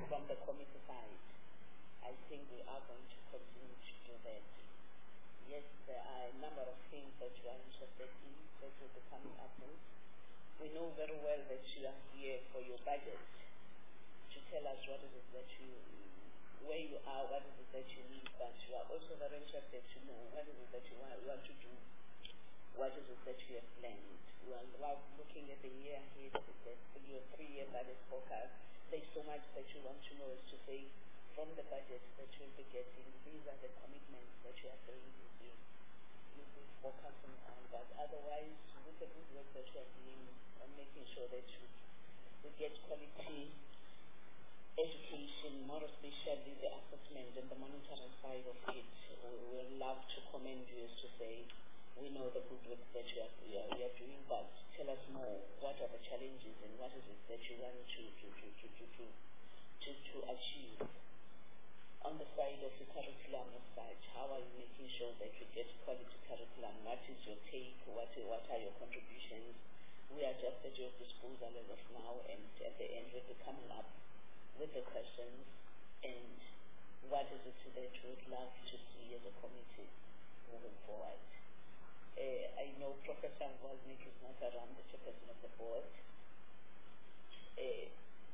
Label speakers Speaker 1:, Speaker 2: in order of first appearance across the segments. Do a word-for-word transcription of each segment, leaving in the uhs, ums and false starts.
Speaker 1: from the committee side, I think we are going to continue to do that. Yes, there are a number of things that you are interested in that will be coming up with. We know very well that you are here for your budget to tell us what it is that you, where you are, what is it that you need, but you are also very interested to know what is it that you want, you want to do, what is it that you have planned. Well, while looking at the year ahead, your three-year budget forecast, there's so much that you want to know as to say, from the budget that you'll be getting, these are the commitments that you are saying you'll be, you'll be focusing on. But otherwise, with the good work that you are doing on making sure that you, you get quality education, more especially the assessment and the monitoring side of it, we will love to commend you as to say, we know the good work that you are, you are, you are doing, but tell us more. What are the challenges and what is it that you want to, to, to, to, to, to, to, to achieve? On the side of the curriculum as such, how are you making sure that you get quality curriculum? What is your take? What, what are your contributions? We are just at your disposal as of now, and at the end we'll be coming up with the questions and what is it that you would love to see as a committee moving forward. Uh, I know Professor Wozniak is not around, the chairperson of the board. Uh,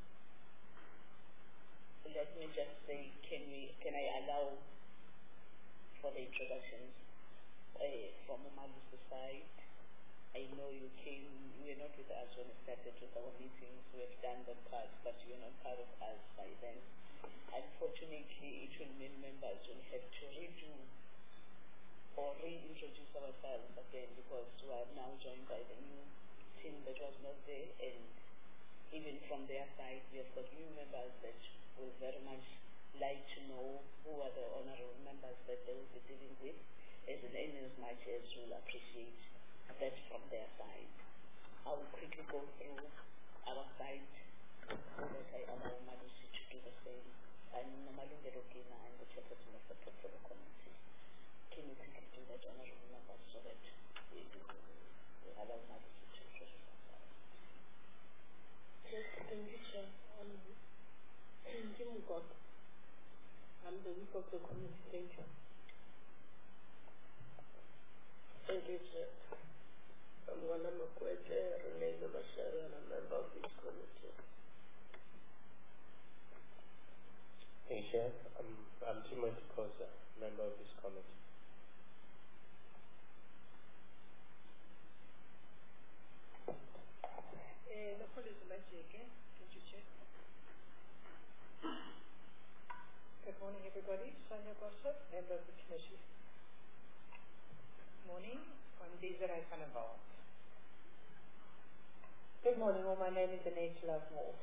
Speaker 1: let me just say, can we, can I allow for the introductions uh, from Umalusi's side? I know you came, you were not with us when we started with our meetings. We have done that part, but you were not part of us by then. Unfortunately, it will mean members will have to redo or reintroduce ourselves again because we are now joined by the new team that was not there, and even from their side, we have got new members that will very much like to know who are the honorable members that they will be dealing with, as in as much as we'll appreciate that from their side. I will quickly go through our side so that I allow Malusi to do the same. I'm Namalunga Rogina, I'm the chairperson of the portfolio committee. Can you quickly do that, honorable members, so that we, we allow Malusi to introduce herself?
Speaker 2: Yes, thank you, Chair. Um, Kim God. I'm the week of the committee. Thank you. Thank you, Chair. I'm Wana Makwete, Renee Mashara, and I'm a member of this committee.
Speaker 3: Hey, Chair. I'm, I'm Timothy Kosa, member of this committee.
Speaker 4: Uh, the police would like you again. Can you check? Good morning, everybody. Sonia Gossip, member of the committee. Morning. I'm Desiree van der Walt.
Speaker 5: Good morning, all. My name is Annette Lovemore.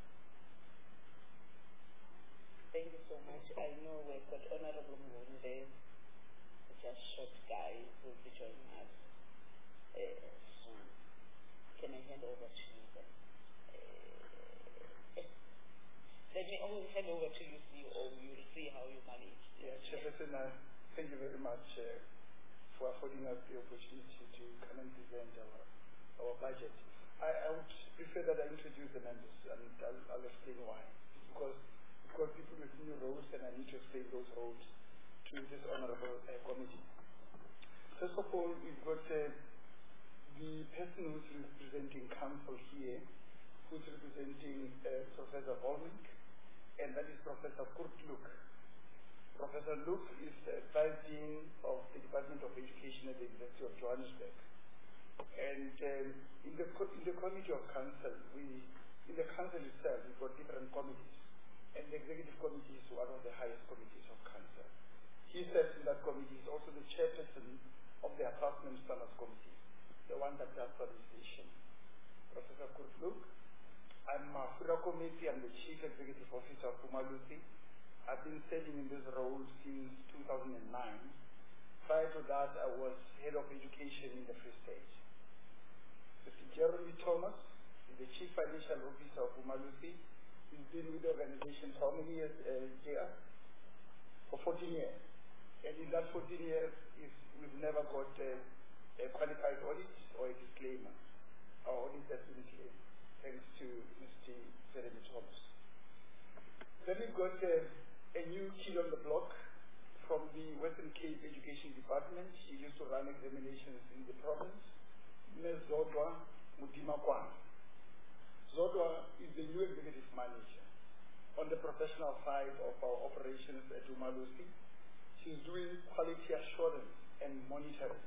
Speaker 1: Thank you so much. I know we've got Honorable Mwunde, just short guy who will be joining us uh, soon. Can I hand over to you then? Uh, let me oh, hand over to you, C E O. You'll see how you manage.
Speaker 6: Yeah, Chairperson, uh, thank you very much uh, for affording us the opportunity to come and present our, our budget. I, I would prefer that I introduce the members, and I'll, I'll explain why. Because we've got people with new roles, and I need to explain those roles to this honorable uh, committee. First of all, we've got uh, the person who's representing council here, who's representing uh, Professor Volmink, and that is Professor Kurt Luck. Professor Luck is uh, Vice Dean of the Department of Education at the University of Johannesburg. And um, in, the co in the Committee of Council, we, in the Council itself, we've got different committees. And the Executive Committee is one of the highest committees of Council. He serves in that committee, is also the chairperson of the Assessment Standards Committee, the one that does solicitation. Professor Kurt Luck. I'm a Fura Committee, I'm the Chief Executive Officer of Umalusi. I've been serving in this role since two thousand nine. Prior to that, I was Head of Education in the Free State. Mister Jeremy Thomas is the Chief Financial Officer of Umalusi. He's been with the organization for how many years, uh, J R? For fourteen years. And in that fourteen years, is, we've never got uh, a qualified audit or a disclaimer. Our audit has been clear, thanks to Mister Jeremy Thomas. Then we've got uh, a new kid on the block from the Western Cape Education Department. She used to run examinations in the province. Miz Zodwa Mudimakwan. Zodwa is the new executive manager on the professional side of our operations at Umalusi. She's doing quality assurance and monitoring.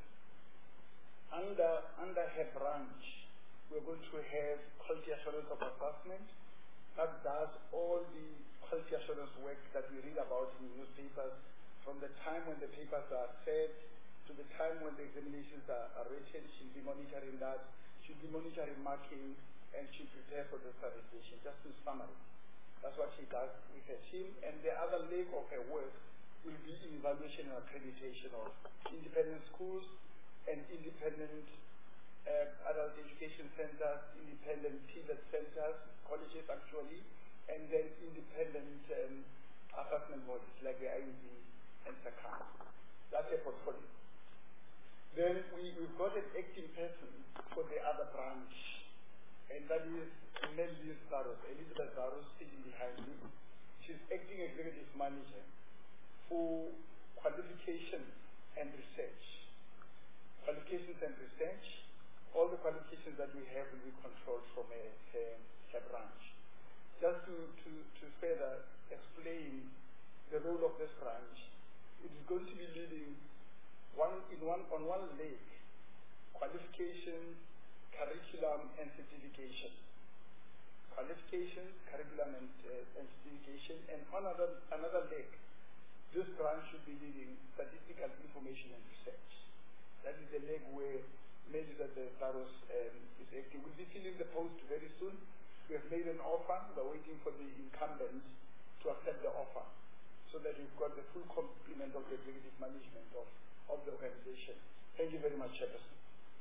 Speaker 6: Under, under her branch, we're going to have quality assurance of assessment that does all the quality assurance work that we read about in the newspapers from the time when the papers are set to the time when the examinations are, are written. She'll be monitoring that. She'll be monitoring marking, and she'll prepare for the certification. Just in summary, that's what she does with her team. And the other leg of her work will be in evaluation and accreditation of independent schools and independent uh, adult education centers, independent T V E T centers, colleges actually, and then independent um, assessment bodies like the I U B and SACAM. That's a portfolio. Then we, we've got an acting person for the other branch, and that is Melvis Zaros, Elizabeth Zaros sitting behind me. She's acting executive manager for qualification and research. Qualifications and research, all the qualifications that we have will be controlled from a, a, a branch. Just to, to, to further explain the role of this branch, it is going to be leading one, in one, on one leg, qualifications, curriculum, and certification. Qualifications, curriculum, and, uh, and certification, and another, another leg, this branch should be leading statistical information and research. That is the leg where Melissa Zaros um, is acting. We'll be filling the post very soon. We have made an offer. We're waiting for the incumbents to accept the offer so that we've got the full complement of the executive management of, of the organization. Thank you very much, Chairperson.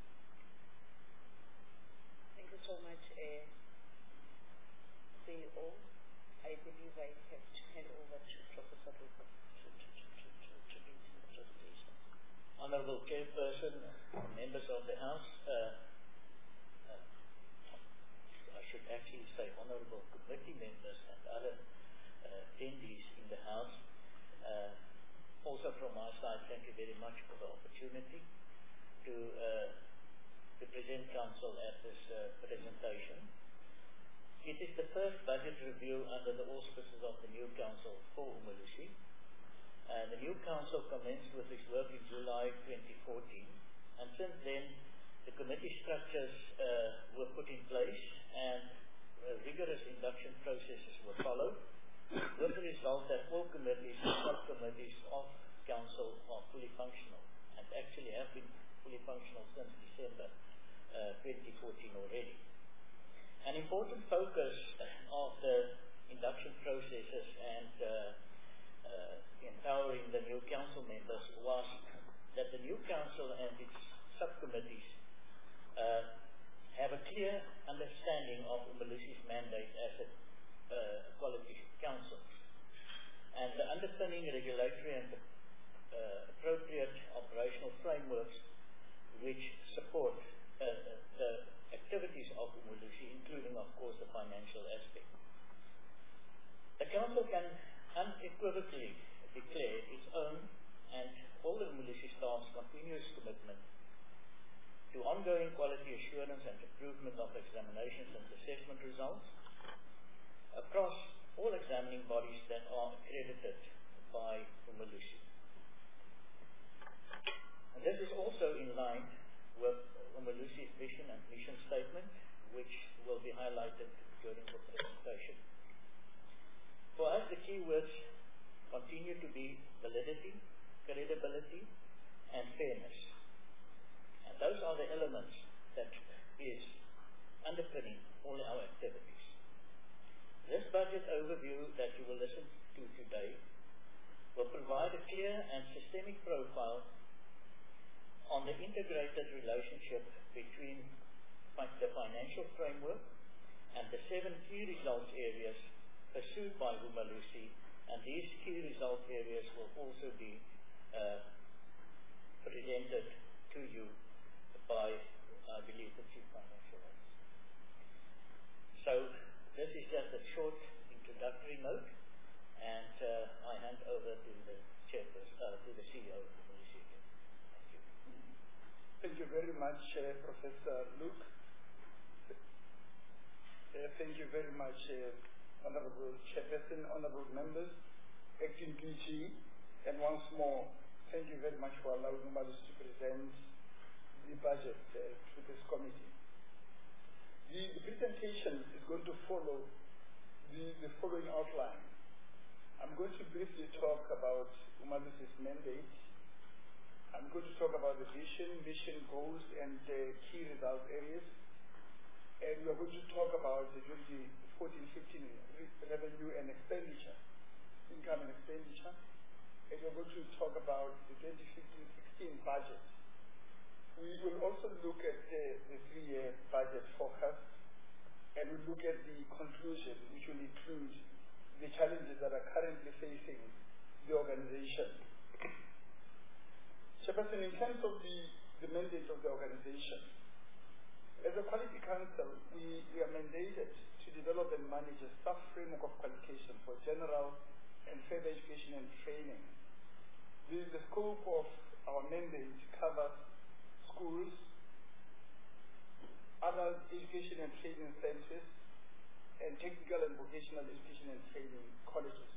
Speaker 1: Thank you so much, uh, C E O. I believe I have to hand over to Professor Luka to, to, to, to, to, to lead the presentation.
Speaker 7: Honorable Chairperson, members of the House, uh, uh, I should actually say honorable committee members and other uh, attendees in the House. Uh, also from my side, thank you very much for the opportunity to, uh, to present Council at this uh, presentation. It is the first budget review under the auspices of the new Council for Umalusi. Uh, the new Council commenced with its work in July twenty fourteen, and since then the committee structures uh, were put in place and uh, rigorous induction processes were followed, with the result that all committees and subcommittees of Council are fully functional, and actually have been fully functional since December uh, twenty fourteen already. An important focus of the induction processes and uh, uh, empowering the new Council members was that the new Council and its subcommittees uh, have a clear understanding of Umalusi's mandate as a uh, quality council, and the underpinning regulatory and uh, appropriate operational frameworks which support uh, the activities of Umalusi, including, of course, the financial aspect. The Council can unequivocally declare its own and all the Umalusi staff's continuous commitment to ongoing quality assurance and improvement of examinations and assessment results across all examining bodies that are accredited by Umalusi. And this is also in line with Umalusi's vision and mission statement, which will be highlighted during the presentation. For us, the key words continue to be validity, credibility, and fairness. And those are the elements that is underpinning all our activities. This budget overview that you will listen to today will provide a clear and systemic profile on the integrated relationship between the financial framework and the seven key results areas pursued by Umalusi, and these key result areas will also be uh, presented to you by, I believe, the Chief Financial Officer. So this is just a short introductory note, uh, I hand over to the chairperson, uh, to the C E O of the Malaysia. Thank you.
Speaker 6: Thank you very much, uh, Professor Luke. Uh, thank you very much, uh, Honorable Chairperson, Honorable Members, Acting D G, and once more, thank you very much for allowing Umalus to present the budget uh, to this committee. The, the presentation is going to follow the, the following outline. I'm going to briefly talk about Umalus's mandate. I'm going to talk about the vision, mission, goals, and uh, key result areas. And we are going to talk about the twenty fourteen fifteen revenue and expenditure, income and expenditure. And we are going to talk about the twenty fifteen sixteen budget. We will also look at uh, the three-year budget forecast, and we'll look at the conclusion, which will include the challenges that are currently facing the organization. Chairperson, in terms of the, the mandate of the organization, as a Quality Council, we, we are mandated to develop and manage a staff framework of qualification for general and further education and training. The, the scope of our mandate covers schools, adult education and training centers, and technical and vocational education and training colleges.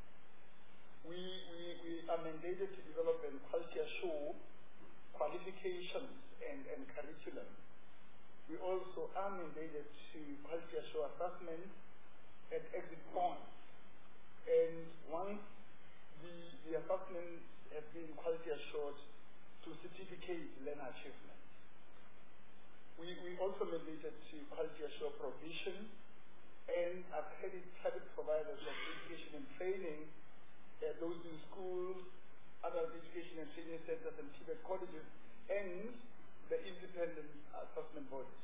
Speaker 6: We, we, we are mandated to develop and quality assure qualifications and, and curriculum. We also are mandated to quality assure assessment at exit points. And once the, the assessments have been quality assured, to certificate learner achievement. We, we also mandated to quality assure provision and accredit private providers of education and training, uh, those in schools, adult education and training centers and T V E T colleges, and the independent assessment bodies.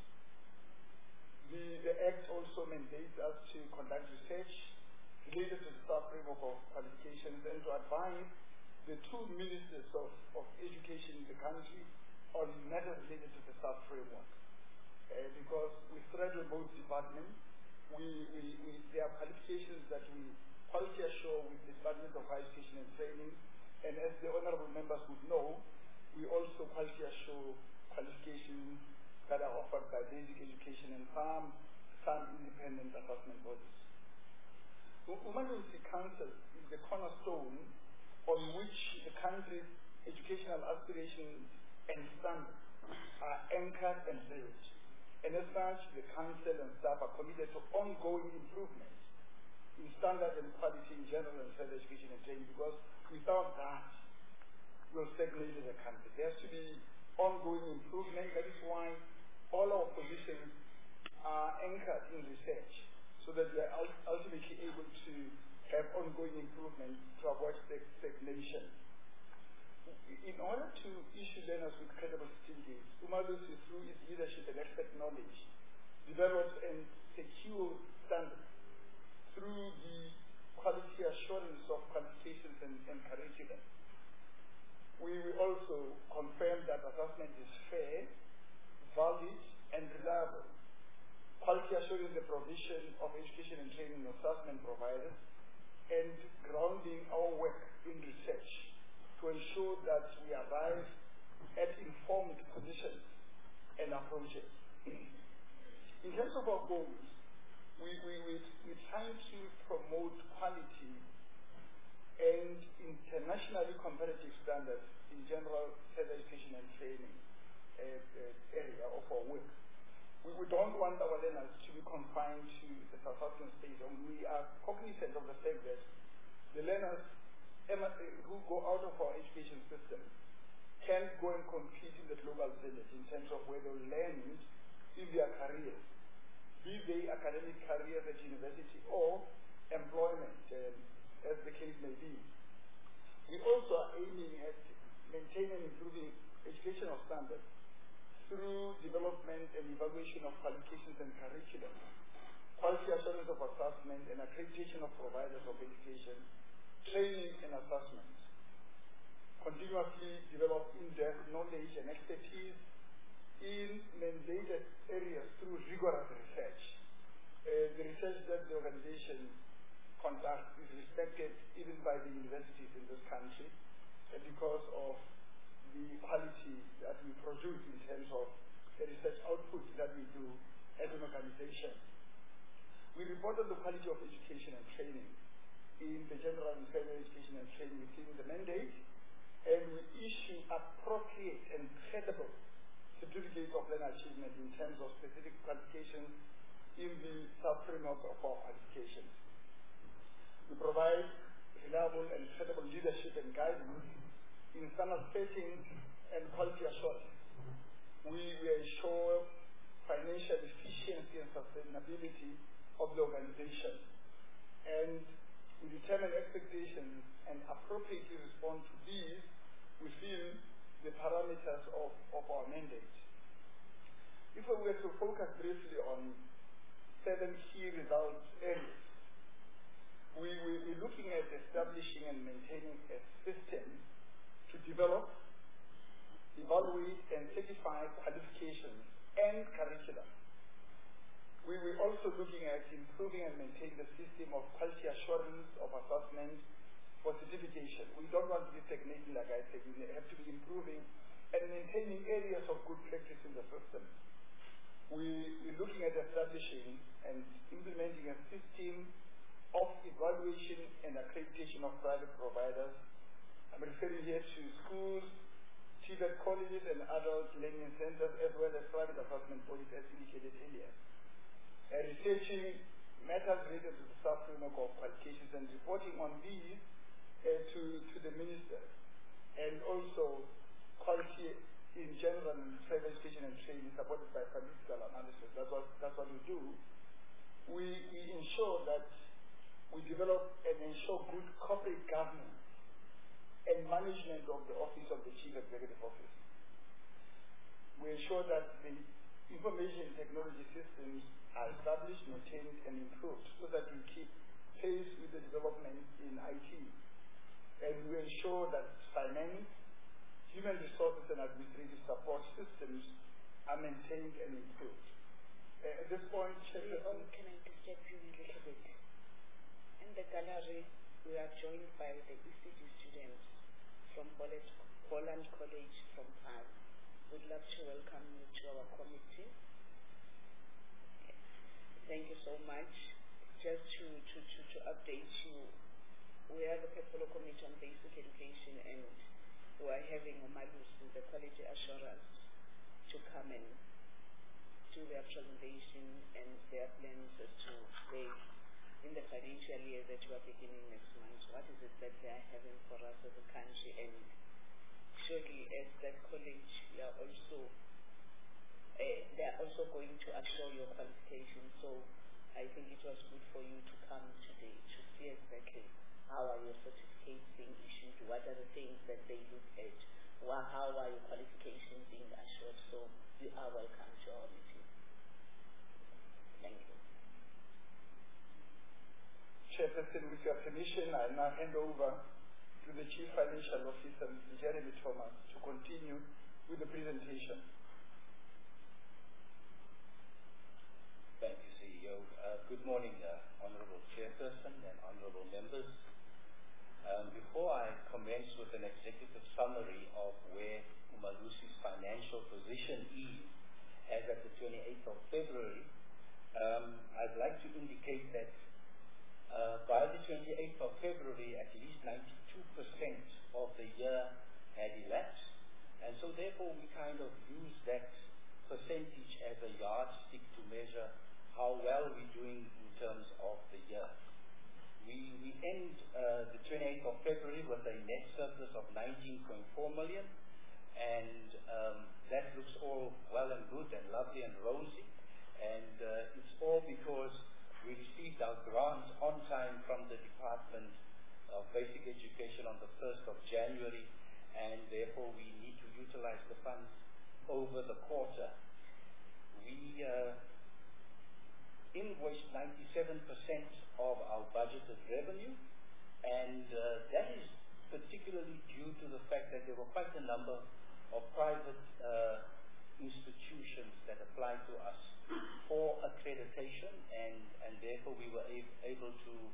Speaker 6: The, the Act also mandates us to conduct research related to the staff framework of qualifications and to advise the two ministers of, of education in the country on matters related to the staff framework. Uh, because we straddle both departments, we, we, we, there are qualifications that we quality assure with the Department of Higher Education and Training, and as the honorable members would know, we also quality assure qualifications that are offered by basic education and some, some independent assessment bodies. Umalus Council is the cornerstone on which the country's educational aspirations and standards are anchored and built. And as such, the Council and staff are committed to ongoing improvement in standard and quality in general and further education and training, because without that, we'll stagnate as a country. There has to be ongoing improvement. That is why all our positions are anchored in research, so that we are ultimately able to have ongoing improvement to avoid stagnation. In order to issue learners with credible certificates, Umalus, through its leadership and expert knowledge, develops and secures standards through the quality assurance of qualifications and, and curriculum. We will also confirm that assessment is fair, valid, and reliable, quality assuring the provision of education and training assessment providers, and grounding our work in research to ensure that we arrive at informed positions and approaches. In terms of our goals, we, we, we, we're trying to promote quality and internationally competitive standards in general further education and training uh, uh, area of our work. We, we don't want our learners to be confined to the South African space, and we are cognizant of the fact that the learners who go out of our education system can go and compete in the global village in terms of where they'll land in their careers, be they academic careers at university or employment, um, as the case may be. We also are aiming at maintaining and improving educational standards through development and evaluation of qualifications and curriculum, quality assurance of assessment and accreditation of providers of education, training and assessment, continuously develop in-depth knowledge and expertise in mandated areas through rigorous research. Uh, the research that the organization conduct is respected even by the universities in this country, and because of the quality that we produce in terms of the research output that we do as an organization. We report on the quality of education and training in the general and further education and training within the mandate, and we issue appropriate and credible certificates of learner achievement in terms of specific qualifications in the sub-framework of our qualifications. We provide reliable and credible leadership and guidance in standard setting and quality assurance. We, we ensure financial efficiency and sustainability of the organization, and we determine expectations and appropriately respond to these within the parameters of, of our mandate. If we were to focus briefly on seven key results areas, we, we, we're looking at establishing and maintaining a system to develop, evaluate, and certify qualifications and curricula. We were also looking at improving and maintaining the system of quality assurance of assessment for certification. We don't want to be stagnating, like I said. We have to be improving and maintaining areas of good practice in the system. We, we're looking at establishing and implementing a system of evaluation and accreditation of private providers. I'm referring here to schools, T V E T colleges, and adult learning centers, as well as private assessment bodies, as indicated earlier. Uh, researching matters related to the sub-framework of qualifications and reporting on these uh, to, to the minister, and also quality in general in private education and training supported by statistical analysis. That's what, that's what we do. We, we ensure that we develop and ensure good corporate governance and management of the office of the Chief Executive Office. We ensure that the information technology systems are established, maintained, and improved so that we keep pace with the development in I T. And we ensure that finance, human resources, and administrative support systems are maintained and improved. Uh, at this point,
Speaker 1: Oh, can I disturb you a little bit? In the gallery, we are joined by the E C G students from Holland College from Paarl. We'd love to welcome you to our committee. Thank you so much. Just to, to, to, to update you, we are the Pepolo Committee on Basic Education, and we are having Umalusi, the quality assurance, to come and do their presentation and their plans as to say, in the financial year that you are beginning next month, what is it that they are having for us as a country? And surely as that college, you are also Uh, they are also going to assure your qualifications. So I think it was good for you to come today to see exactly how are your certificates being issued, what are the things that they look at, well, how are your qualifications being assured. So you are welcome to our meeting. Thank you.
Speaker 6: Chairperson, with your permission, I now hand over to the Chief Financial Officer, Mister Jeremy Thomas, to continue with the presentation.
Speaker 8: Thank you, C E O. Uh, good morning, uh, Honourable Chairperson and Honourable Members. Um, before I commence with an executive summary of where Umalusi's financial position is as at the twenty-eighth of February, um, I'd like to indicate that uh, by the twenty-eighth of February, at least ninety-two percent of the year had elapsed, and so therefore we kind of use that percentage as a yardstick to measure how well we're doing in terms of the year. We, we end uh, the twenty-eighth of February with a net surplus of nineteen point four million, and um, that looks all well and good and lovely and rosy, and uh, it's all because we received our grants on time from the Department of Basic Education on the first of January, and therefore we need to utilize the funds over the quarter. We uh, invoiced ninety-seven percent of our budgeted revenue, and uh, that is particularly due to the fact that there were quite a number of private uh, institutions that applied to us for accreditation, and, and therefore we were ab able to,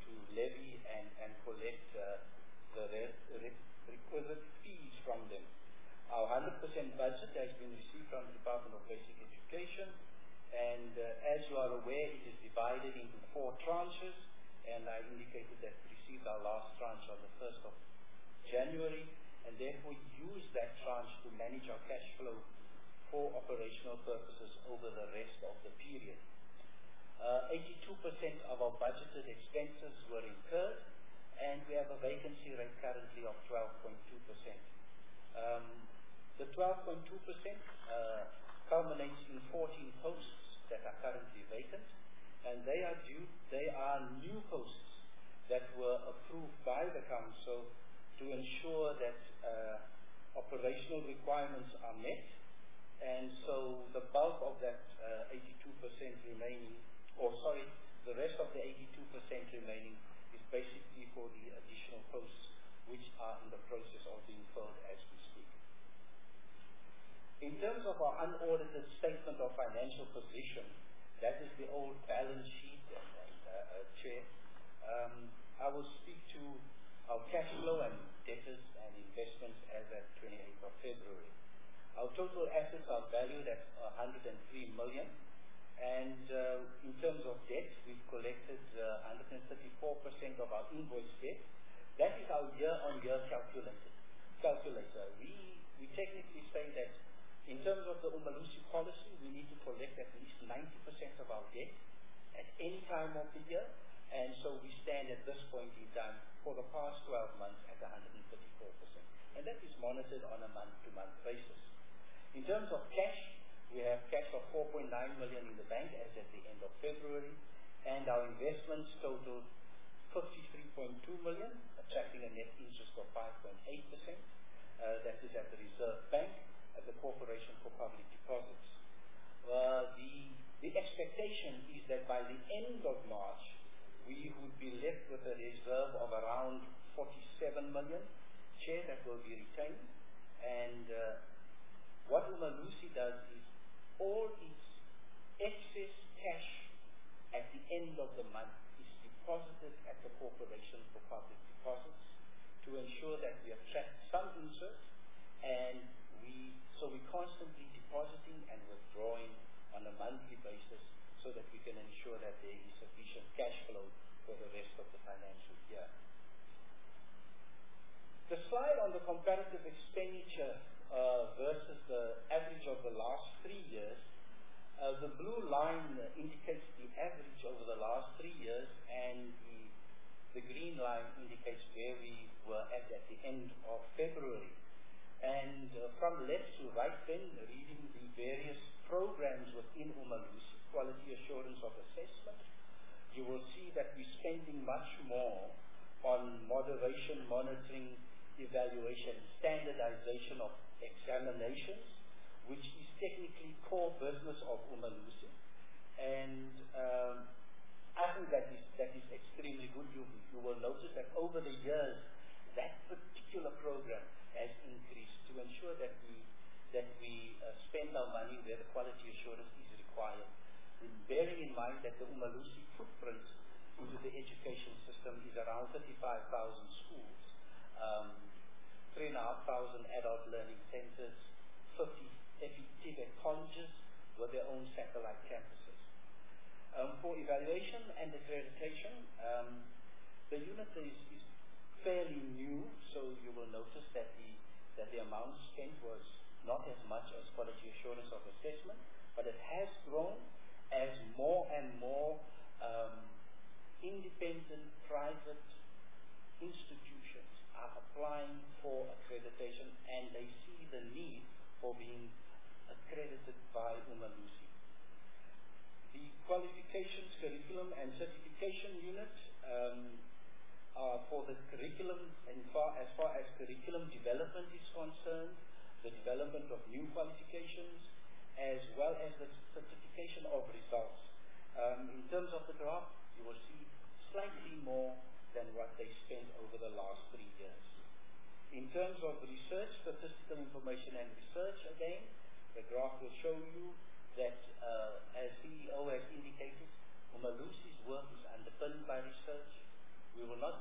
Speaker 8: to levy and, and collect uh, the re- re- requisite fees from them. Our one hundred percent budget has been received from the Department of Basic Education, and uh, as you are aware, it is divided into four tranches, and I indicated that we received our last tranche on the first of January, and therefore use that tranche to manage our cash flow for operational purposes over the rest of the period. Uh, eighty-two percent of our budgeted expenses were incurred, and we have a vacancy rate currently of twelve point two percent. Um, the twelve point two percent uh, culminates in fourteen posts that are currently vacant, and they are due, they are new posts that were approved by the council to ensure that uh, operational requirements are met, and so the bulk of that uh, eighty-two percent remaining, or sorry, the rest of the eighty-two percent remaining is basically for the additional posts which are in the process of being filled as we speak. In terms of our unaudited statement of financial position, that is the old balance sheet and, and uh, uh, chair. Um, I will speak to our cash flow and debtors and investments as at twenty-eighth of February. Our total assets are valued at one hundred three million, and uh, in terms of debt, we've collected uh, one hundred thirty-four percent of our invoice debt. That is our year-on-year calculated calculator. We we technically say that in terms of the Umalusi policy, we need to collect at least ninety percent of our debt at any time of the year, and so we stand at this point in time for the past twelve months at one hundred thirty-four percent, and that is monitored on a month-to-month basis. In terms of cash, we have cash of four point nine million in the bank as at the end of February, and our investments total fifty-three point two million, attracting a net interest of five point eight percent. Uh, that is at the Reserve Bank, at the Corporation for Public Deposits. Uh, the, the expectation is that by the end of March, we would be left with a reserve of around forty-seven million share that will be retained. And uh, what Umalusi does is all its excess cash at the end of the month is deposited at the Corporation for Public Deposits to ensure that we attract some interest, and we so we're constantly depositing and withdrawing on a monthly basis so that we can ensure that there is sufficient cash flow for the rest of the financial year. The slide on the comparative expenditure uh, versus the average of the last three years, uh, the blue line indicates the average over the last three years, and the, the green line indicates where we were at at the end of February. And uh, from left to right then, reading the various programs within Umalusi, quality assurance of assessment, you will see that we're spending much more on moderation, monitoring, evaluation, standardization of examinations, which is technically core business of Umalusi. And um, I think that is, that is extremely good. You, you will notice that over the years, that particular program has increased to ensure that we that we uh, spend our money where the quality assurance is required. And bearing in mind that the Umalusi footprint into the education system is around thirty-five thousand schools, um, three thousand five hundred adult learning centers, fifty TVET colleges with their own satellite campuses. Um, for evaluation and accreditation, um, the unit is, is fairly new, so you will notice that the that the amount spent was not as much as quality assurance of assessment, but it has grown as more and more um, independent private institutions are applying for accreditation, and they see the need for being accredited by Umalusi. The qualifications, curriculum and certification unit um, Uh, for the curriculum, and far, as far as curriculum development is concerned, the development of new qualifications, as well as the certification of results. Um, in terms of the graph, you will see slightly more than what they spent over the last three years. In terms of research, statistical information and research, again, the graph will show you that, uh, as C E O has indicated, Umalusi's work is underpinned by research.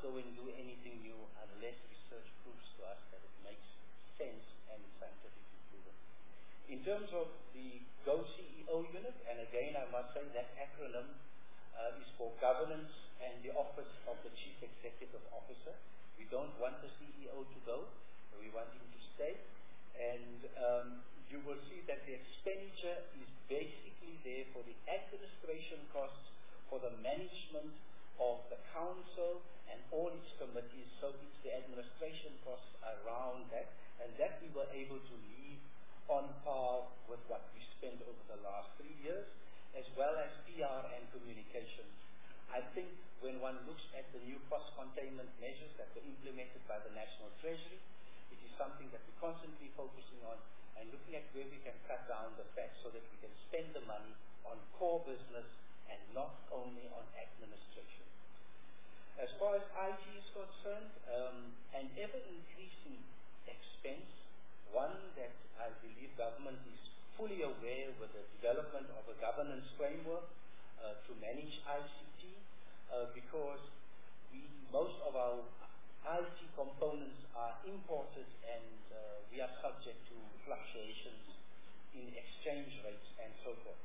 Speaker 8: go and do anything new unless research proves to us that it makes sense and is scientifically proven. In terms of the Go C E O unit, and again I must say that acronym uh, is for Governance and the Office of the Chief Executive Officer. We don't want the C E O to go, we want him to stay. And um, you will see that the expenditure is basically there for the administration costs, for the management of the council and all its committees, so it's the administration costs around that, and that we were able to leave on par with what we spent over the last three years, as well as P R and communications. I think when one looks at the new cost containment measures that were implemented by the National Treasury, it is something that we're constantly focusing on and looking at where we can cut down the fat so that we can spend the money on core business and not only on administration. As far as I T is concerned, um, an ever-increasing expense, one that I believe government is fully aware with the development of a governance framework uh, to manage I C T, uh, because we, most of our I T components are imported and uh, we are subject to fluctuations in exchange rates and so forth.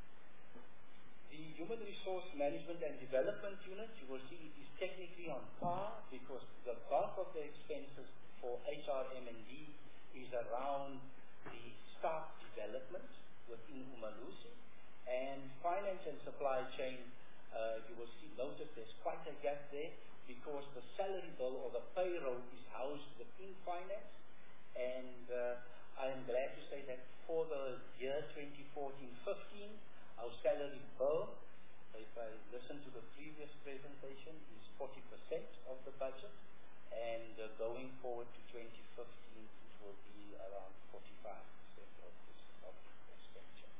Speaker 8: The Human Resource Management and Development Unit, you will see it is technically on par because the bulk of the expenses for H R M and D is around the staff development within Umalusi, and finance and supply chain, uh, you will see, notice there's quite a gap there because the salary bill or the payroll is housed within finance, and uh, I am glad to say that for the year twenty fourteen fifteen, our salary bill, if I listen to the previous presentation, is forty percent of the budget, and uh, going forward to twenty fifteen, it will be around forty-five percent of this of the expenditure.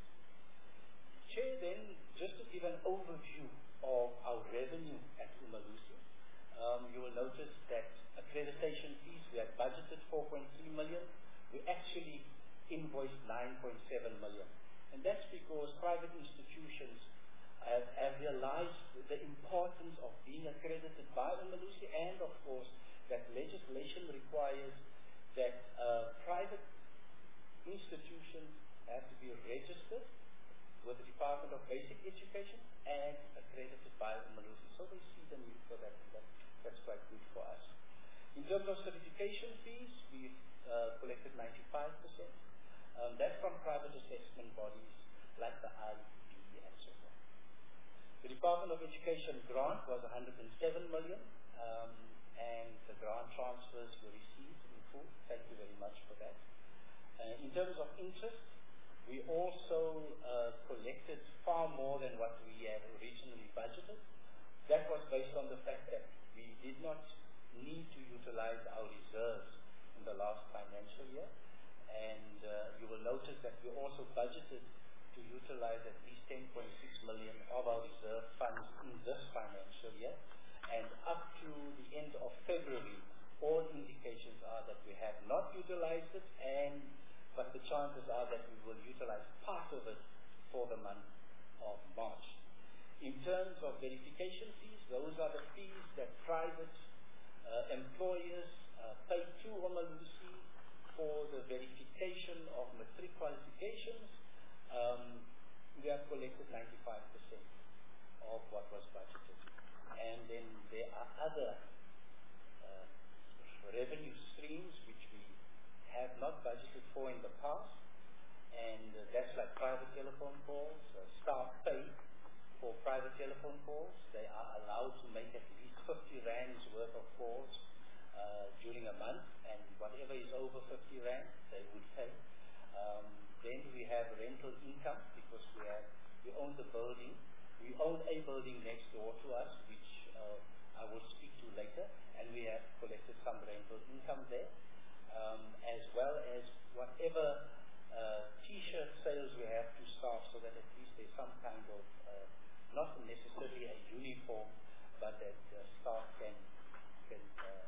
Speaker 8: Chair, then, just to give an overview of our revenue at Umalusi, um, you will notice that accreditation fees, we had budgeted four point three million, we actually invoiced nine point seven million. And that's because private institutions have, have realized the importance of being accredited by Umalusi, and of course that legislation requires that uh, private institutions have to be registered with the Department of Basic Education and accredited by Umalusi. So they see the need for that, and that, that's quite good for us. In terms of certification fees, we've uh, collected ninety-five percent. Um, that's from private assessment bodies like the I B B and so on. The Department of Education grant was one hundred seven million, um, and the grant transfers were received in full. Thank you very much for that. Uh, in terms of interest, we also uh, collected far more than what we had originally budgeted. That was based on the fact that we did not need to utilize our reserves in the last financial year. And uh, you will notice that we also budgeted to utilize at least ten point six million of our reserve funds in this financial year. And up to the end of February, all indications are that we have not utilized it, and but the chances are that we will utilize part of it for the month of March. In terms of verification fees, those are the fees that private uh, employers uh, pay to Umalusi for the verification of matric qualifications. Um, we have collected ninety-five percent of what was budgeted. And then there are other uh, revenue streams which we have not budgeted for in the past, and uh, that's like private telephone calls, uh, staff pay for private telephone calls. They are allowed to make at least fifty rands worth of calls Uh, during a month, and whatever is over fifty rand, they would pay. Um, then we have rental income because we have we own the building. We own a building next door to us, which uh, I will speak to later, and we have collected some rental income there, um, as well as whatever uh, T-shirt sales we have to staff, so that at least there's some kind of uh, not necessarily a uniform, but that uh, staff can can. Uh,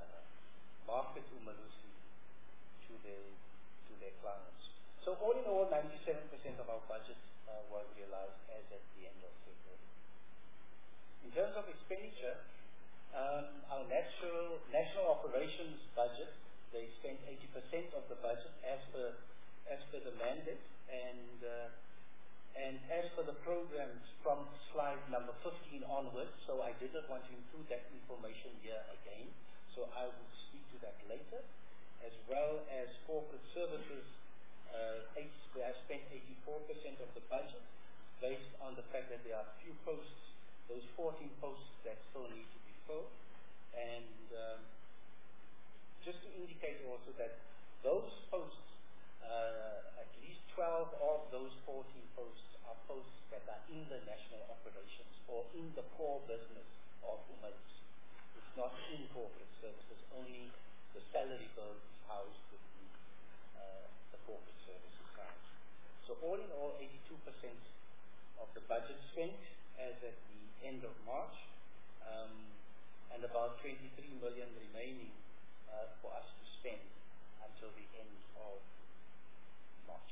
Speaker 8: market Umalusi to their, to their clients. So all in all, ninety-seven percent of our budget uh, was realized as at the end of February. In terms of expenditure, Um, our natural, national operations budget, they spent eighty percent of the budget as per, as per the mandate, and uh, and as per the programs from slide number fifteen onwards, so I did not want to include that information here again, so I will speak to that later, as well as corporate services. Uh, eight, we have spent eighty-four percent of the budget based on the fact that there are few posts, those fourteen posts that still need to be filled. And um, just to indicate also that those posts, uh, at least twelve of those fourteen posts are posts that are in the national operations or in the core business of Umalus. It's not in corporate services, only the salary bill is housed within uh, the corporate services side. So all in all, eighty-two percent of the budget spent as at the end of March, um, and about twenty-three million remaining uh, for us to spend until the end of March.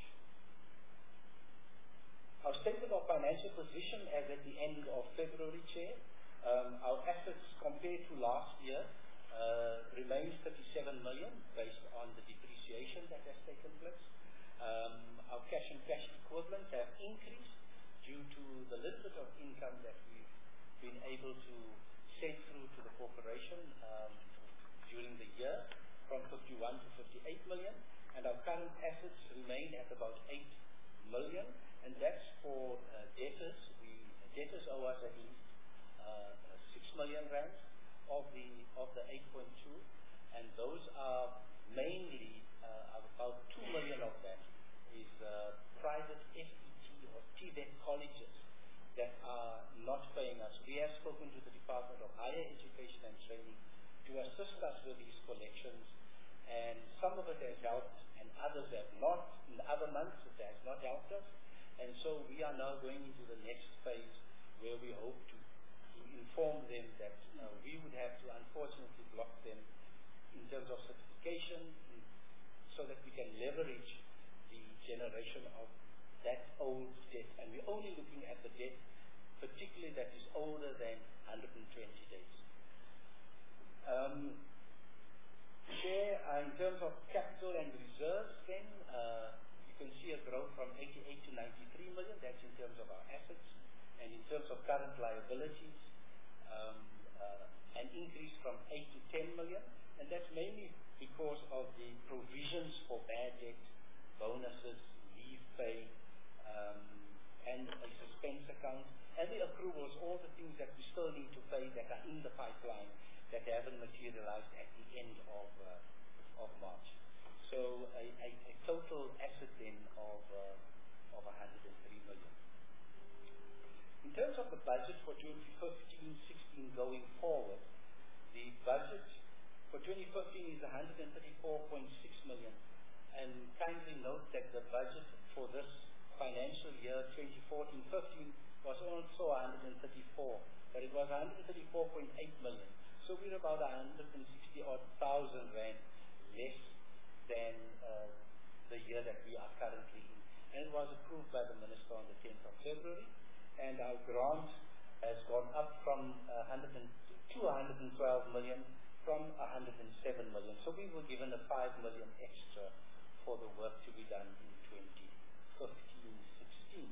Speaker 8: Our statement of financial position as at the end of February, Chair, um, our assets compared to last year uh, remains thirty-seven million based on the depreciation that has taken place. Um, our cash and cash equivalents have increased due to the little bit of income that we've been able to send through to the corporation um, during the year, from fifty-one to fifty-eight million, and our current assets remain at about eight million, and that's for uh, debtors. We, debtors owe us at least uh, six million rand of the of the eight point two, and those are mainly uh, about two million of that is uh, private F E T or T V E T colleges that are not paying us. We have spoken to the Department of Higher Education and Training to assist us with these collections, and some of it has helped and others have not. In other months it has not helped us, and so we are now going into the next phase where we hope to, to inform them that uh, we would have to unfortunately block them in terms of certification in, so that we can leverage the generation of that old debt, and we're only looking at the debt particularly that is older than one hundred twenty days. Um, Share, uh, in terms of capital and reserves, then uh, you can see a growth from eighty-eight to ninety-three million. That's in terms of our assets, and in terms of current liabilities, um, uh, an increase from eight to ten million, and that's mainly because of the provisions for bad debt, bonuses, leave pay, um, and a suspense account, and the accruals, all the things that we still need to pay that are in the pipeline that haven't materialized at the end of uh, of March. So a, a, a total asset then of uh, of one hundred three million. In terms of the budget for twenty fifteen sixteen going forward, the budget for twenty fifteen is one hundred thirty-four point six million, and kindly note that the budget for this financial year twenty fourteen fifteen was also one hundred thirty-four, but it was one hundred thirty-four point eight million. So we're about one hundred sixty odd thousand rand less than uh, the year that we are currently in. And it was approved by the Minister on the tenth of February, and our grant has gone up from uh, one hundred to one hundred twelve million from one hundred seven million. So we were given a five million extra for the work to be done in twenty fifteen sixteen.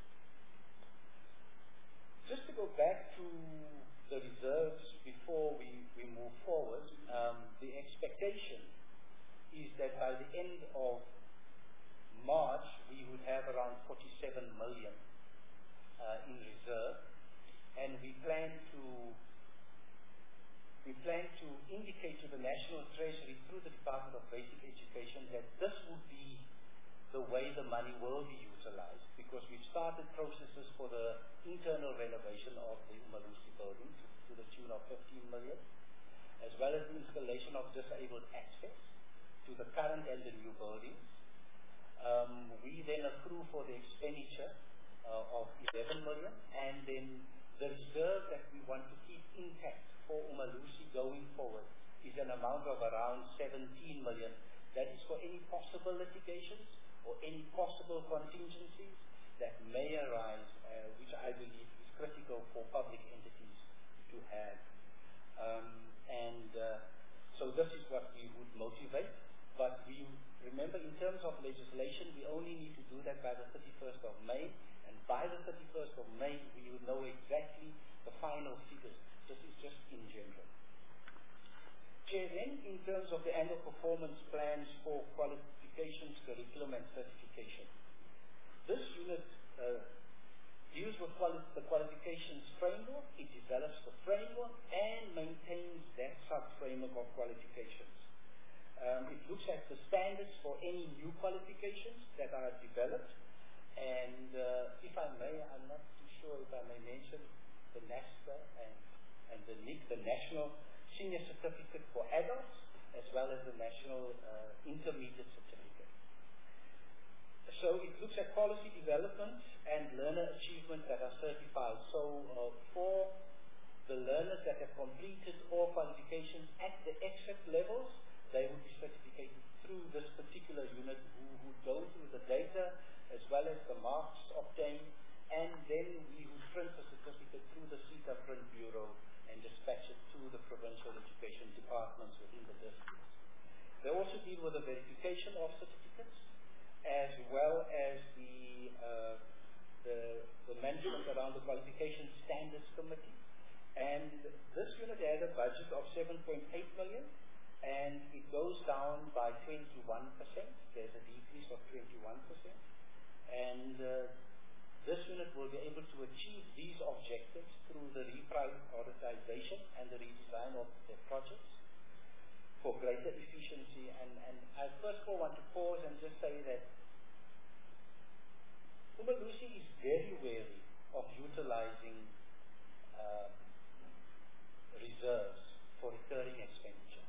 Speaker 8: Just to go back to the reserves before we, we move forward, um, the expectation is that by the end of March we would have around forty-seven million uh, in reserve, and we plan to we plan to indicate to the National Treasury through the Department of Basic Education that this would be the way the money will be utilized, because we've started processes for the internal renovation of the Umalusi building to, to the tune of fifteen million, as well as the installation of disabled access to the current and the new buildings. Um, we then accrue for the expenditure uh, of eleven million, and then the reserve that we want to keep intact for Umalusi going forward is an amount of around seventeen million. That is for any possible litigations or any possible contingencies that may arise, uh, which I believe is critical for public entities to have. Um, So this is what we would motivate. But we remember, in terms of legislation, we only need to do that by the thirty-first of May. And by the thirty-first of May, we will know exactly the final figures. This is just in general. Chair, then in terms of the annual performance plans for qualifications, curriculum and certification. This unit uh, deals with quali the qualifications framework. It develops the framework and maintains that sub-framework of qualifications. Um, it looks at the standards for any new qualifications that are developed. And uh, if I may, I'm not too sure if I may mention the NASCA and, and the N I C, the National Senior Certificate for Adults, as well as the National uh, Intermediate Certificate. So it looks at policy development and learner achievement that are certified. So uh, for the learners that have completed all qualifications at the exit levels, they would be certificated through this particular unit who would go through the data as well as the marks obtained, and then we would print the certificate through the CETA Print Bureau and dispatch it to the provincial education departments within the districts. They also deal with the verification of certificates, as well as the, uh, the, the management around the Qualification Standards Committee. And this unit had a budget of seven point eight million, and it goes down by twenty-one percent. There's a decrease of twenty-one percent. And uh, this unit will be able to achieve these objectives through the reprioritization and the redesign of their projects for greater efficiency. And, and I first of all want to pause and just say that Umalusi is very wary of utilizing uh, reserves for recurring expenditure.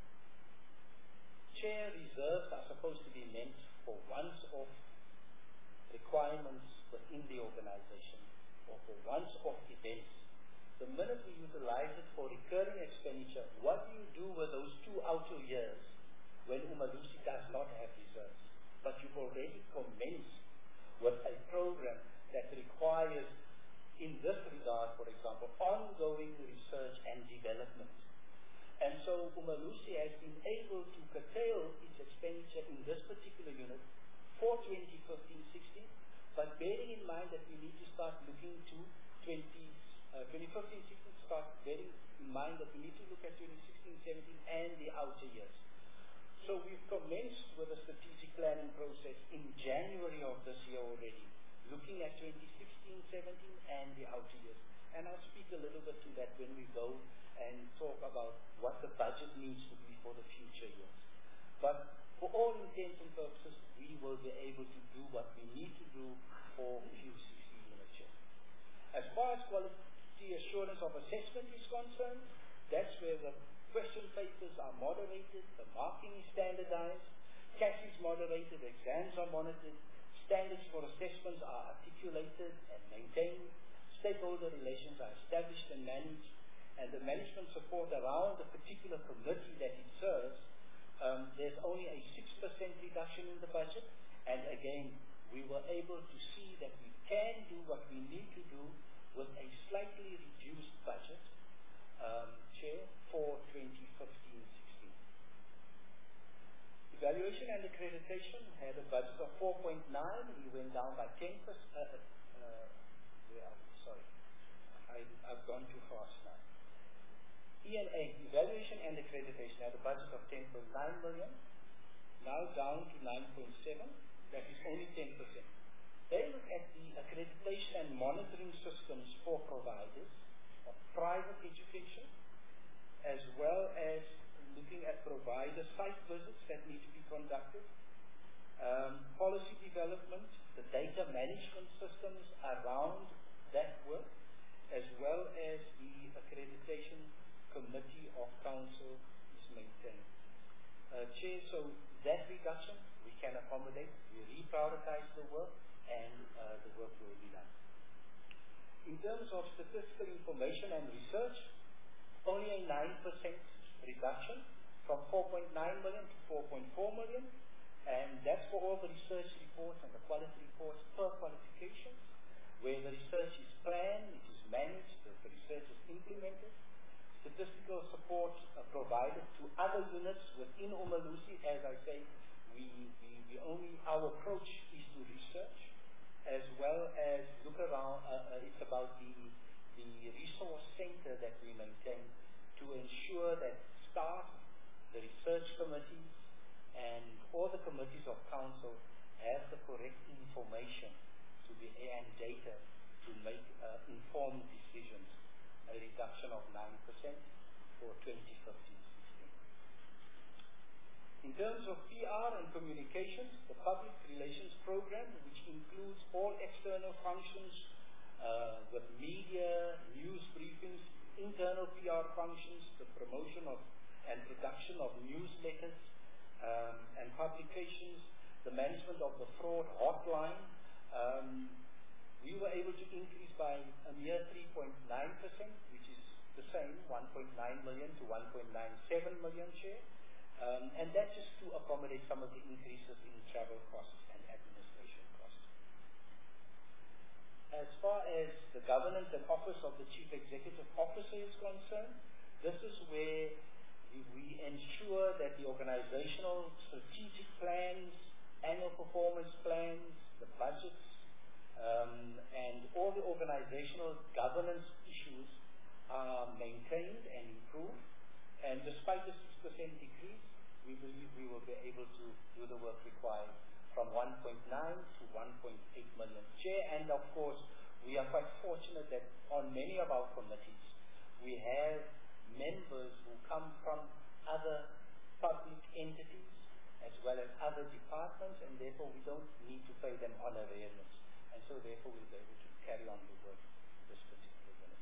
Speaker 8: Chair, reserves are supposed to be meant for once-off requirements within the organization or for once-off events. The minute we utilize it for recurring expenditure, what do you do with those two outer years when Umalusi does not have reserves? But you've already commenced with a program that requires, in this regard, for example, ongoing research and development. And so Umalusi has been able to curtail its expenditure in this particular unit for twenty fifteen sixteen, but bearing in mind that we need to start looking to twenty fifteen sixteen, start bearing in mind that we need to look at twenty sixteen seventeen and the outer years. So we've commenced with a strategic planning process in January of this year already, looking at twenty sixteen seventeen and the outer years. And I'll speak a little bit to that when we go and talk about what the budget needs to be for the future years. But for all intents and purposes, we will be able to do what we need to do for Q C C units. As far as quality assurance of assessment is concerned, that's where the question papers are moderated, the marking is standardized, C A S is moderated, exams are monitored, standards for assessments are articulated and maintained, stakeholder relations are established and managed, and the management support around the particular committee that it serves, um, there's only a six percent reduction in the budget, and again, we were able to see that we can do what we need to do with a slightly reduced budget, um, Chair, for twenty fifteen sixteen. Evaluation and accreditation had a budget of four point nine, we went down by ten percent. Uh, uh, yeah, sorry, I, I've gone too fast now. E and A, evaluation and accreditation, had a budget of ten point nine million, now down to nine point seven, that is only ten percent. They look at the accreditation and monitoring systems for providers of private education, as well as looking at provider site visits that need to be conducted, um, policy development, the data management systems around that work, as well as the accreditation committee of council is maintained. Uh, Chair, so that reduction we can accommodate, we reprioritize the work, and uh, the work will be done. In terms of statistical information and research, only a nine percent reduction from four point nine million to four point four million, and that's for all the research reports and the quality reports per qualification, where the research is planned, it is managed, the research is implemented. statistical support uh, provided to other units within Umalusi. As I say, we, we, we only, our approach is to research as well as look around. Uh, uh, it's about the, the resource center that we maintain to ensure that staff, the research committees, and all the committees of council have the correct information to be, and data to make uh, informed decisions. A reduction of nine percent for twenty fifteen sixteen. In terms of P R and communications, the public relations program, which includes all external functions uh, with media, news briefings, internal P R functions, the promotion of and production of newsletters um, and publications, the management of the fraud hotline. Um, we were able to increase by a mere three point nine percent, which is the same, one point nine million to one point nine seven million share. Um, and that's just to accommodate some of the increases in travel costs and administration costs. As far as the governance and office of the Chief Executive Officer is concerned, this is where we, we ensure that the organizational strategic plans, annual performance plans, the budgets, um, and all the organizational governance issues are maintained and improved. And despite the six percent decrease, we believe we will be able to do the work required from one point nine to one point eight million share. And of course, we are quite fortunate that on many of our committees, we have members who come from other public entities as well as other departments, and therefore we don't need to pay them honorariums. And so therefore we'll be able to carry on the work this particular unit.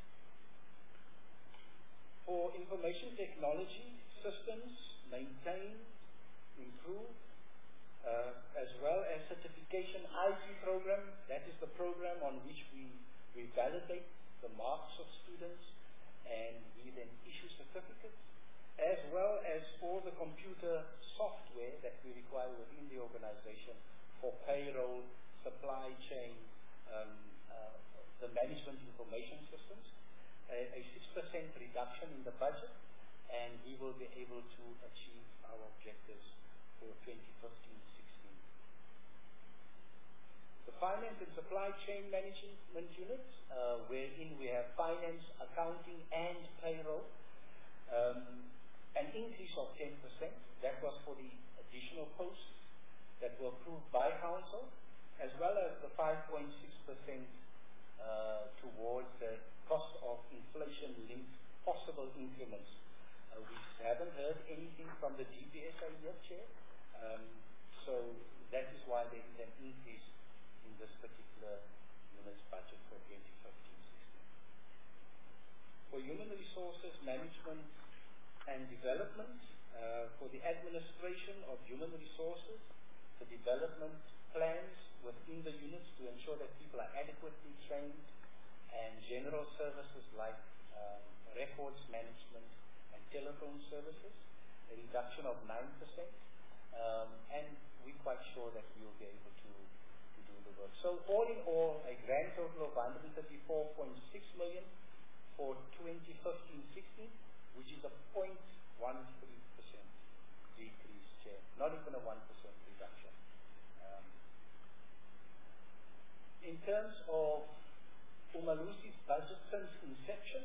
Speaker 8: For information technology systems, maintain, improve, uh, as well as certification I T program. That is the program on which we, we validate the marks of students, and we then issue certificates, as well as all the computer software that we require within the organization for payroll, supply chain, um, uh, the management information systems. A, a six percent reduction in the budget, and we will be able to achieve our objectives for twenty fifteen sixteen. The finance and supply chain management unit, uh, wherein we have finance, accounting, and payroll, um, an increase of ten percent. That was for the additional posts that were approved by council, as well as the five point six percent uh, towards the cost of inflation-linked possible increments. Uh, we haven't heard anything from the G P S A yet, Chair, um, so that is why there is an increase in this particular unit's budget for twenty fifteen sixteen. For human resources management and development, uh, for the administration of human resources, the development plans within the units to ensure that people are adequately trained, and general services like um, records management and telephone services, a reduction of nine percent, um, and we're quite sure that we will be able to, to do the work. So all in all, a grand total of one hundred thirty-four point six million for twenty fifteen sixteen, which is a zero point one three percent decrease, Chair, not even a one percent reduction. Um, in terms of Umalusi's budget since inception,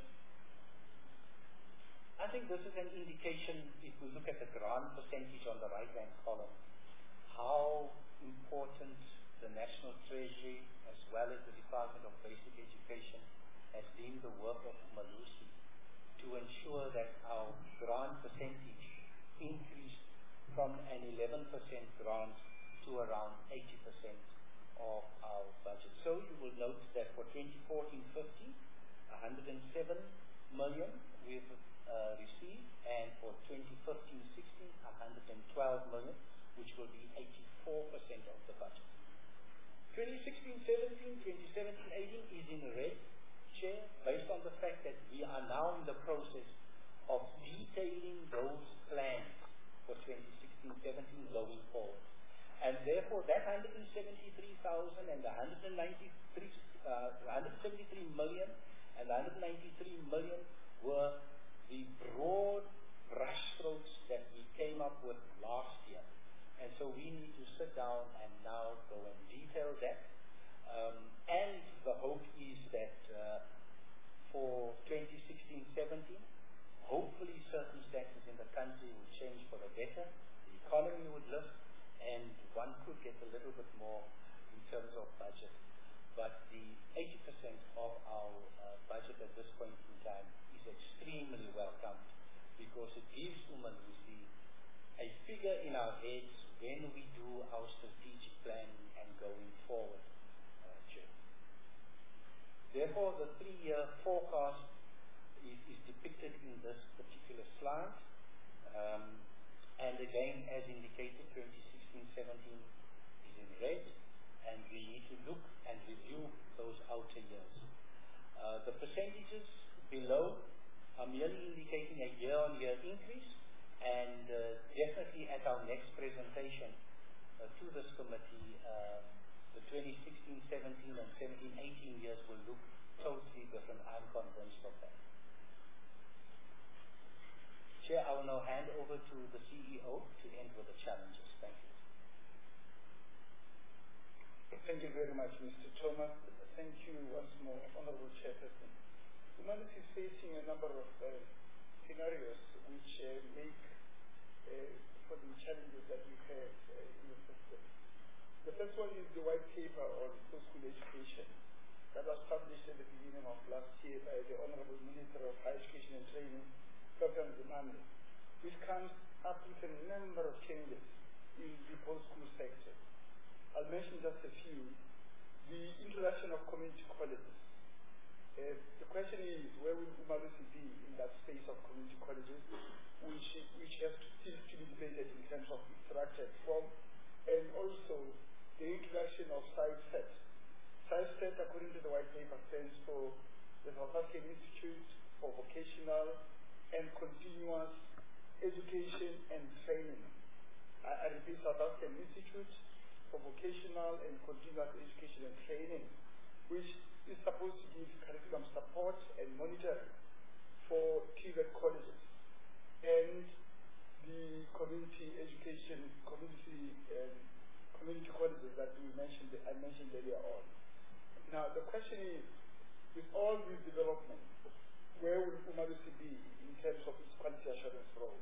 Speaker 8: I think this is an indication, if we look at the grant percentage on the right-hand column, how important the National Treasury as well as the Department of Basic Education has been the work of Umalusi to ensure that our grant percentage increased from an eleven percent grant to around eighty percent of our budget. So you will note that for twenty fourteen fifteen, one hundred seven million we've uh, received, and for twenty fifteen sixteen, one hundred twelve million, which will be eighty-four percent of the budget. twenty sixteen seventeen, twenty seventeen eighteen is in red, Chair, based on the fact that we are now in the process of detailing those plans for twenty sixteen seventeen going forward. And therefore, that one hundred seventy-three thousand and the one hundred ninety-three, uh, one hundred seventy-three million and one hundred ninety-three million were the broad brushstrokes that we came up with last year. And so we need to sit down and now go and detail that. Um, and the hope is that uh, for twenty sixteen seventeen, hopefully circumstances in the country would change for the better, the economy would lift, and one could get a little bit more in terms of budget. But the eighty percent of our uh, budget at this point in time is extremely welcome because it gives Umalusi a figure in our heads when we do our strategic planning and going forward. Uh, Chair. Therefore, the three-year forecast is, is depicted in this particular slide. Um, and again, as indicated, twenty sixteen seventeen is in red, and we need to look and review those outer years. Uh, the percentages below are merely indicating a year-on-year increase, and uh, definitely at our next presentation uh, to this committee, uh, the twenty sixteen seventeen and seventeen eighteen years will look totally different. I'm convinced of that. Chair, I will now hand over to the C E O to end with the challenges. Thank you.
Speaker 6: Thank you very much, Mister Thomas. Thank you once more, Honorable Chairperson. Humanity is facing a number of uh, scenarios which uh, make uh, for the challenges that we have uh, in the system. The first one is the white paper on post-school education that was published at the beginning of last year by the Honorable Minister of Higher Education and Training, Doctor Nzimande, which comes up with a number of changes in the post-school sector. I'll mention just a few. The introduction of community colleges. Uh, the question is, where will Umalusi be in that space of community colleges, which, which has to still to be debated in terms of its structure and form, and also the introduction of SciSet. SciSet, according to the white paper, stands for the South African Institute for Vocational and Continuous Education and Training. I, I repeat, South African Institute for Vocational and Continuous Education and Training, which is supposed to give curriculum support and monitoring for T V E T colleges and the community education, community um, community colleges that we mentioned, I mentioned earlier on. Now the question is, with all these developments, where will Umalusi be in terms of its quality assurance role?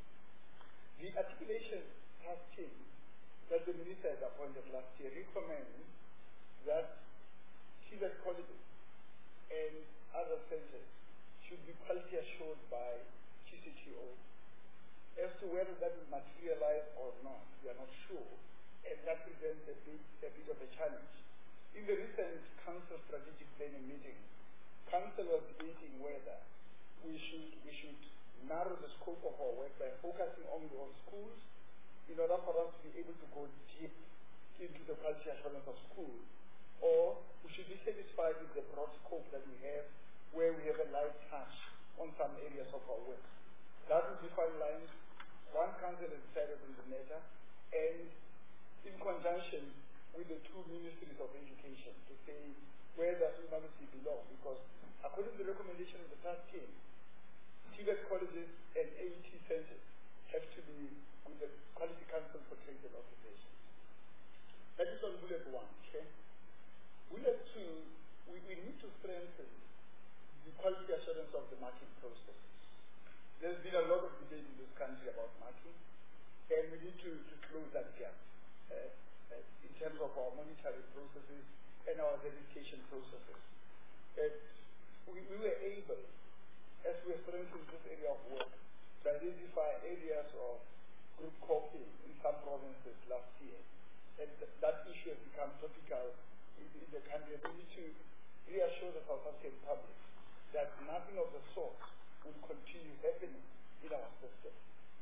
Speaker 6: The articulation task team that the minister had appointed last year recommends that T V E T colleges and other centers should be quality assured by T C T O. As to whether that will materialize or not, we are not sure, and that presents a bit, a bit of a challenge. In the recent Council strategic planning meeting, Council was debating whether we should, we should narrow the scope of our work by focusing only on schools in order for us to be able to go deep into the quality assurance of schools, or we should be satisfied with the broad scope that we have, where we have a light touch on some areas of our work. That will be finalized. One council has decided on the matter, and in conjunction with the two ministries of education to say where does Umalusi belong, because according to the recommendation of the task team, T V E T colleges and A E T centers have to be with the Quality Council for Trade and Occupations. That is on bullet one, okay? Bullet two, we, we need to strengthen the quality assurance of the marking process. There's been a lot of debate in this country about marking, and we need to, to close that gap uh, uh, in terms of our monitoring processes and our verification processes. Uh, we, we were able, as we strengthened this area of work, to identify areas of group copying in some provinces last year. And th that issue has become topical in, in the country. We need to reassure the South African public that nothing of the sort will continue happening in our system.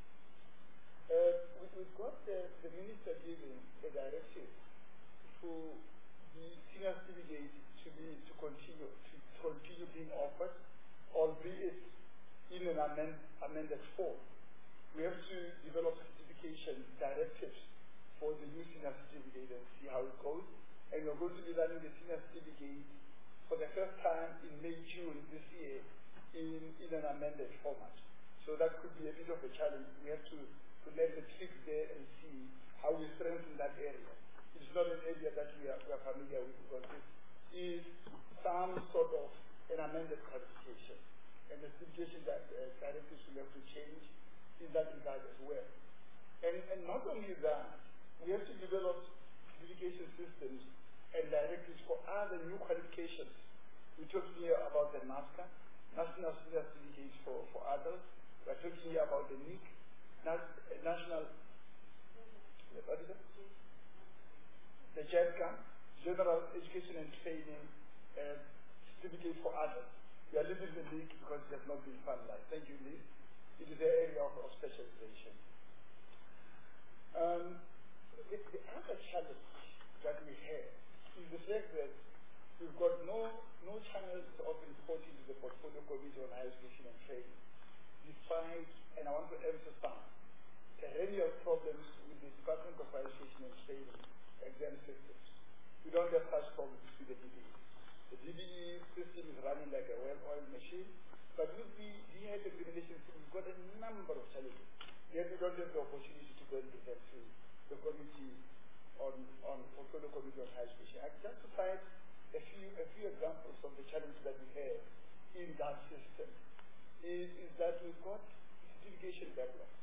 Speaker 6: Uh, we, we've got the, the minister giving a directive for the senior certificate to be to continue to continue being offered, albeit in an amend, amended form. We have to develop certification directives for the new senior certificate and see how it goes. And we're going to be running the senior certificate for the first time in May, June this year in, in an amended format. So that could be a bit of a challenge. We have to, to let the trick there and see how we strengthen that area. It's not an area that we are, we are familiar with because it is some sort of an amended qualification. And the situation that uh, directives will have to change in that regard as well. And, and not only that, we have to develop certification systems and directives for other new qualifications. We're talking here about the NASCA, National Senior Certificates for, for Adults. We're talking here about the N I C, Nas, uh, National, what is it? The JEDCA, General Education and Training uh, Certificate for Adults. We are leaving the N I C because it has not been finalized. Thank you, Liz. It is an area of, of specialization. Um, the, the other challenge that we have is the fact that we've got no, no channels of reporting to the Portfolio Committee on Higher Education and Training, despite, and I want to emphasize, perennial problems with the Department of Higher Education and Training exam systems. We don't have such problems with the D B E. The D B E system is running like a well-oiled machine, but with the D H examination system, we've got a number of challenges. Yet we don't have the opportunity to go and present to the committee on, on Portfolio Committee on Higher Education. I just to cite a few, a few examples of the challenges that we have in that system is, is that we've got certification backlogs.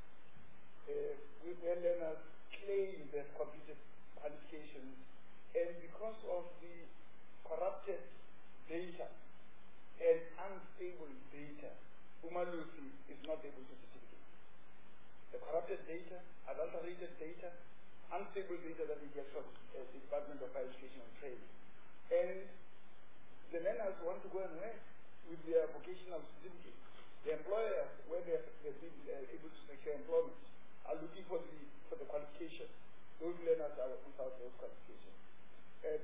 Speaker 6: Uh, we, where learners claim they've completed qualifications, and because of the corrupted data and unstable data, Umalusi is not able to certificate. The corrupted data, adulterated data, unstable data that we get from uh, the Department of Higher Education and Training. And the learners want to go and work with their vocational certificate. The employers, when they've, they've been uh, able to secure employment, are looking for the, for the qualifications. Those learners are without those qualifications. Uh,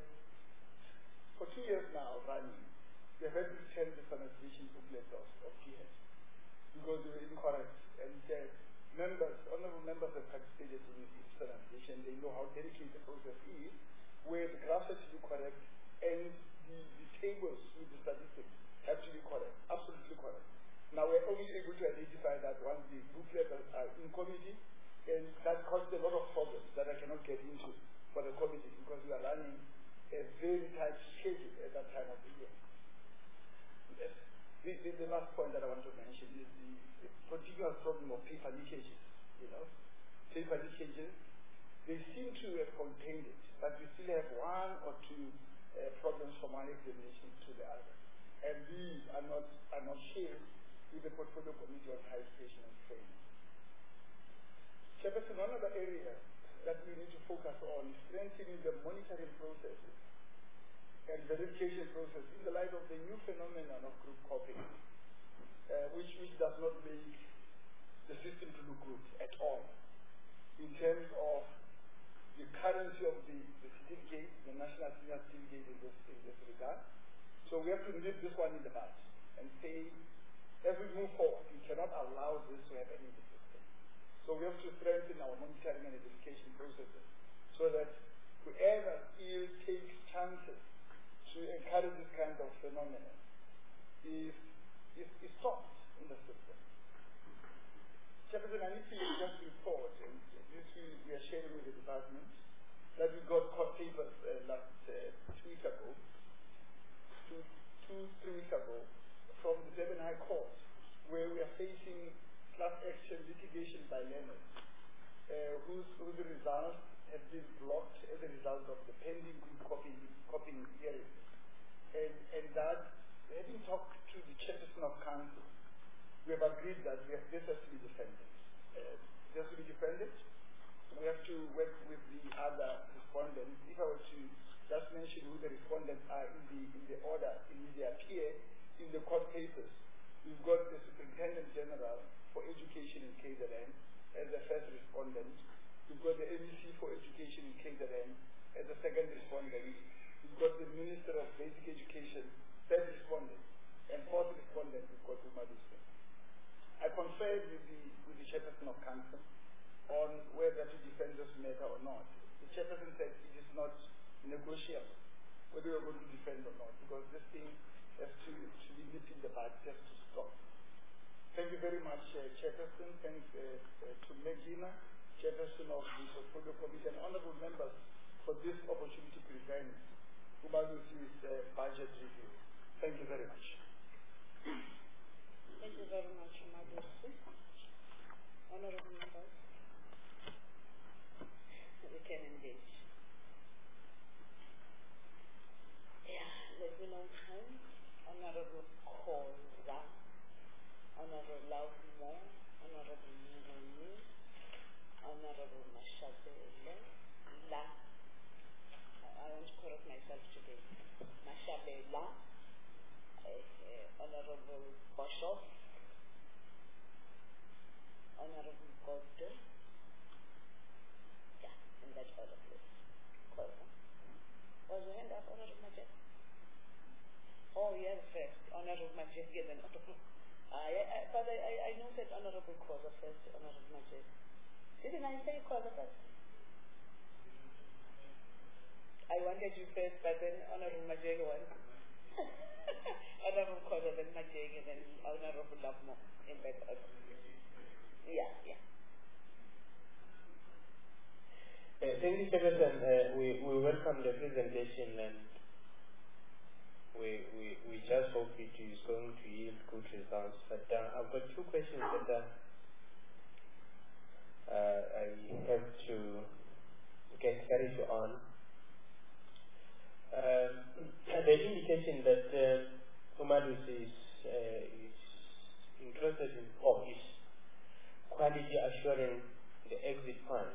Speaker 6: for two years now running, they've had to change the standardization booklet of, of G H because they were incorrect. And uh, members, honorable members have participated in this standardization. They know how delicate the process is, where the graphs have to be correct and the, the tables with the statistics have to be correct, absolutely correct. Now we're only able to identify that once the booklets are in committee, and that caused a lot of problems that I cannot get into for the committee because we are running a very tight schedule at that time of the year. Yes. The, the, the last point that I want to mention is the, the continuous problem of paper leakages. You know, paper leakages, they seem to have contained it, but we still have one or two uh, problems from one examination to the other. And these are not, are not shared with the Portfolio Committee on Higher Education and Training. Chairperson, one other area that we need to focus on is strengthening the monitoring processes and verification process in the light of the new phenomenon of group copying, uh, which, which does not make the system to look good at all in terms of the currency of the, the certificate, the national senior certificate in this, in this regard. So we have to nip this one in the bud and say, as we move forward, we cannot allow this to happen in the system. So we have to strengthen our monitoring and verification processes so that whoever still takes chances to encourage this kind of phenomenon is, is, is stopped in the system. Chairperson, I need to just report, and this we, we are sharing with the department, that we got court papers uh, last uh, two weeks ago, two, two, three weeks ago, from the Durban High Court, where we are facing class action litigation by learners, uh, whose, whose results have been blocked as a result of the pending group copying, copying hearing. And, and that, having talked to the chairperson of council, we have agreed that we have, this has to be defended. Uh, this has to be defended. We have to work with the other respondents. If I were to just mention who the respondents are in the, in the order in which they appear in the court papers, we've got the Superintendent General for Education in K Z N as the first respondent. We've got the M E C for Education in K Z N as the second respondent. We've got the Minister of Basic Education, third respondent. And fourth respondent, we've got Umalusi. I conferred with the, with the chairperson of council on whether to defend this matter or not. The chairperson said it is not negotiable whether we are going to defend or not, because this thing has to, to be nipped in the bud, just to Thank you very much, uh, Chairperson. Thanks uh, uh, to Medina, Chairperson of the Portfolio Committee, and honorable members for this opportunity to present Umalusi's uh, budget review. Thank you very much.
Speaker 1: Thank you very much, Umalusi. Honorable members, we can engage. Yeah, let me know time. Honorable Koza, Honorable Laufmo, Honorable Munguni, Honorable Mashabele, La, I want to correct myself today, Mashabela, uh, uh, Honorable Boshoff, Honorable Goddo, yeah, in that order, please. Koza. Was your hand up, Honorable Majek? Oh, yes, first, Honorable Majek, then Honorable. Uh, yeah, I, but I, I, I noted Honorable Koza first, Honorable Majek. Didn't I say Koza first? I wanted you first, but then Honorable Majek won. Honorable Koza, then Majek, and then Honorable Laufmo in that order. Yeah, yeah.
Speaker 3: Uh, thank you, Chairperson. Uh, we, we welcome the presentation, and we, we, we just hope it is going to yield good results. But uh, I've got two questions that uh, uh, I have to get clarity on. Um, the indication that uh, Umalusi is, uh, is interested in, or is quality assuring the exit fund.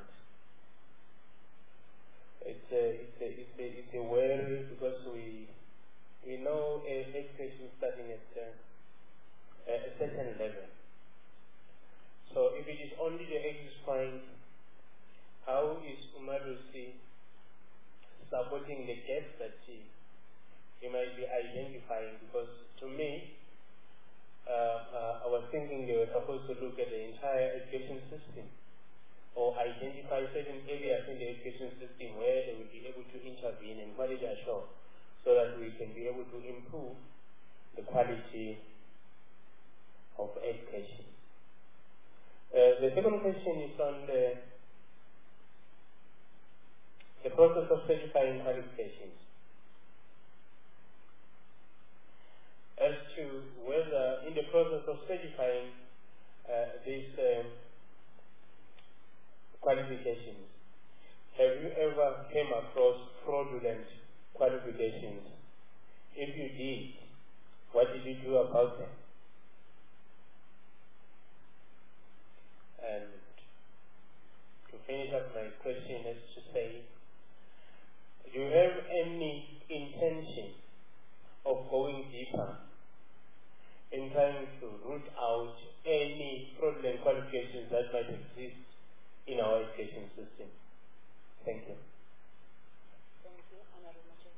Speaker 3: It's a, it's a, it's a, it's a worry because we we know uh, education starting at uh, a certain level. So if it is only the exit fund, how is Umalusi supporting the gaps that he, he might be identifying? Because to me, uh, uh, I was thinking they were supposed to look at the entire education system, or identify certain areas in the education system where they will be able to intervene and quality assure, so that we can be able to improve the quality of education. Uh, the second question is on the, the process of certifying qualifications. As to whether in the process of certifying uh, these um, qualifications, have you ever came across fraudulent qualifications? If you did, what did you do about them? And to finish up my question is to say, do you have any intention of going deeper in trying to root out any fraudulent qualifications that might exist in our education system? Thank you.
Speaker 1: Thank you, Honorable Majek.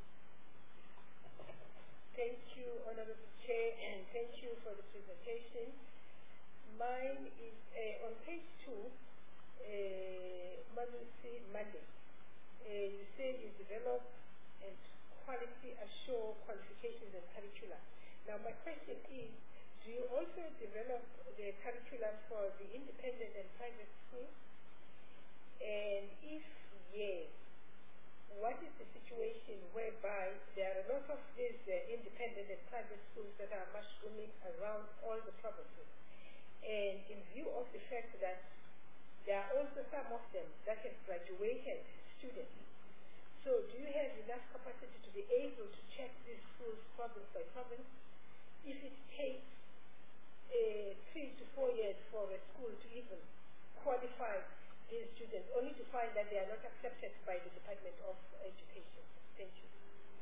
Speaker 2: Thank you, Honorable Chair, and thank you for the presentation. Mine is uh, on page two, uh, Umalusi mandate. Uh, you say you develop and quality assure qualifications and curricula. Now my question is, do you also develop the curriculum for the independent and private schools? And if yes, what is the situation whereby there are a lot of these uh, independent and private schools that are mushrooming around all the provinces? And in view of the fact that there are also some of them that have graduated students, so do you have enough capacity to be able to check these schools province by province? If it takes uh, three to four years for a school to even qualify these students, only to find that they are not accepted by the Department of Education. Thank you.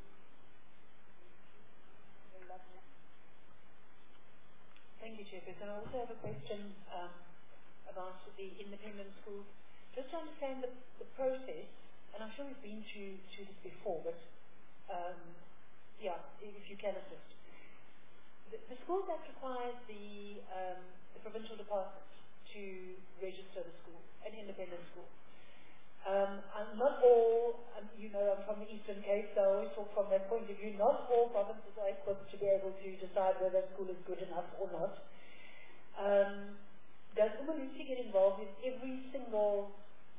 Speaker 5: Thank you, Chairperson. I also have a question um, about the independent schools. Just to understand the, the process, and I'm sure we've been through, through this before, but um, yeah, if you can assist. The, the school that requires the, um, the provincial department to register the school, an independent school. Um, and not all, um, you know, I'm from the Eastern Cape, so I always talk from that point of view, not all provinces are equipped to be able to decide whether a school is good enough or not. Um, does Umalusi get involved in every single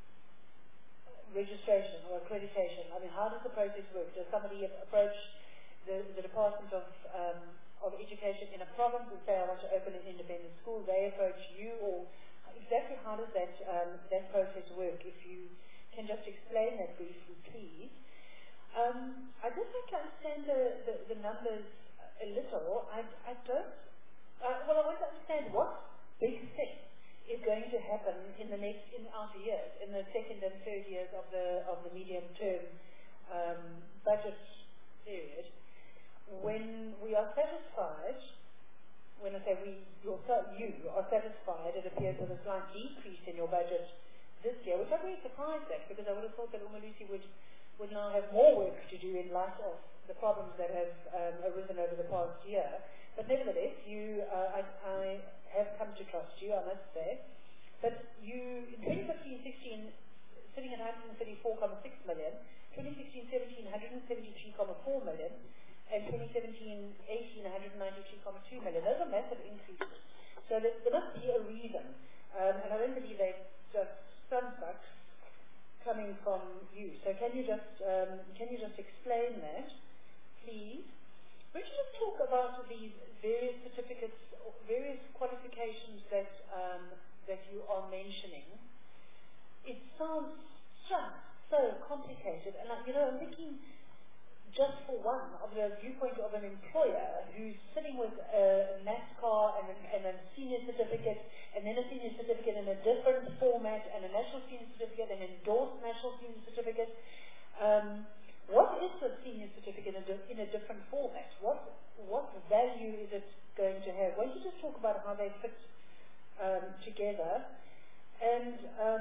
Speaker 5: registration or accreditation? I mean, how does the process work? Does somebody approach the, the Department of, um, of Education in a province and say, I want to open an independent school? They approach you, or exactly how does that, um, that process work? If you can just explain that briefly, please. Um, I'd just like to understand the, the, the numbers a little. I, I don't, uh, well, I want to understand what big thing is going to happen in the next, in outer years, in the second and third years of the of the medium-term um, budget period, when we are satisfied. When I say we, yourself, you are satisfied, it appears with a slight decrease in your budget this year, which I'm very surprised at, because I would have thought that Umalusi would would now have more work to do in light of the problems that have um, arisen over the past year. But nevertheless, you, uh, I, I have come to trust you, I must say. But you, in twenty fifteen sixteen, sitting at one hundred thirty-four point six million, twenty sixteen seventeen, one hundred seventy-three point four million, and twenty seventeen eighteen, one hundred ninety-two point two million. Those are massive increases. So there, there must be a reason. Um, and I don't believe they're just some bucks coming from you. So can you just um, can you just explain that, please? Would you just talk about these various certificates, various qualifications that um, that you are mentioning? It sounds just so complicated, and like, you know, I'm thinking just for one, of the viewpoint of an employer who's sitting with a NASCAR and a, and a senior certificate, and then a senior certificate in a different format, and a national senior certificate, and endorsed national senior certificate. Um, what is the senior certificate in a, in a different format? What what value is it going to have? Why don't you just talk about how they fit um, together? And um,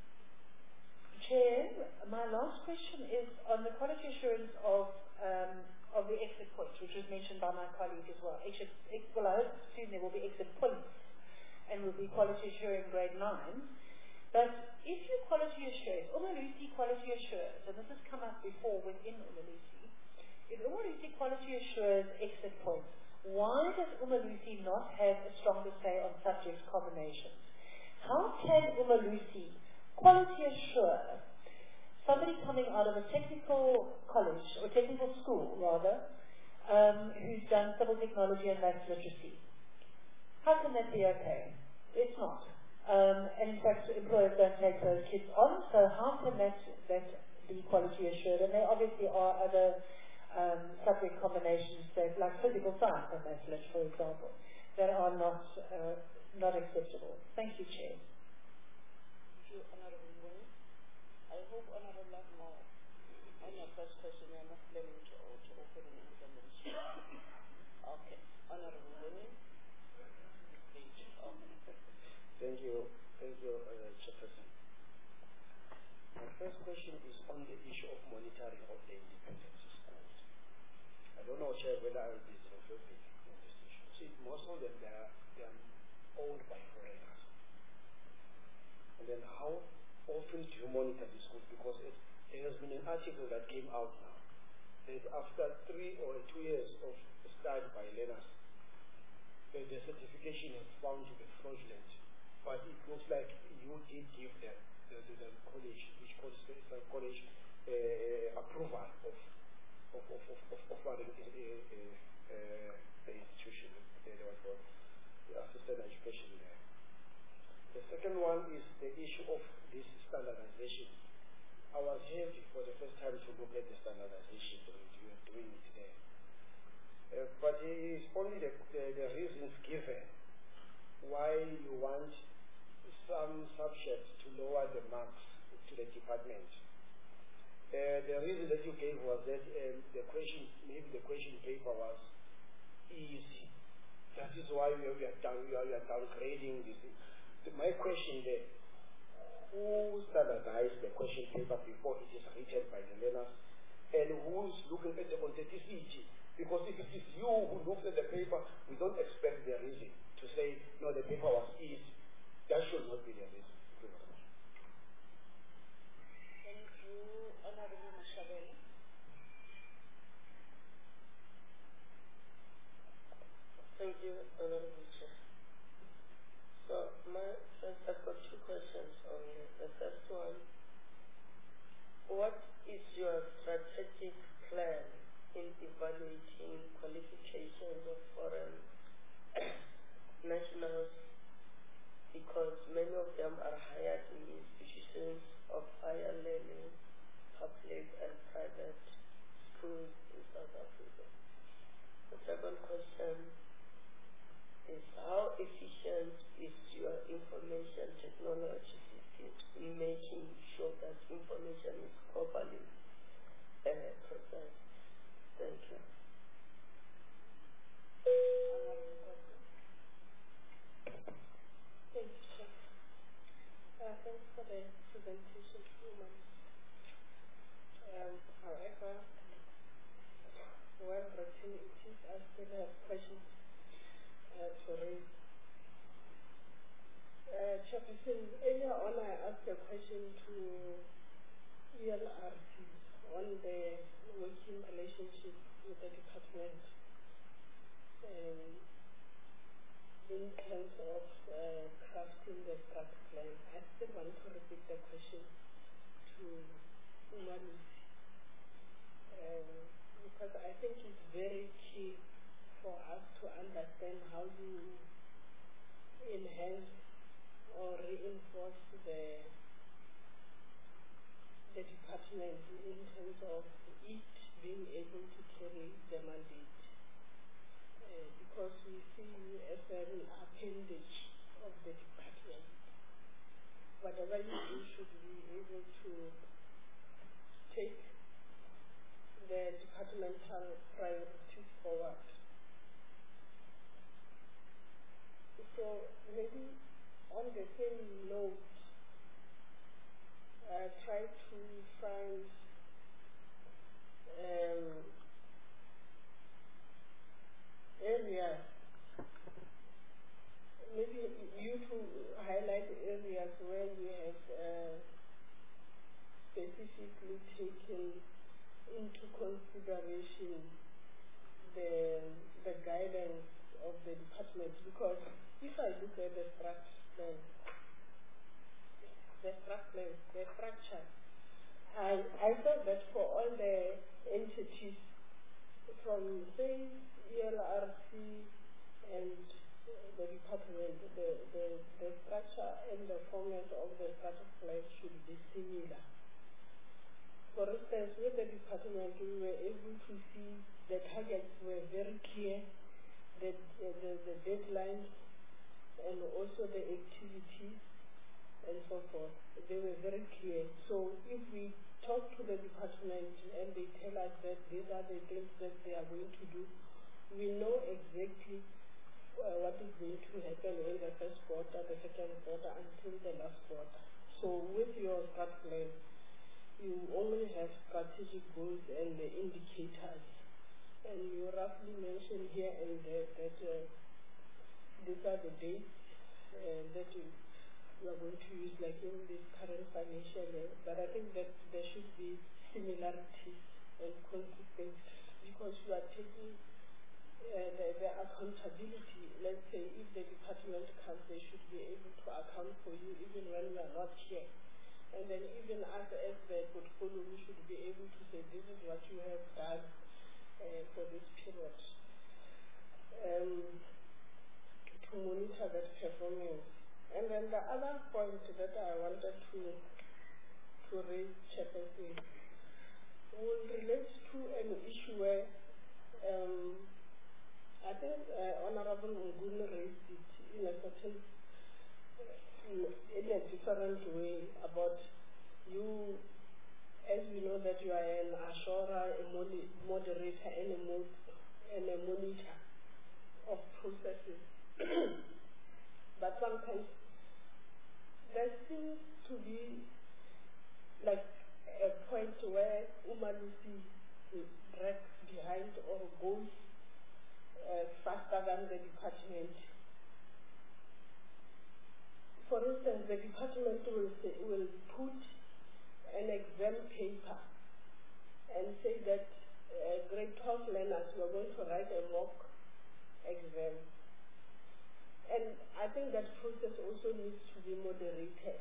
Speaker 5: Chair, my last question is on the quality assurance of um, of the exit points, which was mentioned by my colleague as well. Exit, ex, well, I hope soon there will be exit points and will be quality assuring grade nine. But if you quality assure, Umalusi quality assures, and this has come up before within Umalusi, if Umalusi quality assures exit points, why does Umalusi not have a stronger say on subject combinations? How can Umalusi quality assure somebody coming out of a technical college, or technical school rather, um, who's done civil technology and maths literacy? How can that be okay? It's not. Um, and in fact, employers don't take those kids on, so how can that, that be quality assured? And there obviously are other um, subject combinations, that, like physical science and maths lit, for example, that are not, uh, not acceptable. Thank you, Chair.
Speaker 1: Thank you, Honorable Winnie. I hope Honorable Lagmo, on your first question, you are not planning to, to open an independent school. Okay. Honorable Winnie.
Speaker 6: Thank you. Thank you, uh, Chairperson. My first question is on the issue of monitoring of the independent schools. I don't know, Chair, whether I will be xenophobic on this issue. See, most of them, they are, they are owned by foreigners. And then how often do you monitor the schools? Because it, there has been an article that came out now that after three or two years of study by learners, the, the certification is found to be fraudulent. But it looks like you did give them the, the, the college, which calls the college uh, approval of of of of, of offering uh, uh, the institution, the, the, the assisted education there. The second one is the issue of this standardization. I was here for the first time to look at the standardization that we are doing it there. Uh, but it is only the, the, the reasons given why you want some subjects to lower the marks to the department. Uh, the reason that you gave was that um, the question, maybe the question paper was easy. That is why we are, down, we are, we are downgrading this. My question there, who standardized the question paper before it is written by the learners, and who's looking at the authenticity? Because if it is you who looks at the paper, we don't expect the reason to say, no, the paper was easy. That should not be the reason.
Speaker 1: Thank you, Honorable Mashabela.
Speaker 9: Thank you, Honorable Chair. I've I've got two questions only. The first one, what is your strategic plan in evaluating qualifications of foreign nationals, because many of them are hired in institutions of higher learning, public and private schools in South Africa? The second question is, how efficient is your information technology system in making sure that information is properly uh, processed? Thank you.
Speaker 2: Thank you, Chef. Uh, thanks for the presentation, woman. Um, however, well written it is, I still have questions uh, to raise. Uh, Chairperson, earlier on I asked a question to E L R C on the working relationship with the department um, in terms of uh, crafting the strat plan. I still want to repeat the question to Umalusi, um, because I think it's very key for us to understand how you enhance or reinforce the the department in terms of it being able to carry the mandate. Uh, because we see you as an appendage of the department. Whatever you do should be able to take the departmental priorities forward. So maybe on the same note, I try to find um, areas, maybe you to highlight areas where you have uh, specifically taken into consideration the the guidance of the department. Because if I look at the structure plan, the structure, the structure, I I thought that for all the entities from say E L R C and the department, the, the, the structure and the format of the structure plan should be similar. For instance, with the department, we were able to see the targets were very clear, the, the, the deadlines, and also the activities, and so forth. They were very clear. So if we talk to the department and they tell us that these are the things that they are going to do, we know exactly uh, what is going to happen in the first quarter, the second quarter, until the last quarter. So with your strat plan, you only have strategic goals and the indicators. And you roughly mentioned here and there that uh, these are the dates uh, that you, you are going to use, like in this current financial year. But I think that there should be similarities and consistency, because you are taking uh, the, the accountability. Let's say if the department comes, they should be able to account for you even when you are not here. And then even us as the portfolio, we should be able to say, this is what you have done uh, for this period. Um, to monitor that performance. And then the other point that I wanted to to raise, Chairperson, will relate to an issue where um, I think uh, Honorable Ngun raised it in a certain in a different way about you, as we know that you are an assurer, a moderator, and a, mod and a monitor of processes. But sometimes there seems to be like a point where Umalusi drags behind or goes uh, faster than the department. For instance, the department will, say, will put an exam paper and say that uh, grade twelve learners, we are going to write a mock exam. And I think that process also needs to be moderated.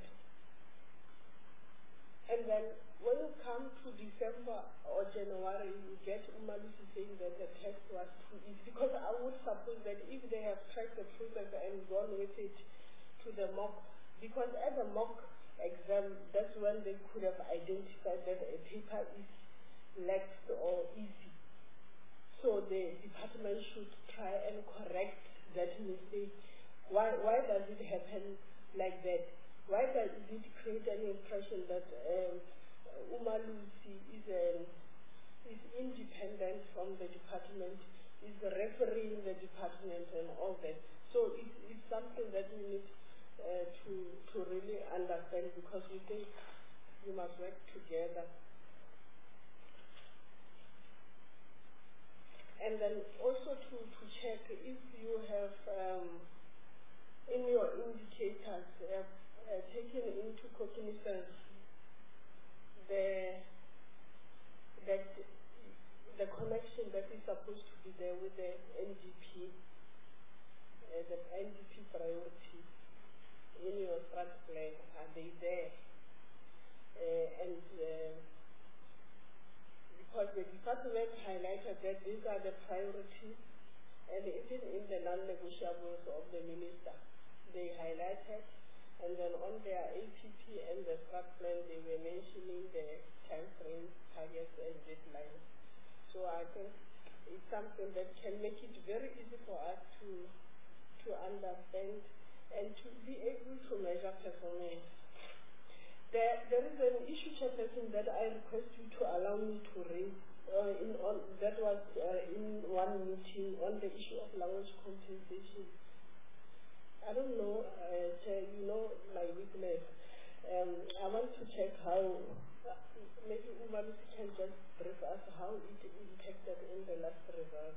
Speaker 2: And then when you come to December or January, you get Umalusi saying that the test was too easy. Because I would suppose that if they have tracked the process and gone with it to the mock, because at the mock exam, that's when they could have identified that a paper is lax or easy. So the department should try and correct that mistake. Why, why does it happen like that? Why does it create an impression that um, Umalusi is, um, is independent from the department, is refereeing the department and all that? So it's, it's something that we need uh, to, to really understand, because we think we must work together. And then also to, to check if you have um, in your indicators uh, uh, taken into cognizance the that the connection that is supposed to be there with the N D P, uh, the N D P priority in your strat plan. Are they there? Uh, and uh, because the department highlighted that these are the priorities, and even in the non-negotiables of the minister, they highlighted, and then on their A P P and the strat plan, they were mentioning the time frame, targets, and deadlines. So I think it's something that can make it very easy for us to to understand and to be able to measure performance. There, there is an issue, Chairperson, that I request you to allow me to raise. Uh, in on, that was uh, in one meeting on the issue of language compensation. I don't know, uh, Chair, you know my weakness. Um, I want to check how, uh, maybe Umalusi can just brief us how it impacted in the last result.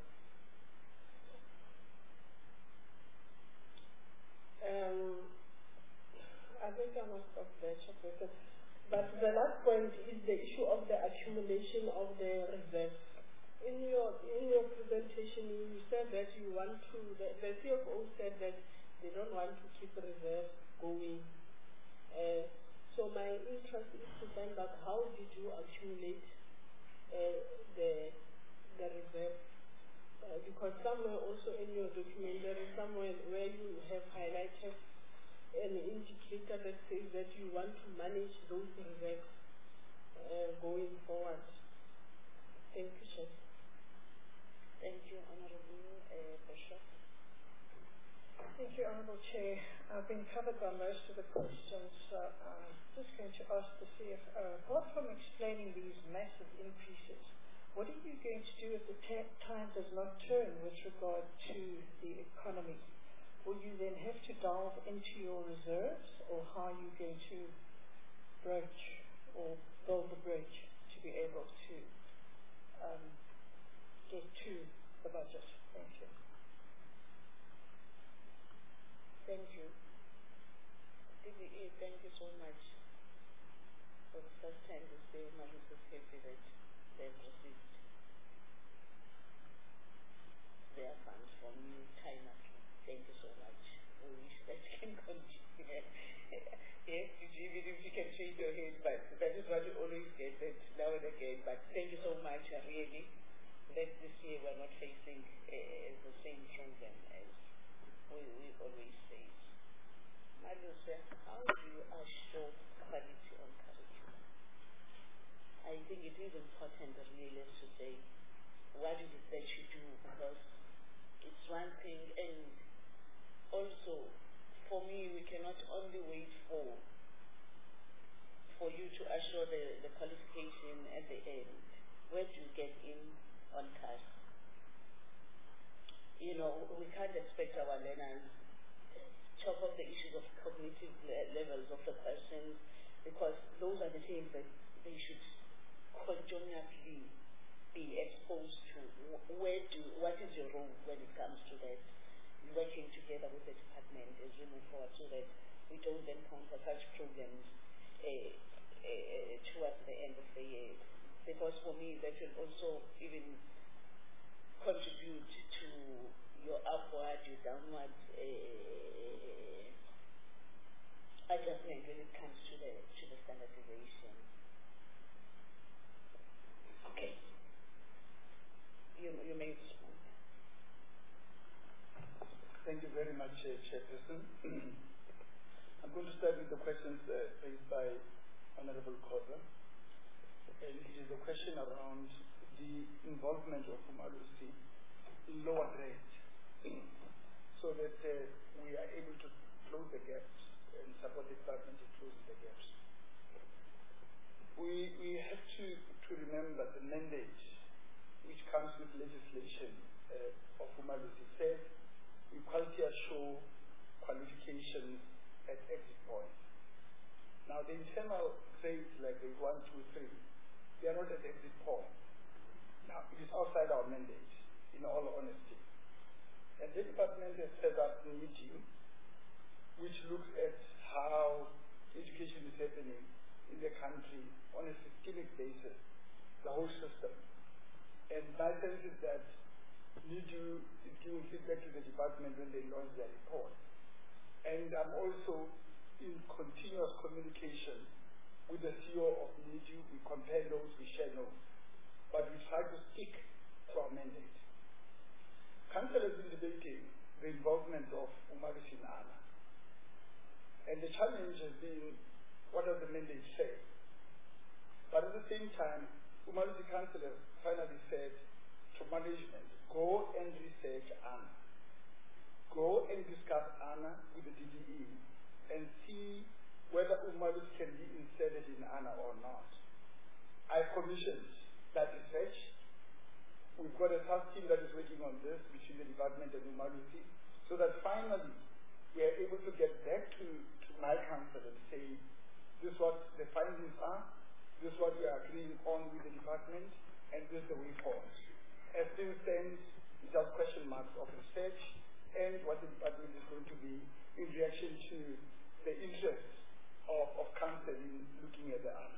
Speaker 2: Um, I think I must stop there, Chairperson. But the last point is the issue of the accumulation of the reserves. In your in your presentation, you said that you want to, the, the C F O said that they don't want to keep reserves going. Uh, so my interest is to find out how did you accumulate uh, the the reserves? Uh, because somewhere also in your document there is somewhere where you have highlighted an indicator that says that you want to manage those reserves uh, going forward. Thank you, Chair.
Speaker 1: Thank you, Honorable uh, Bishop.
Speaker 4: Thank you, Honourable Chair. I've been covered by most of the questions. So I'm just going to ask the C F O, apart from explaining these massive increases, what are you going to do if the tide does not turn with regard to the economy? Will you then have to delve into your reserves, or how are you going to broach or build the bridge to be able to um, get to the budget? Thank you.
Speaker 1: Thank you. D B E, thank you so much. For the first time this day, Umalusi is happy that they have received their funds from you, China. Thank you so much. We wish that can continue. Yes, even if you can shake your head, but that is what you always get that now and again. But thank you so much, uh, really, that this year we're not facing uh, the same problem as we, we always face. Malusi, how do you assure quality on curriculum? I think it is important, really, to say what is it that you do, because it's one thing, and also, for me, we cannot only wait for for you to assure the, the qualification at the end. Where do you get in on task? You know, we can't expect our learners top of the issues of cognitive le- levels of the questions, because those are the things that they should continually be exposed to. Where do, what is your role when it comes to that? Working together with the department as we move forward, so that we don't encounter such problems uh, uh, towards the end of the year. Because for me, that will also even contribute to your upward, your downward uh, standardization. Okay. You, you may respond.
Speaker 6: Thank you very much, uh, Chairperson. I'm going to start with the questions uh, raised by Honorable Khoza. And it is a question around the involvement of Umalusi in lower grades so that uh, we are able to close the gaps and support the department in closing the gaps. We, we have to, to remember the mandate which comes with legislation uh, of Umalusi says equality assure qualifications at exit points. Now the internal grades like the one, two, three, they are not at exit point. Now it is outside our mandate, in all honesty. And the department has set up N I D U, which looks at how education is happening in the country on a systemic basis, the whole system. And my sense is that N I D U is giving feedback to the department when they launch their report. And I'm also in continuous communication with the C E O of N I D U. We compare notes, we share notes. But we try to stick to our mandate. Council has been debating the involvement of Umalusi in ANA. And the challenge has been, what does the mandate say? But at the same time, Umalusi Council has finally said to management, go and research ANA. Go and discuss ANA with the D D E and see whether Umalusi can be inserted in ANA or not. I commissioned that research. We've got a task team that is working on this between the department and Umalusi, so that finally we are able to get back to, to my council and say, this is what the findings are, this is what we are agreeing on with the department, and this is the way forward. As things stand, it's just question marks of research and what the department is going to be in reaction to the interest of, of council in looking at the ANA.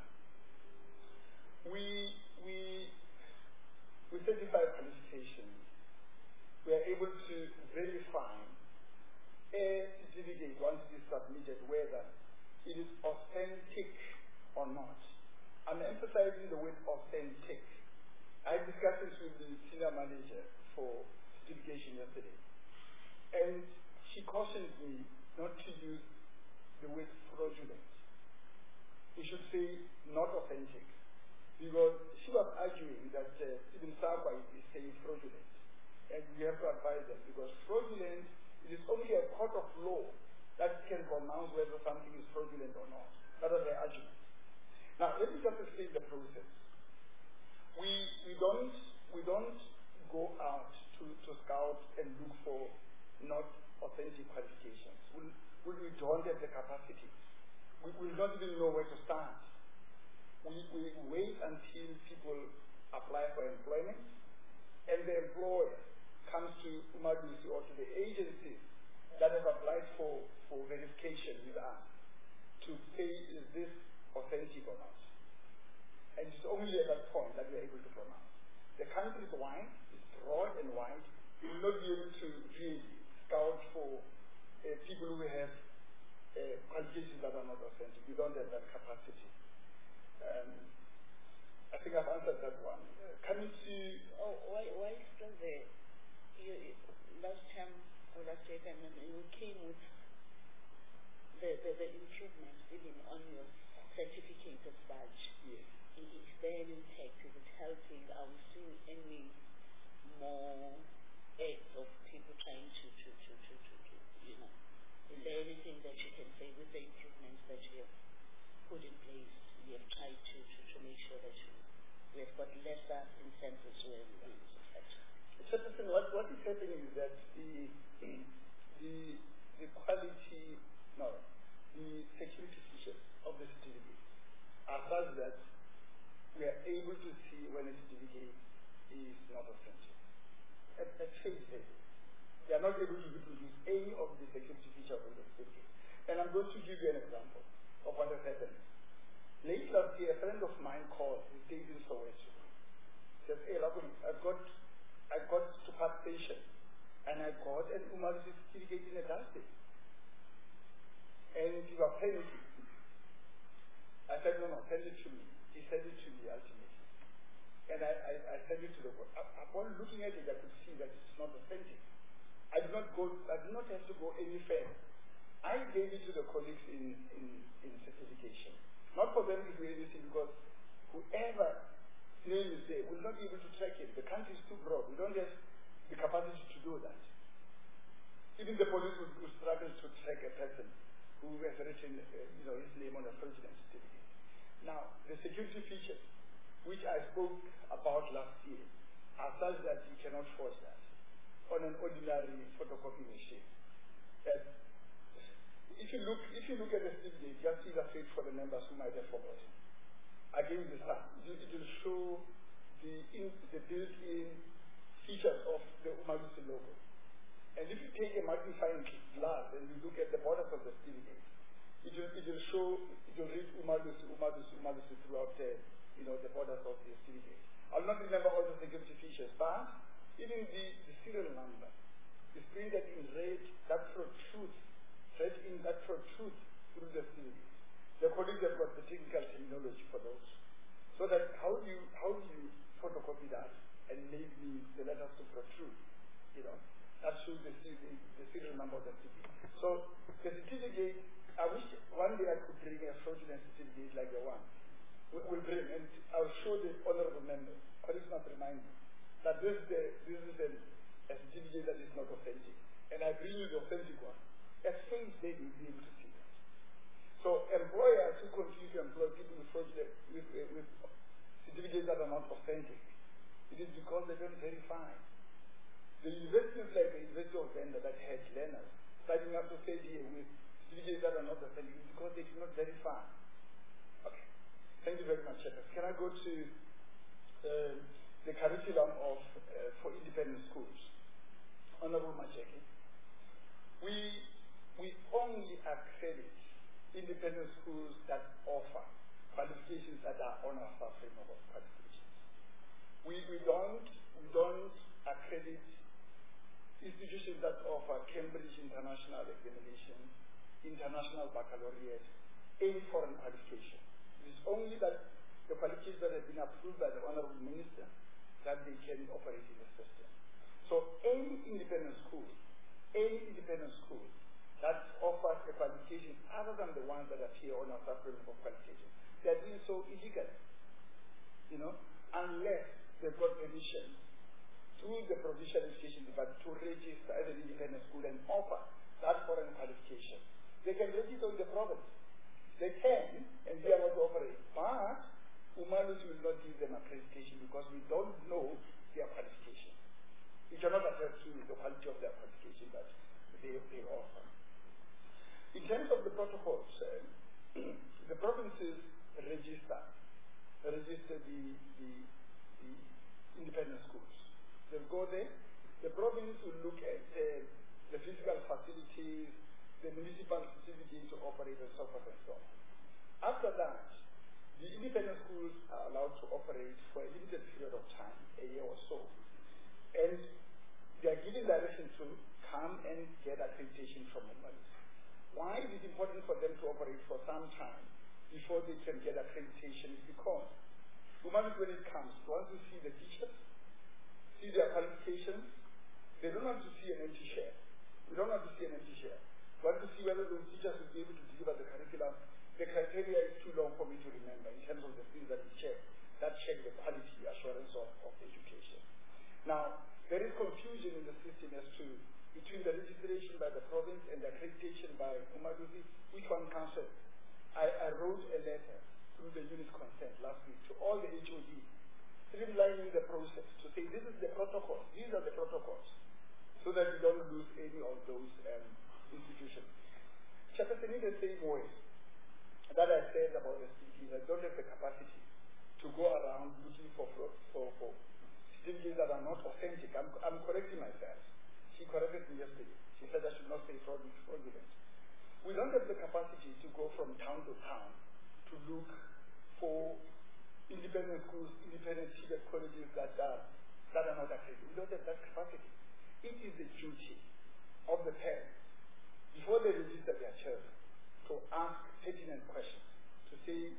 Speaker 6: We, we, we certify qualifications. We are able to verify a certificate once it is submitted, whether it is authentic or not. I'm emphasizing the word authentic. I discussed this with the senior manager for certification yesterday. And she cautioned me not to use the word fraudulent. We should say not authentic. Because she was arguing that uh, even Sakwa is saying fraudulent. And we have to advise them, because fraudulent, it is only a court of law that can pronounce whether something is fraudulent or not. That was their argument. Now, let me just explain the process. We, we, don't, we don't go out to, to scout and look for not authentic qualifications. We, we don't have the capacity. We will not even know where to start. We, we wait until people apply for employment, and the employer comes to Umalusi or to the agencies that have applied for, for verification with us to say, is this authentic or not? And it's only at that point that we are able to pronounce. The country is wide, it's broad and wide. We will not be able to really scout for uh, people who have uh, qualifications that are not authentic. We don't have that capacity. Um, I think I've answered that one. Uh, coming to...
Speaker 1: Oh, why, why is the... You, last time, or last year, I mean, you came with the, the, the improvements even on your certificate of badge.
Speaker 6: Yes.
Speaker 1: Is, is there any text? Is it helping? Are we seeing any more acts of people trying to, to, to, to, to, to you know? Is there anything that you can say with the improvements that you have put in place? We have tried to, to, to make sure that you, we have got lesser incentives where we want to touch.
Speaker 6: Chairperson, what, what is happening is that the, the, the quality, no, the security features of the certificate are such that we are able to see when a certificate is not authentic. At, at face value, they are not able to reproduce any of the security features of the certificate. And I'm going to give you an example of what has happened. Late last year, a friend of mine called, he stays in Soweto. He says, hey, Rakun, I got, I got to Park Station, and I got an Umalusi certificate in a dustbin. And he was panicking. I said, no, no, send it to me. He sent it to me ultimately. And I, I, I sent it to the board. Upon looking at it, I could see that it's not authentic. I did not go, I did not have to go any further. I gave it to the colleagues in, in, in certification. Not for them to do anything, because whoever name is there will not be able to track it. The country is too broad. We don't have the capacity to do that. Even the police would, would struggle to track a person who has written uh, you know, his name on a fraudulent certificate. Now, the security features, which I spoke about last year, are such that you cannot force that on an ordinary photocopy machine. Uh, if you look, if you look at the certificate, just illustrate for the members who might have forgotten. Again, the sun, it will show the, in, the built-in features of the Umalusi logo. And if you take a magnifying glass and you look at the borders of the certificate, it will, it will show, it will read Umalusi, Umalusi, Umalusi throughout the, you know, the borders of the certificate. I'll not remember all the security features, but even the, the serial number is printed in red, that protrudes, red in that protrudes through the certificate. The colleagues have got the technical terminology for those. So that how do you, how do you photocopy that and make the, the letters to protrude, you know? That shows the, the, the serial number of the certificate. So the certificate, I wish one day I could bring a fraudulent certificate like the one we, we'll bring, and I'll show the honorable members, colleagues must remind me, that this is, the, this is an, a certificate that is not authentic. And I bring you the authentic one. At face day, you'll be able to see that. So employers who continue to employ people with fraudulent, with, uh, with certificates that are not authentic, it is because they don't verify. The universities like the University of Venda that had learners starting up to third year with certificates that are not authentic because they do not verify. Okay. Thank you very much, Shepherd. Can I go to uh, the curriculum of uh, for independent schools? Honorable Macheke. We we only accredit independent schools that offer qualifications that are on our framework of qualifications. We we don't we don't accredit institutions that offer Cambridge International Examination, International Baccalaureate, any foreign qualification. It is only that the qualifications that have been approved by the Honorable Minister that they can operate in the system. So any independent school, any independent school that offers a qualification other than the ones that appear on our framework of qualification, they are doing so illegally, you know, unless they've got permission through the provincial education department to register as an independent school and offer that foreign qualification. They can register with the province. They can, and they are not to operate. But Umalusi will not give them accreditation because we don't know their qualification. We cannot attest to the quality of their qualification that they, they offer. In terms of the protocols, uh, the provinces register, register the, the, the independent schools. They'll go there. The province will look at uh, the physical facilities, the municipal certificate to operate, and so forth and so on. After that, the independent schools are allowed to operate for a limited period of time, a year or so. And they are given direction to come and get accreditation from Umalusi. Why is it important for them to operate for some time before they can get accreditation? Is because Umalusi, when it comes, once you see the teachers, see their qualifications, they don't want to see an empty share. We don't want to see an empty share. We want to see whether those teachers will be able to deliver the curriculum. The criteria is too long for me to remember in terms of the things that we check, that check the quality assurance of, of education. Now, there is confusion in the system as to between the registration by the province and the accreditation by Umalusi, which one comes first. I, I wrote a letter through the unit consent last week to all the H O Ds, streamlining the process to say this is the protocol, these are the protocols, so that we don't lose any of those um, institutions. Chairperson, in the same way that I said about the cities, I don't have the capacity to go around looking for for, for certificates that are not authentic. I'm, I'm correcting myself. She corrected me yesterday. She said I should not say fraudulent. We don't have the capacity to go from town to town to look for independent schools, independent teacher colleges that are, that are not accredited. We don't have that capacity. It is the duty of the parents, before they register their children, to ask pertinent questions, to say,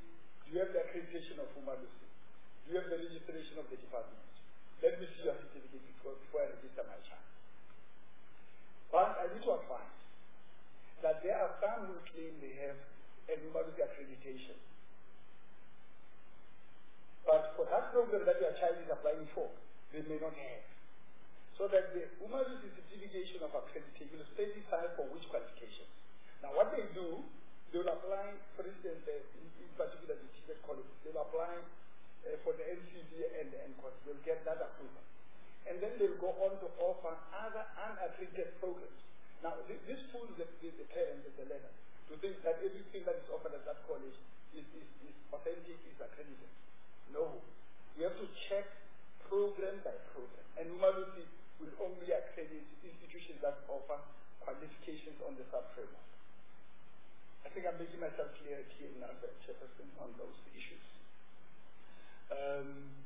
Speaker 6: Do you have the accreditation of Umalusi? Do you have the registration of the department? Let me see your certificate before, before I register my child. But I need to advise that there are some who claim they have an Umalusi accreditation. But for that program that your child is applying for, they may not have. So that the Umalusi certification of accreditation will specify for which qualifications. Now what they do, they will apply, for instance, uh, in, in particular the T V E T college, they will apply uh, for the N C D and the N C O S, they'll get that approval. And then they'll go on to offer other unaccredited programs. Now th this fools the, the, the parents and the learner to think that everything that is offered at that college is, is, is authentic, is accredited. No. We have to check program by program. And Umalusi will only accredit institutions that offer qualifications on the sub-framework. I think I'm making myself clear here now, Chairperson, on those issues. Um,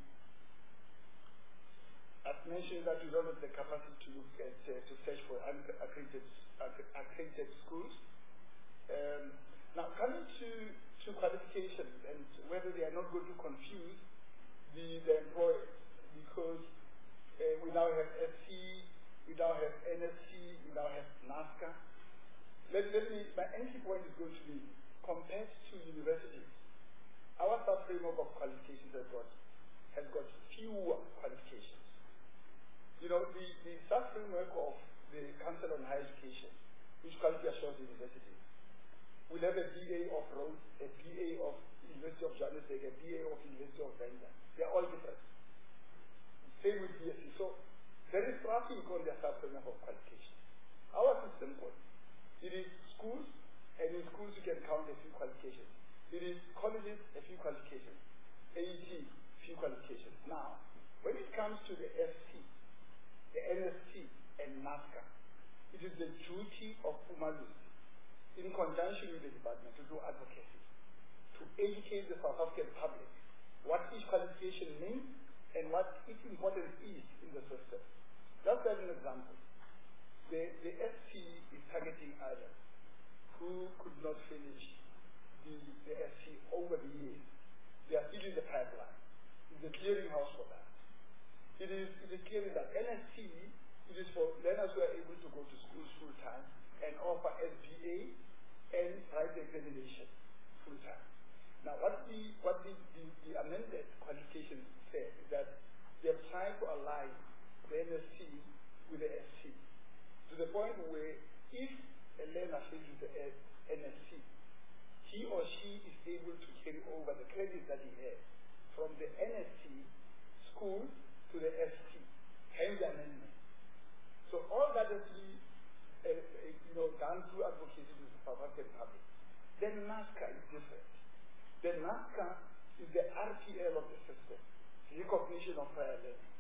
Speaker 6: I've mentioned that we don't have the capacity to look at, uh, to search for accredited, accredited schools. Um, now, coming to, to qualifications and whether they are not going to confuse the, the employers, because uh, we now have S C, we now have N S C, we now have NASCA. Let, let me, my entry point is going to be, compared to universities, our sub-framework of qualifications has got, has got fewer qualifications. You know, the, the sub-framework of the Council on Higher Education, which quality assures universities, will have a B A of Rhodes, a B A of University of Johannesburg, a B A of University of Venda. They are all different. Same with B S c. So there is traffic on their sub-framework of qualifications. Ours is simple. It is schools, and in schools you can count a few qualifications. It is colleges, a few qualifications. A E T, few qualifications. Now, when it comes to the S C, the N S C, and NASCA, it is the duty of Umalusi, in conjunction with the department, to do advocacy, to educate the South African public what each qualification means and what its importance is in the system. Just as an example, the, the S C is targeting others who could not finish the, the S C over the years. They are still in the pipeline. It's a clearinghouse for that. It is, it is clear that N S C, it is for learners who are able to go to schools full time and offer S B A and write the examination full time. Now, what the, what the, the, the amended qualification said is that they have tried to align the N S C with the S C to the point where if a learner finishes the N S C, he or she is able to carry over the credits that he has from the N S C school to the S C, hence the amendment. So all that has been uh, you know, done through advocacy to the South African public. Then NASCA is different. The NASCA is the R P L of the system, recognition of prior learning.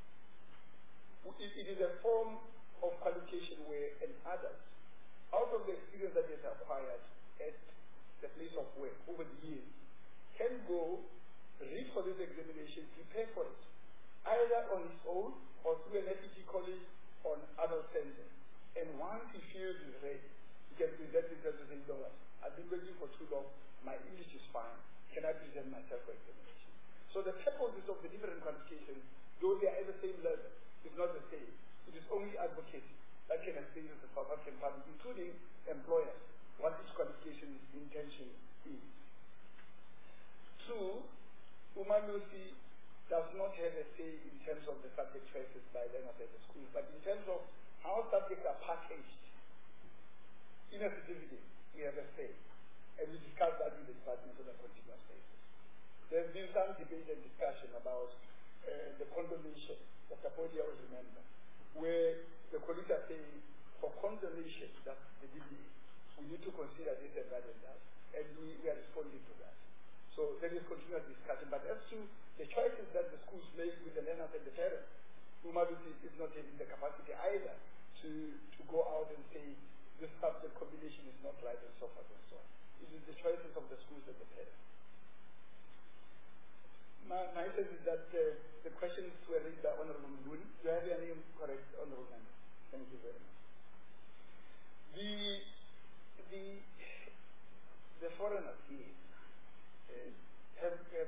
Speaker 6: It, it is a form of qualification where an adult, out of the experience that he has acquired at the place of work over the years, can go, read for this examination, prepare for it, either on his own or through an F E T college on adult center. And once he feels he's ready, he can present himself to say, no, I've been waiting for too long, my English is fine, can I present myself for examination? So the purposes of the different qualifications, though they are at the same level, is not the same. It is only advocacy that can explain to the South African public, including employers, what each qualification's intention is. Two, Umalusi does not have a say in terms of the subject choices by learners at the school, but in terms of how subjects are packaged in a certificate, we have a say. And we discuss that with the department on a continuous basis. There's been some debate and discussion about uh, the condonation, Doctor Podi always remember, where the colleagues are saying, for condonation, that's the D B A, we need to consider this and that and that. And we, we are responding to that. So there is continuous discussion. But as to the choices that the schools make with the learners and the parents, Umalusi is not having the capacity either to, to go out and say, this subject combination is not right and so forth and so on. It is the choices of the schools and the parents. My, my sense is that uh, the questions were raised by Honorable Mbuni. Do you have your name correct, Honorable Member? Thank you very much. The, the, the foreigners here uh, have, uh,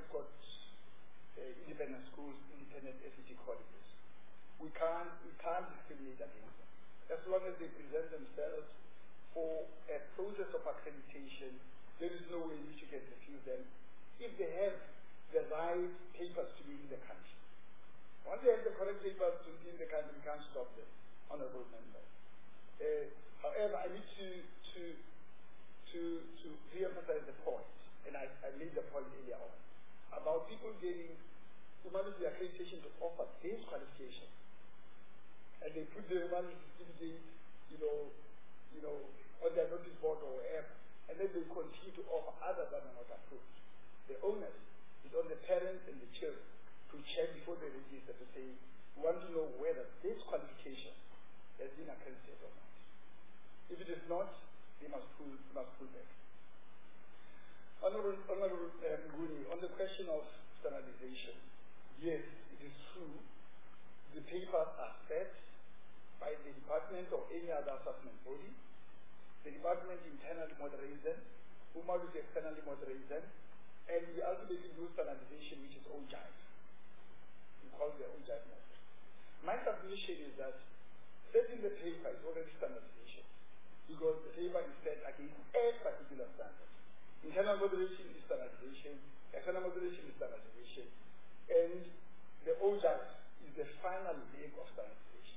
Speaker 6: we can't, we can't discriminate against them. As long as they present themselves for a process of accreditation, there is no way in which you can refuse them if they have the right papers to be in the country. Once they have the correct papers to be in the country, we can't stop them, honorable member. Uh, however, I need to, to, to, to re-emphasize the point, and I, I made the point earlier on, about people getting humanity accreditation to offer this qualification. And they put the humanity certificate, you know, you know, on their notice board or wherever, and then they continue to offer other than are not approved. The onus is on the parents and the children to check before they register to say, we want to know whether this qualification has been accredited or not. If it is not, they must pull, must pull back. Honorable, Honorable um, Guni, on the question of standardization, yes, it is true. The papers are set by the department or any other assessment body. The department internally moderates them, Umalusi externally moderates them, and we ultimately do standardization, which is O J I V. We call it the O J I V method. My submission is that setting the paper is already standardization, because the paper is set against a particular standard. Internal moderation is standardization, external moderation is standardization, and the O J I V is the final leg of standardization.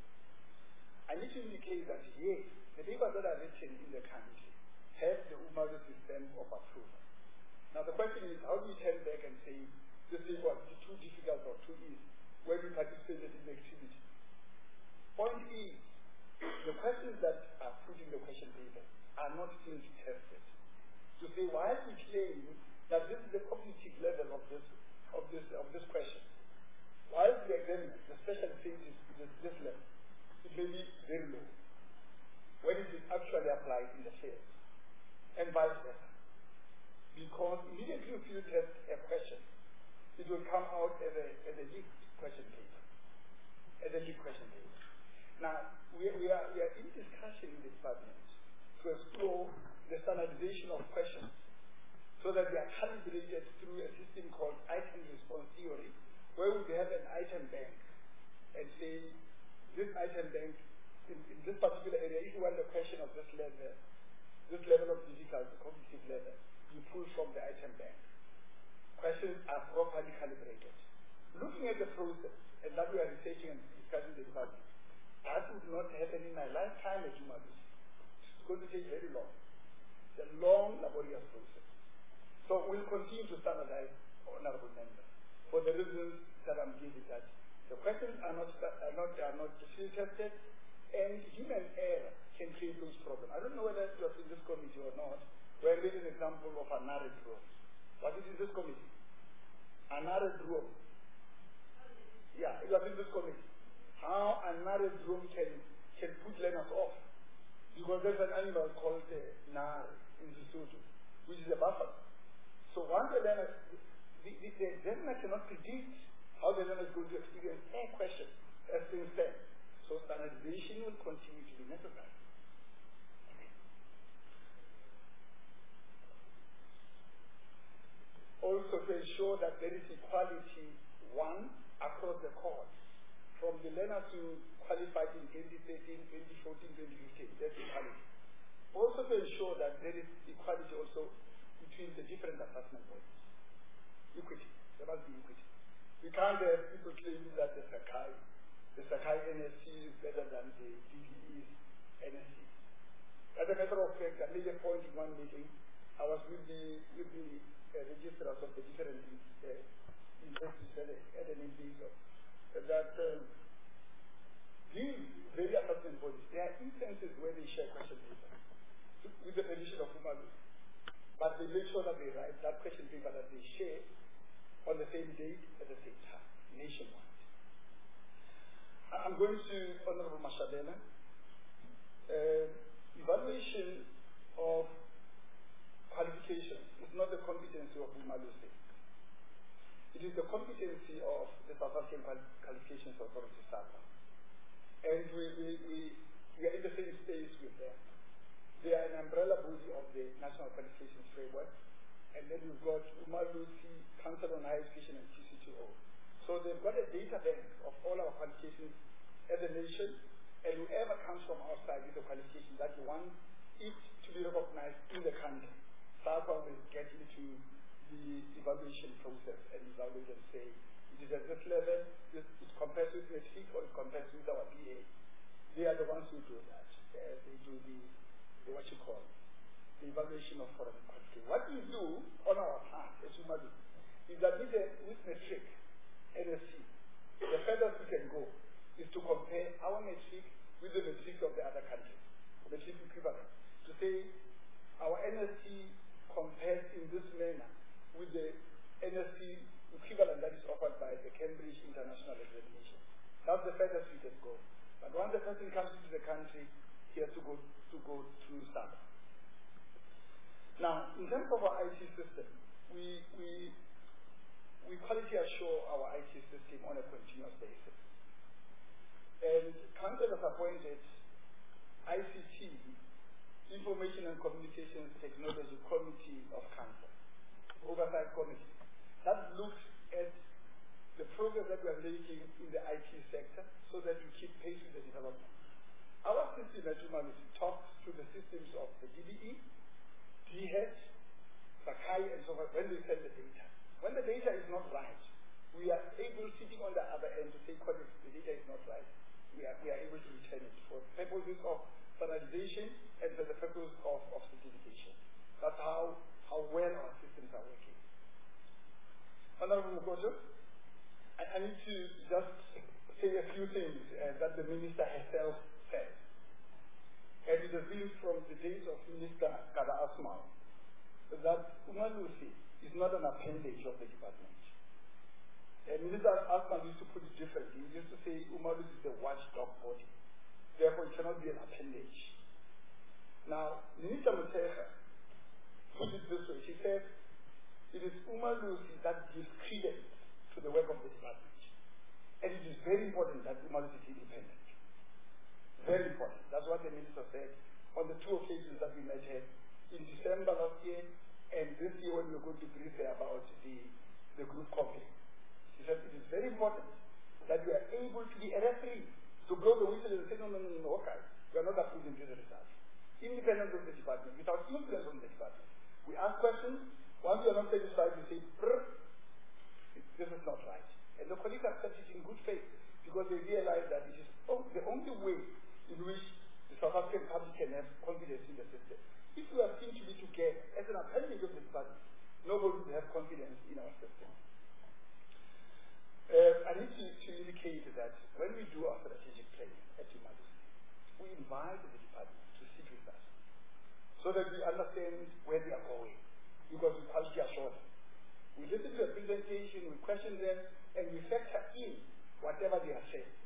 Speaker 6: I need to indicate that, yes, the papers that are written in the country have the Umalusi stamp of approval. Now the question is, how do we turn back and say, this paper was too difficult or too easy when we participated in the activity? Point is, the questions that are put in the question paper are not field tested. To say, why we claim that this is the cognitive level of this of this of this question, while the examiner, the special thing is, is this level, it may be very low when it is actually applied in the field, and vice versa. Because immediately if you test a question, it will come out as a as a leaked question paper, as a leaked question paper. Now we we are we are in discussion in the department to explore the standardization of questions, so that they are calibrated through a system called item response theory, where we have an item bank and say, this item bank, in, in this particular area, if you want a question of this level, this level of difficulty, cognitive level, you pull from the item bank. Questions are properly calibrated. Looking at the process, and that we are researching and discussing the department, that would not happen in my lifetime as human beings. It's going to take very long. It's a long, laborious process. So we'll continue to standardize, honorable member, for the reasons that I'm giving, that the questions are not are not are not field tested, and human error can create those problems. I don't know whether it was in this committee or not, where I made an example of a narrow room. Was it in this committee? A narrow room. Yeah, it was in this committee. How a narrow room can can put learners off, because there's an animal called uh, nar in Lesotho, which is a buffalo. So once the learner, the, the, the examiner cannot predict how the learner is going to experience a question as things stand. So standardization will continue to be necessary. Also to ensure that there is equality, one, across the course, from the learner to qualified in twenty thirteen, twenty fourteen, twenty fifteen, that's equality. Also to ensure that there is equality also between the different assessment bodies. Equity, there must be equity. We can't have people claiming that the Sakai, the Sakai N S C is better than the D D E's N S C. As a matter of fact, I made a point in one meeting. I was with the with the uh, registrars of the different uh, universities at an individual. That um, these very assessment bodies, there are instances where they share question paper with the permission of Umalusi, but they make sure that they write that question paper that they share on the same date at the same time, nationwide. I'm going to Honorable Mashabela. Uh, evaluation of qualifications is not the competency of Umalusi. It is the competency of the South African Qualifications Authority, SAQA. And we, we, we, we are in the same space with them. They are an umbrella body of the National Qualifications Framework. And then we've got Umalusi, Council on Higher Education, and T C T O. So they've got a data bank of all our qualifications as a nation, and whoever comes from outside with a qualification that you want it to be recognized in the country. SAPA will get into the evaluation process and evaluate and say, it is at this level, this, it compares with matric or it compares with our B A. They are the ones who do that. Uh, they do the, the, what you call, the evaluation of foreign qualification. What we do on our part, as you do, is that with, the, with matric, N S C, the furthest we can go is to compare our matric with the matric of the other countries, matric equivalent. To say our N S C compares in this manner with the N S C equivalent that is offered by the Cambridge International Examination. That's the furthest we can go. But once the person comes into the country, he has to go to go through SAPA. Now, in terms of our I T system, we we we quality assure our I T system on a continuous basis. And Council has appointed I C T, Information and Communications Technology Committee of Council, Oversight Committee, that looks at the progress that we are making in the I T sector so that we keep pace with the development. Our system at Humanity talks to the systems of the D B E, D H, Sakai, and so on when they send the data. When the data is not right, we are able, sitting on the other end, to say, colleagues, the data is not right. We are, we are able to return it for purposes of standardization and for the purpose of, of certification. That's how, how well our systems are working. Honorable Mukojo, I, I need to just say a few things uh, that the Minister herself said. And it has been from the days of Minister Kada Asmal that Umalusi is not an appendage of the department. Uh, Minister Asmal used to put it differently. He used to say Umalusi is the watchdog body. Therefore, it cannot be an appendage. Now, Minister Muteha put it this way. She said, it is Umalusi that gives credence to the work of the department. And it is very important that Umalusi is independent. Very important. That's what the Minister said on the two occasions that we met her in December last year and this year when we were going to brief her about the, the group company. She said it is very important that we are able to be a referee, to blow the whistle and say, no, no, no, no, okay, we are not approving this result. Independent of the department, without influence on the department. We ask questions. Once we are not satisfied, we say, this is not right. And the colleagues accept it in good faith because they realize that it is the only way in which the South African public can have confidence in the system. If we are seen to be together as an appendage of the department, nobody will have confidence in our system. Uh, I need to, to indicate that when we do our strategic planning at Humanity, we invite the department to sit with us so that we understand where they are going, because we quality assure them. We listen to a presentation, we question them, and we factor in whatever they are saying.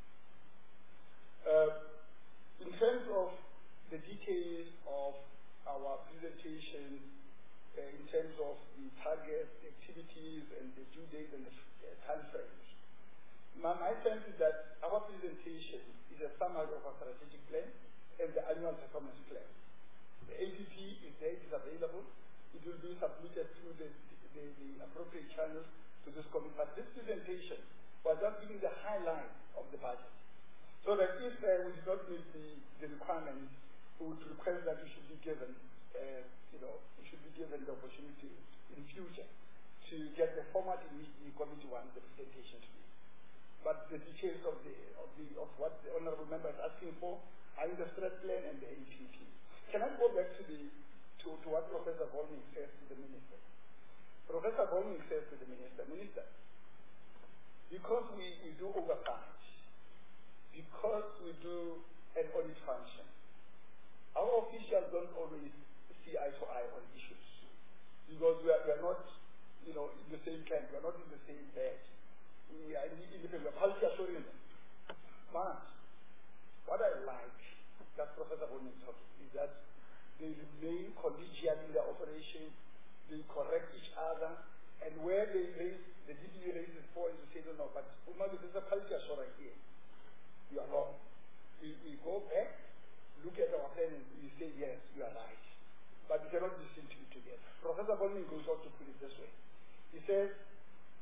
Speaker 6: Uh, in terms of the details of our presentation, uh, in terms of the targets, the activities, and the due date and the uh, time frames, my, my sense is that our presentation is a summary of our strategic plan and the annual performance plan. The A P P is there, it is available. It will be submitted through the, the, the appropriate channels to this committee. But this presentation was just giving the highlight of the budget. So that if uh, we do not meet the, the requirements, we would request that we should be given, uh, you know, we should be given the opportunity in future to get the format in which the committee wants the presentation to be. But the details of the of the of what the honourable member is asking for are in the strat plan and the A P P. Can I go back to the to, to what Professor Volming says to the minister? Professor Volming says to the minister, Minister, because we, we do oversight, because we do an audit function, our officials don't always see eye to eye on issues. Because we are, we are not, you know, in the same camp, we are not in the same bed. We are independent, we are quality assuring them. But what I like, that Professor Bonin talking, is that they remain collegial in their operation, they correct each other, and where they raise, the D P E raises for is to say, no, no, but Umar, this is a quality assurance here. You are wrong. We, we go back, look at our plan, and we say, yes, you are right. But we cannot listen to it together. Professor Bonin goes on to put it this way. He says,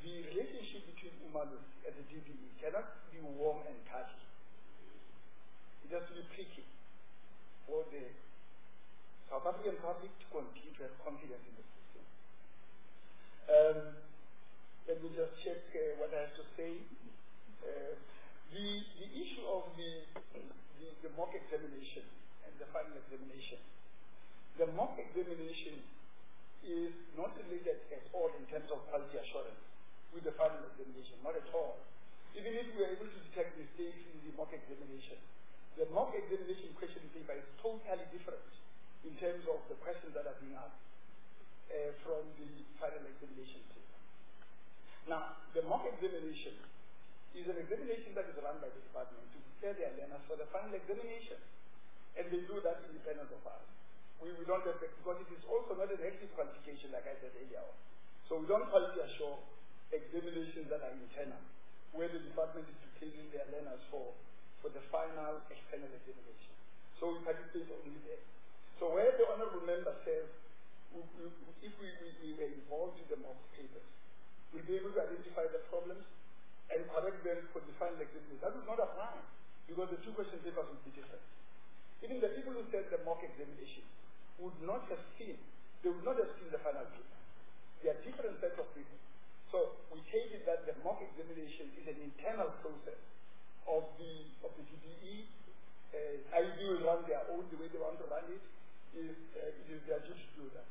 Speaker 6: the relationship between Umalus and the D B E cannot be warm and cuddly. It has to be prickly for the South African public to continue to have confidence in the system. Um, let me just check uh, what I have to say. Uh, the, the issue of the, the, the mock examination and the final examination. The mock examination is not related at all in terms of quality assurance with the final examination, not at all. Even if we are able to detect mistakes in the mock examination, the mock examination question paper is totally different in terms of the questions that are being asked uh, from the final examination paper. Now, the mock examination is an examination that is run by the department to prepare their learners for the final examination. And they do that independent of us. We, we don't have, because it is also not an active qualification like I said earlier on. So we don't quality assure examinations that are internal, where the department is preparing their learners for, for the final external examination. So we participate only there. So where the honorable member says, we, we, if we, we, we were involved in the mock papers, we'll be able to identify the problems and correct them for the final examination. That would not apply, because the two question papers would be different. Even the people who said the mock examination would not have seen, they would not have seen the final paper. They are different sets of people. So we take it that the mock examination is an internal process of the of the D B E. Uh, I D will run their own, the way they want to run it, is, uh, it is their duty to do that.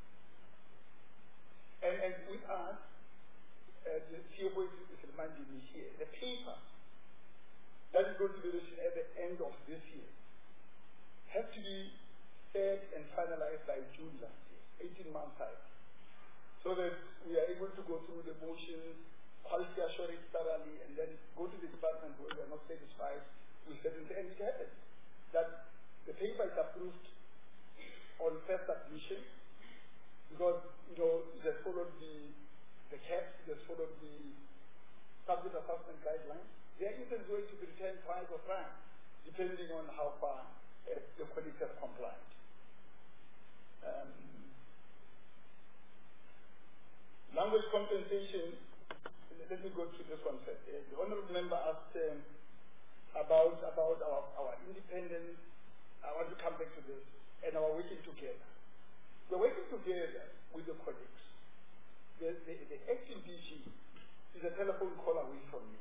Speaker 6: And, and with us, uh, the C F O is, is reminding me here, the paper that is going to be issued at the end of this year has to be set and finalized by June last year, eighteen months time. So that we are able to go through the motions, quality assure it thoroughly, and then go to the department where we are not satisfied with certain things. And it happens that the paper is approved on first submission because, you know, it has followed the, the caps, it has followed the subject assessment guidelines. There are instances where it will be returned twice or thrice, depending on how far uh, the colleagues have complied. Um, language compensation, let me go through this one first. Uh, the honorable member asked um, about, about our, our independence. I want to come back to this, and our working together. We're working together with the colleagues. The, the, the acting D G is a telephone call away from me,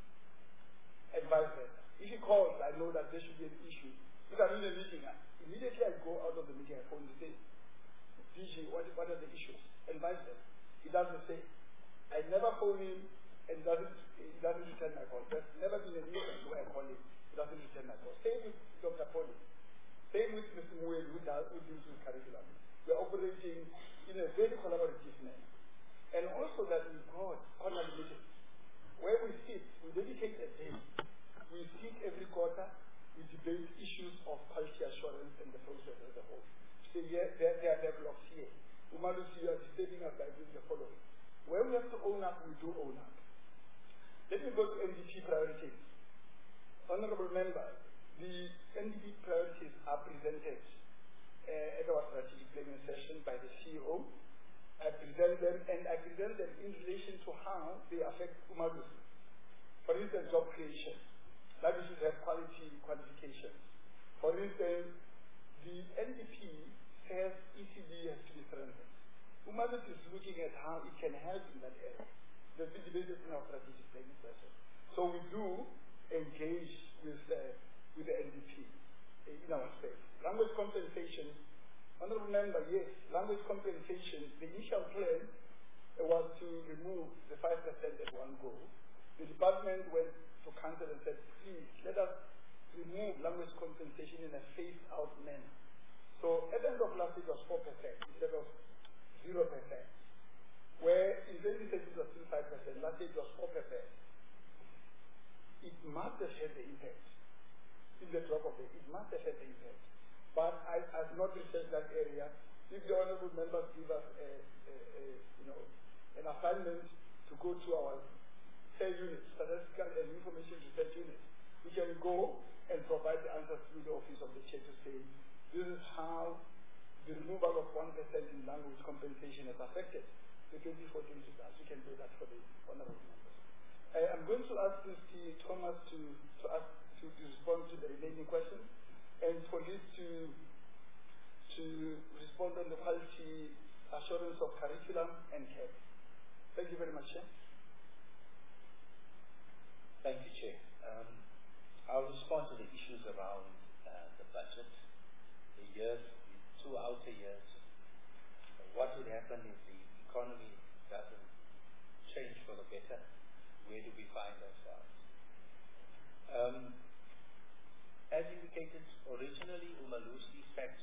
Speaker 6: and vice versa. If he calls, I know that there should be an issue. If I'm in a meeting, immediately I go out of the meeting, I phone and say, D G, what, what are the issues? And vice versa. He doesn't say. I never phone him and doesn't, he doesn't return my call. There's never been an instance where I call him, he doesn't return my call. Same with Doctor Poli. Same with Mister Muel, who, does, who deals with curriculum. We're operating in a very collaborative manner. And also that we've got corner meetings where we sit, we dedicate a day. We sit every quarter, we debate issues of quality assurance and the process as a whole. So yeah, there, there are developments here. Umalu, you are disturbing us by doing the following. Where we have to own up, we do own up. Let me go to N D P priorities. Honorable member, the N D P priorities are presented uh, at our strategic planning session by the C E O. I present them, and I present them in relation to how they affect Umalu. For instance, job creation. That we should have quality qualifications. For instance, the N D P says E C D has to be strengthened. Umalu is looking at how it can help in that area. There's been debated in our strategic planning session. So we do engage with the, with the N D P in our space. Language compensation, honorable member, yes, language compensation, the initial plan was to remove the five percent at one go. The department went to council and said, please, let us remove language compensation in a phased-out manner. So at the end of last year, it was four percent instead of zero percent. Where in twenty thirteen it was still five percent, last year it was four percent. It must have had the impact in the drop of it. It must have had the impact. But I have not researched that area. If the honorable members give us a, a, a, you know, an assignment to go to our S A R unit, Statistical and Information Research Unit, we can go and provide the answers through the office of the chair to say, this is how the removal of one percent in language compensation has affected the twenty fourteen results. You can do that for the honorable members. Uh, I'm going to ask Mister Thomas to, to, ask, to, to respond to the remaining questions, and police to, to respond on the quality assurance of curriculum and care. Thank you very much, Chair.
Speaker 8: Thank you, Chair. Um, I'll respond to the issues around uh, the budget, the years, the two outer years. What would happen if the economy doesn't change for the better? Where do we find ourselves? Um, as indicated originally, Umalusi sat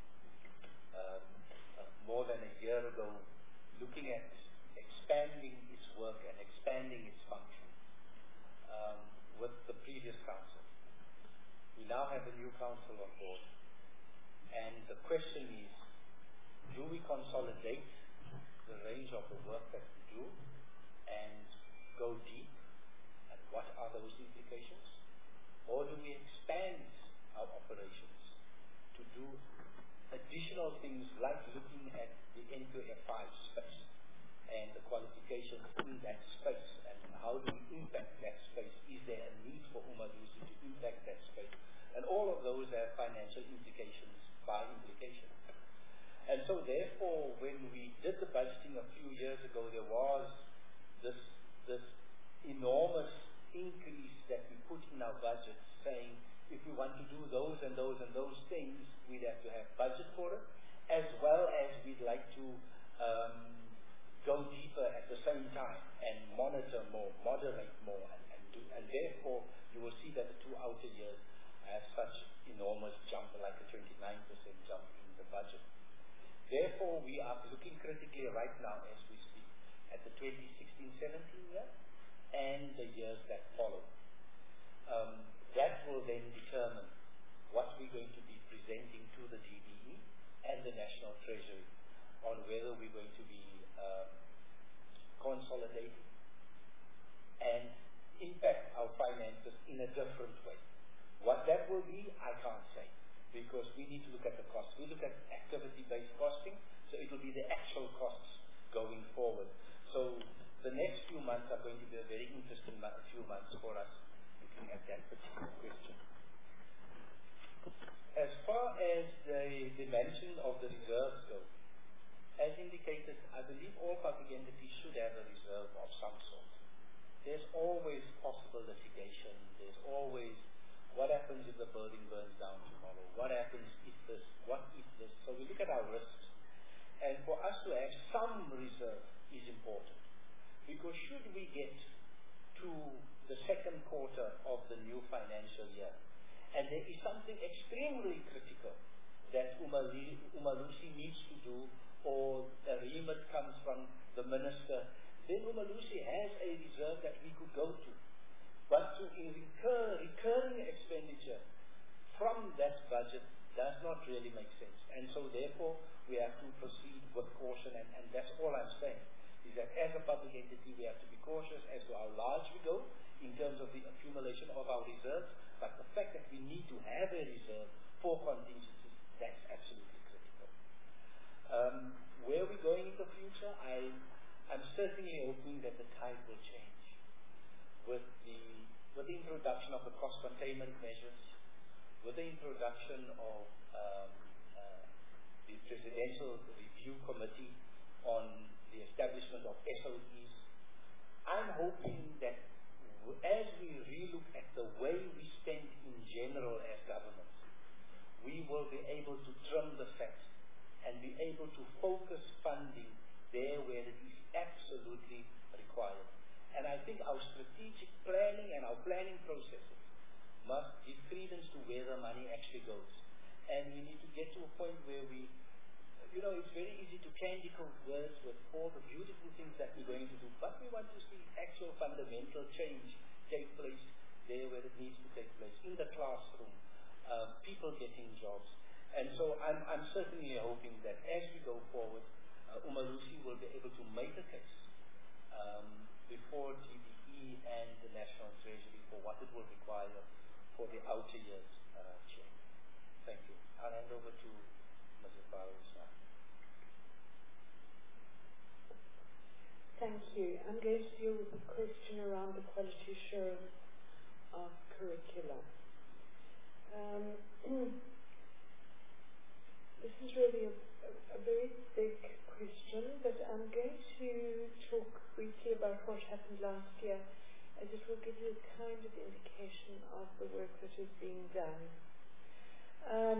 Speaker 8: um, uh, more than a year ago looking at expanding its work and expanding its function um, with the previous council. We now have a new council on board, and the question is, do we consolidate the range of the work that we do and go deep, and what are those implications? Or do we expand our operations to do additional things like looking at the N Q F five space and the qualifications in that space, and how do we impact that space? Is there a need for Umalusi to impact that space? And all of those have financial implications by implication. And so therefore, when we did the budgeting a few years ago, there was this, this enormous increase that we put in our budget, saying if we want to do those and those and those things, we'd have to have budget for it, as well as we'd like to um, go deeper at the same time and monitor more, moderate more, and, and, do, and therefore you will see that the two outer years have such enormous jump, like a twenty-nine percent jump in the budget. Therefore, we are looking critically right now as we speak at the twenty sixteen seventeen year and the years that follow. Um, that will then determine what we're going to be presenting to the D B E and the National Treasury on whether we're going to be um, consolidating and impact our finances in a different way. What that will be, I can't say, because we need to look at the costs. We look at activity-based costing, so it will be the actual costs going forward. So the next few months are going to be a very interesting few months for us looking at that particular question. As far as the dimension of the reserves go, as indicated, I believe all public entities should have a reserve of some sort. There's always possible litigation. There's always what happens if the building burns down tomorrow? What happens if this? What if this? So we look at our risks. And for us to have some reserve is important. Because should we get to the second quarter of the new financial year, and there is something extremely critical that Umali, Umalusi needs to do, or a remit comes from the minister, then Umalusi has a reserve that we could go to. But to incur recurring expenditure from that budget does not really make sense. And so therefore, we have to proceed with caution, and, and that's all I'm saying, is that as a public entity, we have to be cautious as to how large we go in terms of the accumulation of our reserves, but the fact that we need to have a reserve for contingencies, that's absolutely critical. Um, where we're going in the future, I, I'm certainly hoping that the tide will change. With the, with the introduction of the cost containment measures, with the introduction of um, uh, the Presidential Review Committee on the establishment of S O Es, I'm hoping that w as we relook at the way we spend in general as governments, we will be able to trim the fat and be able to focus funding there where it is absolutely required. And I think our strategic planning and our planning processes must give credence to where the money actually goes. And we need to get to a point where we, you know, it's very easy to candy coat words with all the beautiful things that we're going to do, but we want to see actual fundamental change take place there where it needs to take place, in the classroom, uh, people getting jobs. And so I'm, I'm certainly hoping that as we go forward, uh, Umalusi will be able to make a case um, before D B E and the National Treasury for what it will require for the outer years, uh, Chair. Thank you. I'll hand over to Missus Barrows now.
Speaker 10: you. I'm going to deal with the question around the quality assurance of curricula. Um, this is really a, a, a very big question, but I'm going to talk briefly about what happened last year, as it will give you a kind of indication of the work that is being done. Um,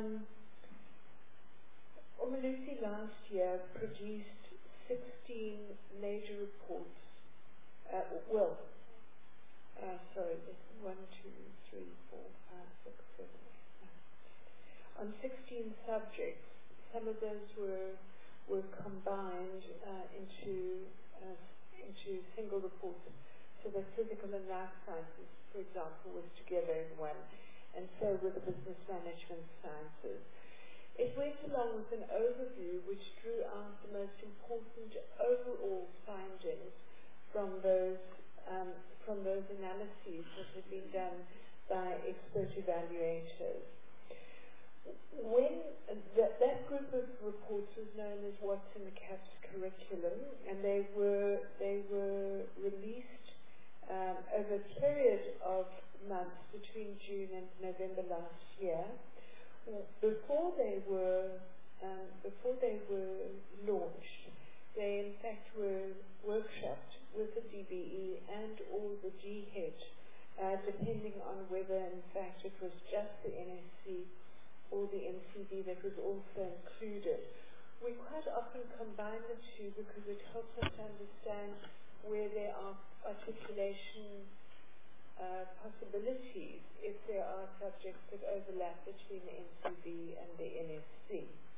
Speaker 10: Umalusi last year produced sixteen major reports. Uh, well, uh, sorry, one, two, three, four, five, six, seven, eight, nine. On sixteen subjects, some of those were were combined uh, into uh, into single reports. So the physical and life sciences, for example, was together in one, and so were the business management sciences. It went along with an overview which drew out the most important overall findings from those um, from those analyses that had been done by expert evaluators. When that, that group of reports was known as What's in the CAPS curriculum, and they were they were released um, over a period of months between June and November last year. Before they were um, before they were launched, they in fact were workshopped with the D B E and or the G H, uh, depending on whether in fact it was just the N S C or the N C D that was also included. We quite often combine the two because it helps us to understand where there are articulation Uh, possibilities if there are subjects that overlap between the N C B and the N S C.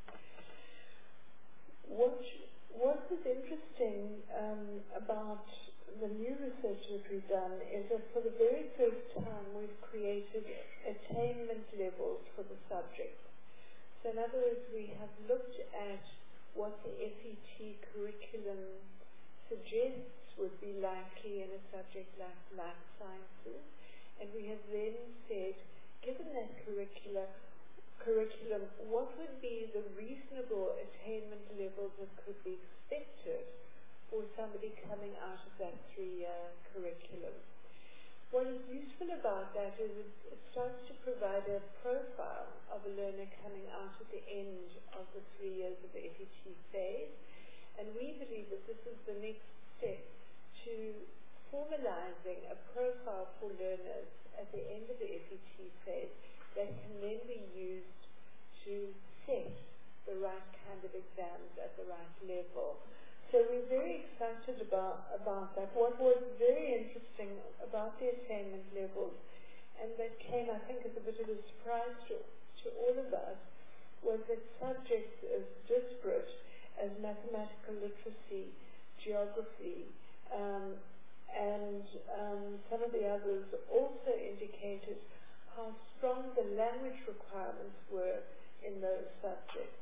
Speaker 10: What, what was interesting um, about the new research that we've done is that for the very first time we've created attainment levels for the subjects. So in other words, we have looked at what the F E T curriculum suggests would be likely in a subject like life sciences, and we have then said, given that curricula, curriculum, what would be the reasonable attainment levels that could be expected for somebody coming out of that three-year curriculum? What is useful about that is it, it starts to provide a profile of a learner coming out at the end of the three years of the F E T phase, and we believe that this is the next step to formalizing a profile for learners at the end of the F E T phase that can then be used to set the right kind of exams at the right level. So we're very excited about, about that. What was very interesting about the attainment levels, and that came, I think, as a bit of a surprise to, to all of us, was that subjects as disparate as mathematical literacy, geography, Um, and um, some of the others also indicated how strong the language requirements were in those subjects.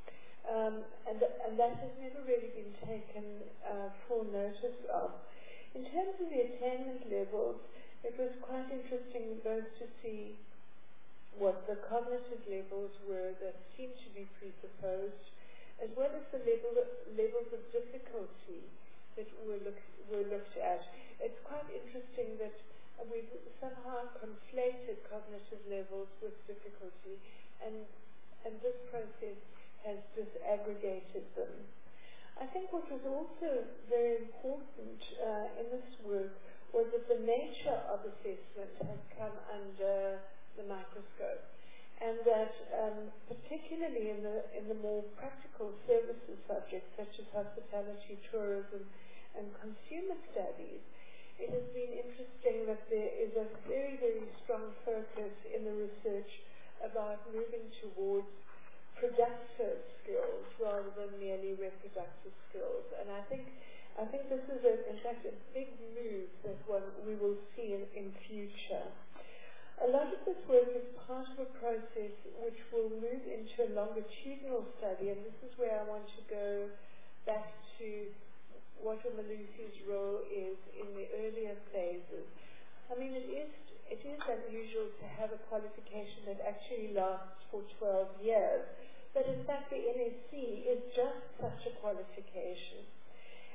Speaker 10: Um, and, th- and that has never really been taken uh, full notice of. In terms of the attainment levels, it was quite interesting both to see what the cognitive levels were that seemed to be presupposed, as well as the level, levels of difficulty that were, look, were looked at. It's quite interesting that we've somehow conflated cognitive levels with difficulty, and, and this process has disaggregated them. I think what was also very important uh, in this work was that the nature of assessment has come under the microscope, and that um, particularly in the in the more practical services subjects such as hospitality, tourism, and consumer studies, it has been interesting that there is a very, very strong focus in the research about moving towards productive skills rather than merely reproductive skills. And I think I think this is, a, in fact, a big move that one we will see in, in future. A lot of this work is part of a process which will move into a longitudinal study, and this is where I want to go back to what Umalusi's role is in the earlier phases. I mean, it is it is unusual to have a qualification that actually lasts for twelve years, but in fact the N S C is just such a qualification.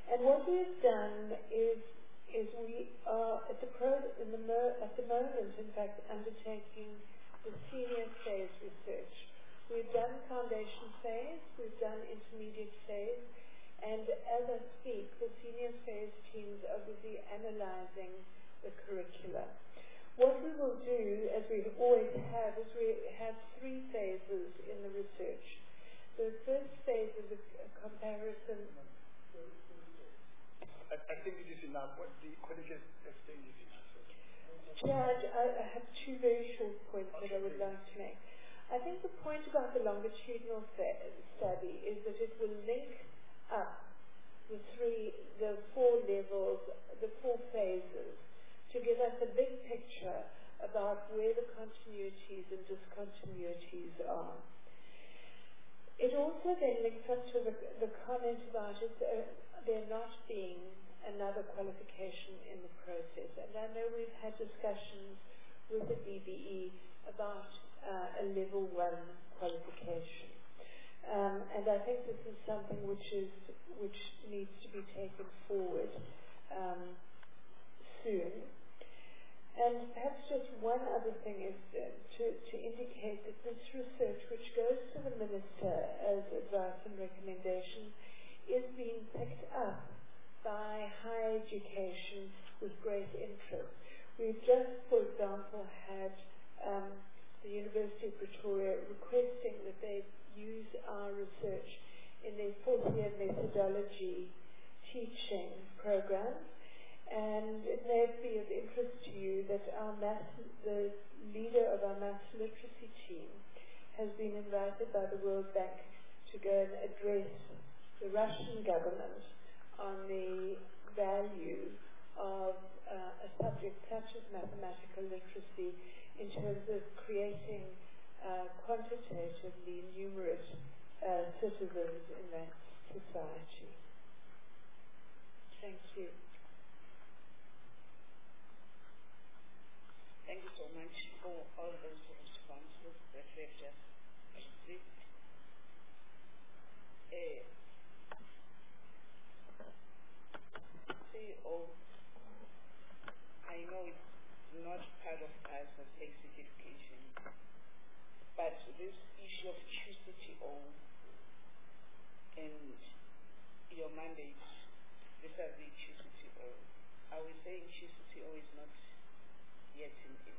Speaker 10: And what we've done is is we are at the pro in the mo at the moment, in fact, undertaking the senior phase research. We've done foundation phase, we've done intermediate phase, and as I speak, the senior phase teams are busy analyzing the curricula. What we will do, as we always have, is we have three phases in the research. The first phase is a, a comparison.
Speaker 6: I, I think it is enough. What the colleagues explained is enough.
Speaker 10: Chad, I, I have two very short points that I would like to make. I think the point about the longitudinal study is that it will link up the three, the four levels, the four phases, to give us a big picture about where the continuities and discontinuities are. It also then links up to the, the comment about it, uh, there not being another qualification in the process. And I know we've had discussions with the D B E about uh, a level one qualification. Um, and I think this is something which is which needs to be taken forward um, soon. And perhaps just one other thing is uh, to, to indicate that this research, which goes to the Minister as advice and recommendation, is being picked up by higher education with great interest. We've just, for example, had um, the University of Pretoria requesting that they use our research in their fourth year methodology teaching program. And it may be of interest to you that our math, the leader of our maths literacy team has been invited by the World Bank to go and address the Russian government on the value of uh, a subject such as mathematical literacy in terms of creating uh, quantitatively numerate uh, citizens in that society. Thank you.
Speaker 1: Thank you so much for all those responses that we have just received. Uh, C E O, I know it's not part of us as basic education, but this issue of Q C T O and your mandate vis-a-vis Q C T O, are we saying Q C T O is not yet in, in,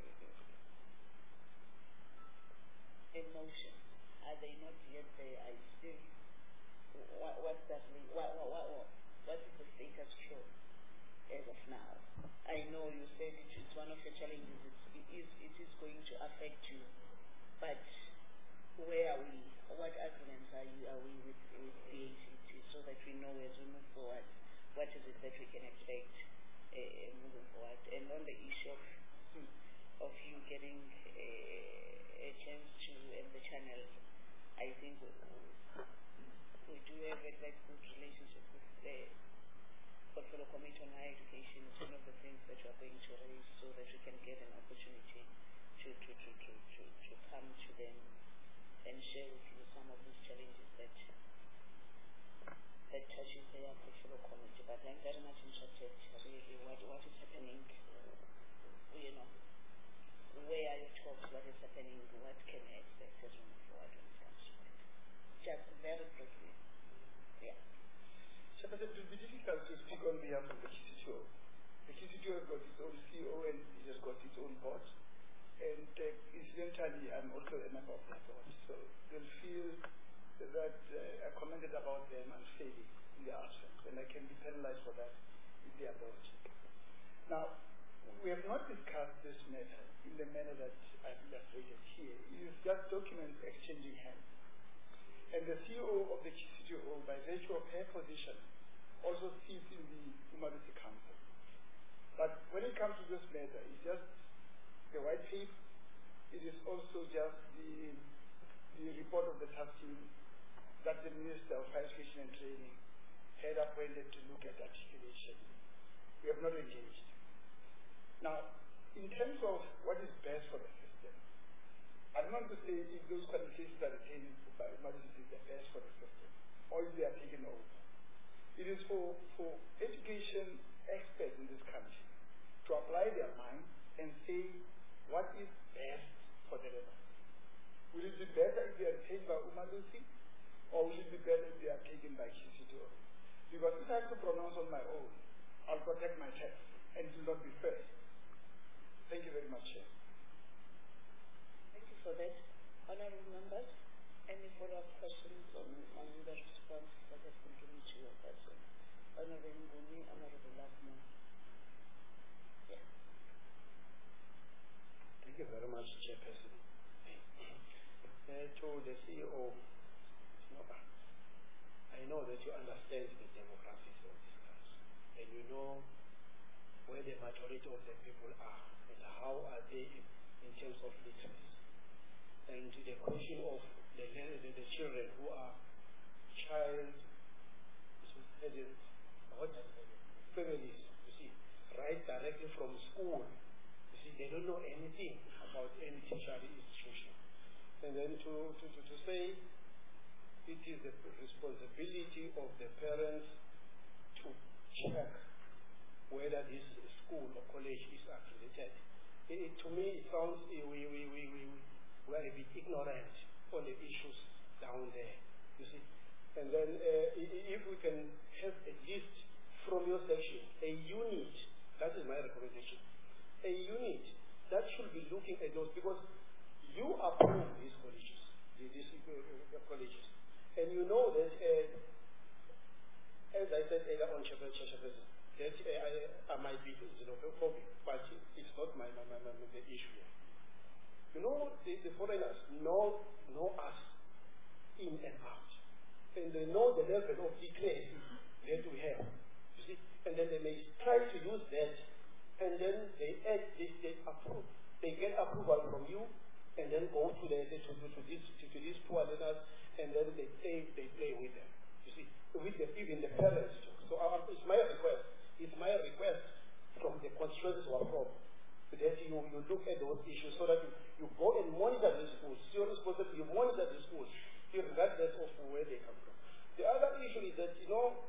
Speaker 1: in motion? Are they not yet there? I still, what, what does mean? What, what, what, what, what is the status quo as of now? I know you said it is one of the challenges. It's, it is it is going to affect you, but where are we? What agreements are you are we with, with the A C T so that we know as we move forward what is it that we can expect uh, moving forward? And on the issue of of you getting a, a chance to end the channel, I think we, we do have a very good relationship with the Portfolio Committee on Higher Education. It's one of the things that you are going to raise so that we can get an opportunity to, to, to, to, to, to come to them and share with you some of these challenges that that touches their Portfolio Committee. But I'm very much interested really what, what is happening, you know, where are your talks, what is happening, what can we expect as we move forward when it comes to that? Just very quickly. Yeah.
Speaker 6: So, but it will be difficult to speak on behalf of the Q C T O. The Q C T O has got its own C E O and it has got its own board. And uh, incidentally, I'm also a member of that board. So they'll feel that uh, I commented about them unfairly in their absence, and I can be penalized for that if they are board. Now, we have not discussed this matter in the manner that I've illustrated here. It is just documents exchanging hands. And the C E O of the Q C T O, by virtue of her position, also sits in the Umalusi Council. But when it comes to this matter, it's just the white paper. It is also just the, the report of the task team that the Minister of Higher Education and Training had appointed to look at articulation. We have not engaged. Now, in terms of what is best for the system, I don't want to say if those qualifications are retained by Umalusi is the best for the system, or if they are taken over. It is for, for education experts in this country to apply their mind and say what is best for the learners. Will it be better if they are taken by Umalusi, or will it be better if they are taken by Kisito? Because if I have to pronounce on my own, I'll protect my text, and it will not be fair. Thank you very much, Chair.
Speaker 1: Thank you for that. Honorable members, any follow-up questions on, on the response that has been given to your question? Honorable Nguni, Honorable Lasmo. Yeah.
Speaker 11: Thank you very much, Chairperson. Uh, to the C E O, I know that you understand the demographics of this country, and you know where the majority of the people are and how are they in terms of literacy. And the question of the, the, the children who are child what, families, you see, right directly from school. You see, they don't know anything about any tertiary institution. And then to, to, to, to say it is the responsibility of the parents to check whether this school or college is accredited. It, to me, it sounds we, we, we, we, we, we are a bit ignorant on the issues down there, you see. And then uh, if we can have at least from your section a unit, that is my recommendation, a unit that should be looking at those, because you approve these colleges, these uh, colleges, and you know that, uh, as I said earlier on, Chairperson, that uh, I, I might be xenophobic, but it's not my, my, my, my the issue here. You know, the, the foreigners know, know us in and out. And they know the level of literacy that we have. You see? And then they may try to use that, and then they add this, they approve. They get approval from you, and then go to the to, to, to, this, to, to these poor learners, and then they play, they play with them. You see? With the, even the parents too. So uh, it's my request. It's my request from the constituencies who are from, that you, you look at those issues so that you, you go and monitor the schools. You're responsible, you monitor the schools, regardless of where they come from. The other issue is that, you know,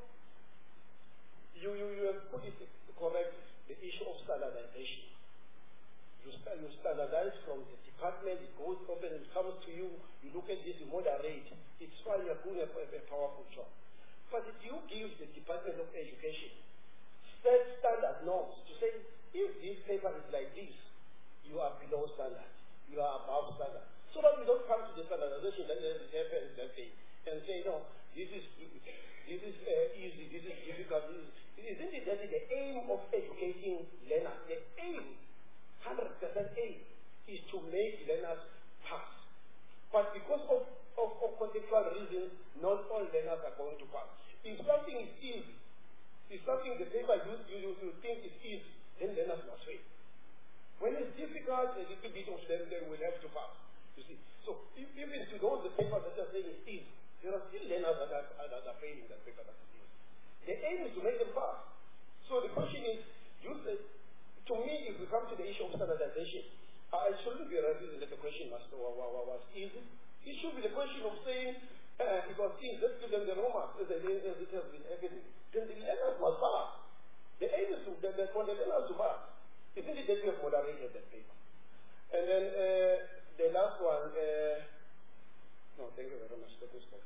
Speaker 11: you, you, you have put it correctly, the issue of standardization. You, you standardize from the department, it goes up and it comes to you, you look at this, you moderate. It's why you're doing a, a powerful job. But if you give the Department of Education set standard norms to say, if this paper is like this, you are below standard, you are above standard. So that we don't come to the standardization that happens that day and say, no, this is this is uh, easy, this is difficult. This is, isn't it that the aim of educating learners, the aim, one hundred percent aim, is to make learners pass. But because of, of, of contextual reasons, not all learners are going to pass. If something is easy, if something the paper you, you, you think is easy, then learners must fail. When it's difficult, a little bit of them, they will have to pass. You see, so if, even to those the papers that are saying it's easy, there are still learners that are, that are failing that paper that is easy. The aim is to make them pass. So the question is, you say, to me, if we come to the issue of standardization, uh, it shouldn't be a reason that the question was, was, was easy. It should be the question of saying, uh, it was easy, let's give them the Romans as it has been happening. Then the learners must pass. The aim is to, the, the, for the learners to pass. Isn't it that you have moderated that paper? And then uh, the last one, uh, no, thank you very much. That is good.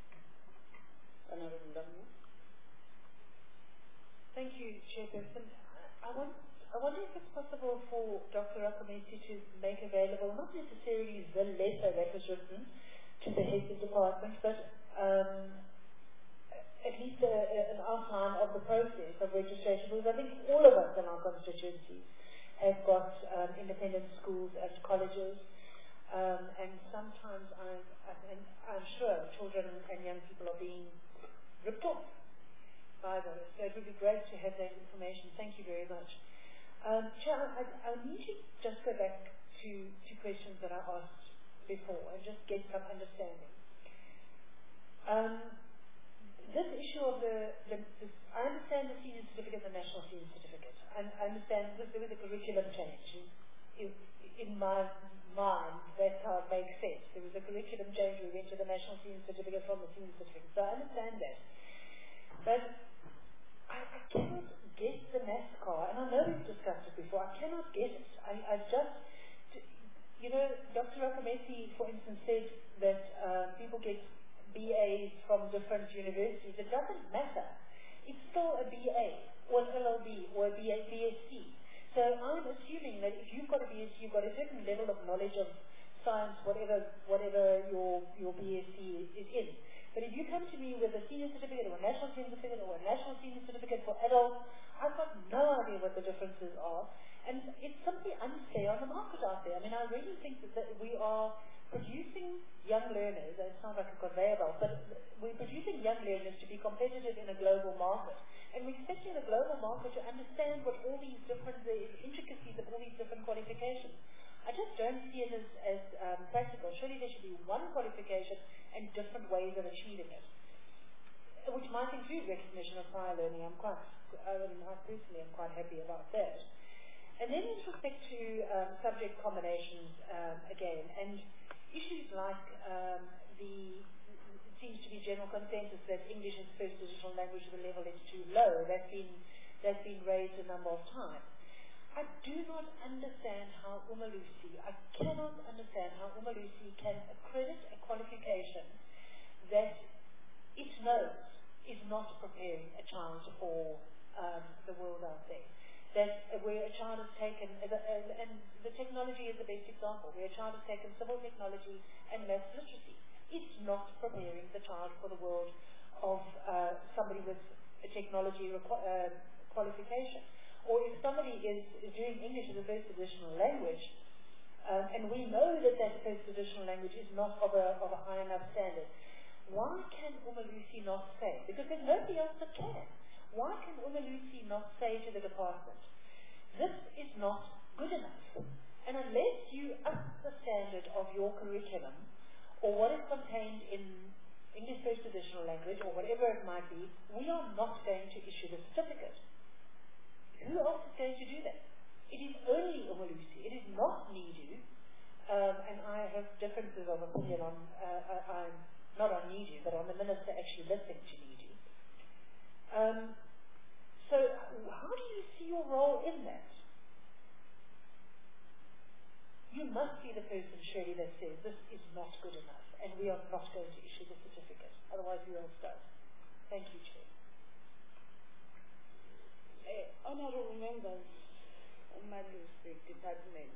Speaker 5: Thank you, Chairperson. I, want, I wonder if it's possible for Doctor Rakamesi to make available, not necessarily the letter that was written to the heads of department, but um, at least a, a, an outline of the process of registration, because I think all of us in our constituencies have got um, independent schools and colleges, um, and sometimes I'm, I'm, I'm sure children and young people are being ripped off by those. So it would be great to have that information. Thank you very much. Um, Chair, I, I need to just go back to, to questions that I asked before and just get some understanding. Um, This issue of the, the, the, I understand the senior certificate, the national senior certificate. I, I understand that there was a curriculum change. In, in my mind, that's how it makes sense. There was a curriculum change, we went to the national senior certificate from the senior certificate. So I understand that. But cannot get the NASCAR, and I know we've discussed it before, I cannot get it. I, I just, you know, Doctor Rakamesi, for instance, said that uh, people get B As from different universities. It doesn't matter. It's still a B A, or an L L B, or a B A, B S c. So I'm assuming that if you've got a B S c, you've got a certain level of knowledge of science, whatever whatever your, your B S c is in. But if you come to me with a senior certificate or a national senior certificate or a national senior certificate for adults, I've got no idea what the differences are. And it's simply unfair on the market out there. I mean, I really think that, that we are producing young learners, and it sounds like a conveyor belt, but we're producing young learners to be competitive in a global market. And we're expecting the global market to understand what all these different, the intricacies of all these different qualifications. I just don't see it as, as um, practical. Surely there should be one qualification and different ways of achieving it, which might include recognition of prior learning. I'm quite, I mean, I personally am quite happy about that. And then with respect to um, subject combinations, um, again, and issues like um, the, it seems to be general consensus that English as first additional language at the level is too low. That's been, that's been raised a number of times. I do not understand how Umalusi, I cannot understand how Umalusi can accredit a qualification that it knows is not preparing a child for um, the world out there. That uh, where a child has taken, uh, uh, and the technology is the best example, where a child has taken civil technology and maths literacy. It's not preparing the child for the world of uh, somebody with a technology requ- uh, qualification. Or if somebody is, is doing English as a first additional language, um, and we know that that first additional language is not of a, of a high enough standard, why can Umalusi not say, because there's nobody else that can, why can Umalusi not say to the department, this is not good enough, and unless you up the standard of your curriculum, or what is contained in English first additional language, or whatever it might be, we are not going to issue the certificate. Who else is going to do that? It is only Umalusi. It is not NIDU. Um, and I have differences of opinion on, uh, I, I'm not on NIDU, but on the minister actually listening to NIDU. Um, so how do you see your role in that? You must be the person, surely, that says this is not good enough, and we are not going to issue the certificate. Otherwise, who else does? Thank you, Chair.
Speaker 1: Uh, honorable members, Umalusi department,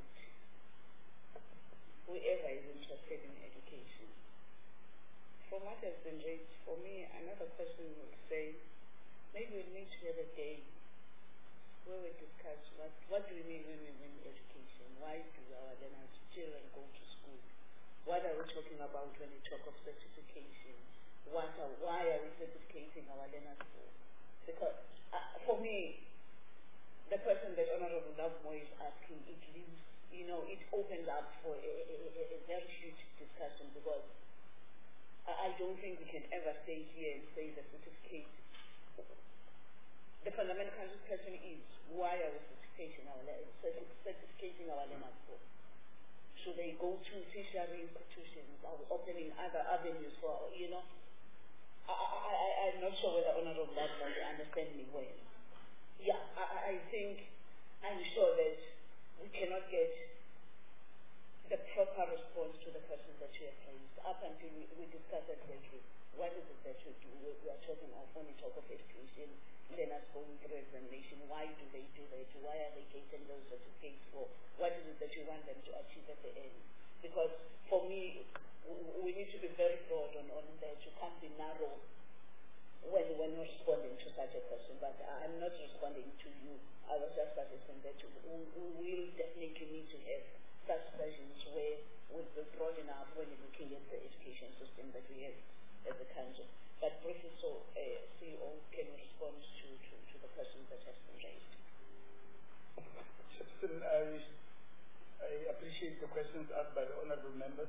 Speaker 1: whoever is interested in education. From what has been raised, for me, another person would say, maybe we need to have a day where we discuss what, what do we mean when we mean education? Why do our learners, children go to school? What are we talking about when we talk of certification? What are, why are we certificating our learners for? Because uh, for me, the person that Honorable Lovemoy is asking, it leaves, you know, it opens up for a, a, a very huge discussion, because I, I don't think we can ever stay here and say the certificate. The fundamental question is, why are we certificating our, certificating our learners for? Should they go to tertiary institutions? Are we opening other avenues for, you know? I, I, I'm not sure whether Honorable Lovemoy understands me well. Yeah, I, I think, I'm sure that we cannot get the proper response to the questions that you have raised up until we, we discuss exactly what is it that we do. We, we are talking of when we talk of education, learners going through examination, why do they do that? Why are they getting those certificates for? What is it that you want them to achieve at the end? Because for me, we need to be very broad on, on that. You can't be narrow when, when we're responding to such a question. But I'm not responding to you. I was just suggesting that we, we will definitely need to have such sessions where we'll be broad enough when you're looking at the education system that we have as a country. But briefly, so uh, C E O can respond to, to, to the questions that have been raised.
Speaker 6: Chairperson, I, I appreciate the questions asked by the honourable members.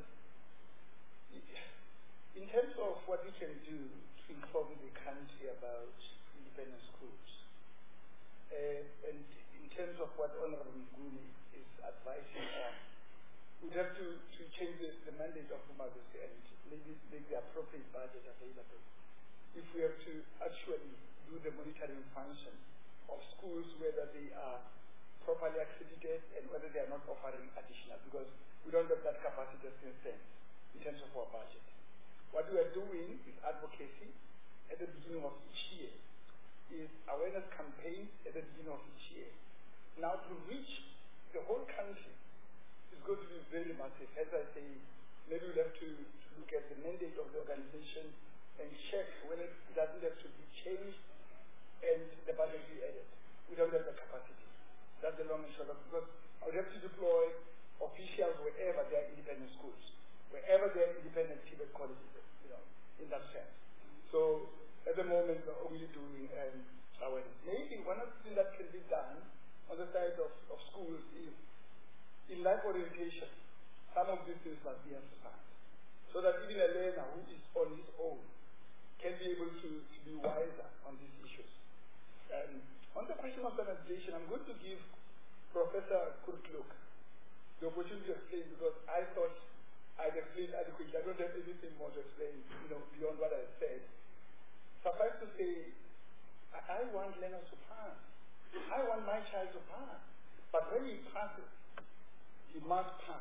Speaker 6: In terms of what we can do to inform the country about independent schools, uh, and in terms of what Honourable Mguni is advising on, we'd have to, to change the, the mandate of Umalusi and maybe make the appropriate budget available. If we have to actually do the monitoring function of schools, whether they are properly accredited and whether they are not offering additional, because we don't have that capacity as things stand in terms of our budget. What we are doing is advocacy at the beginning of each year, is awareness campaigns at the beginning of each year. Now to reach the whole country is going to be very massive. As I say, maybe we'll have to, to look at the mandate of the organization and check whether it doesn't have to be changed and the budget be added. We don't have the capacity. That's the long and short of it, because I would have to deploy officials wherever there are independent schools, wherever there are independent Tibet colleges, you know, in that sense. So at the moment we're only doing um, awareness. Maybe one of the things that can be done on the side of, of schools is in life orientation, some of these things must be emphasized, so that even a learner who is on his own can be able to, to be wiser on these issues. Um, on the question of standardization, I'm going to give Professor Kurtluk the opportunity to explain, because I thought I'd explained adequately. I don't have anything more to explain, you know, beyond what I said. Suffice to say, I, I want learners to pass. I want my child to pass. But when he passes, he must pass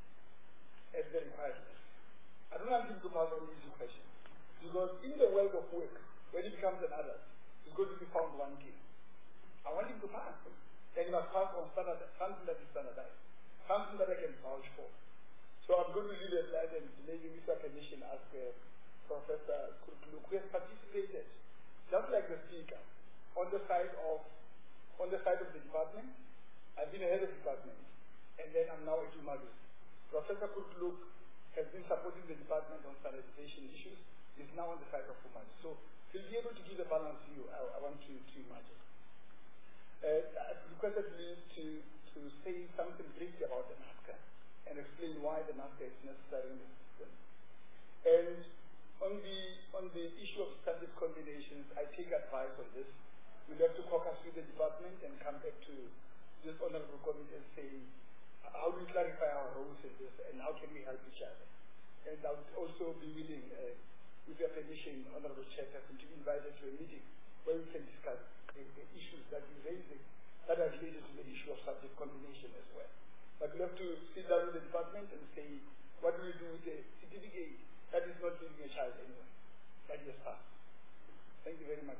Speaker 6: at the required level. I don't want him to pass on easy questions. Because in the world of work, when he becomes an adult, he's going to be found wanting. I want him to pass. And he must pass on standard, something that is standardized, something that I can vouch for. So I'm going to leave it like and maybe with a permission ask uh, Professor Kurtluk, who has participated, just like the speaker, on the side of on the side of the department. I've been a head of department, and then I'm now a humanist. Professor Kurtluk has been supporting the department on standardization issues, is now on the side of humanities. So he'll be able to give a balanced view. I, I want to, to imagine. Uh, I've requested Liz to, to say something briefly about the NASCA and explain why the NASCA is necessary in the system. And on the on the issue of standard combinations, I take advice on this. We'll have to caucus with the department and come back to this honorable committee and say, how do we clarify our roles in this and how can we help each other? And I would also be willing, uh, with your permission, Honorable Chairperson, to invite us to a meeting where we can discuss the, the issues that you're raising that are related to the issue of subject combination as well. But we have to sit down with the department and say, what do we do with a certificate that is not giving a child anyway, that is passed? Thank you very much.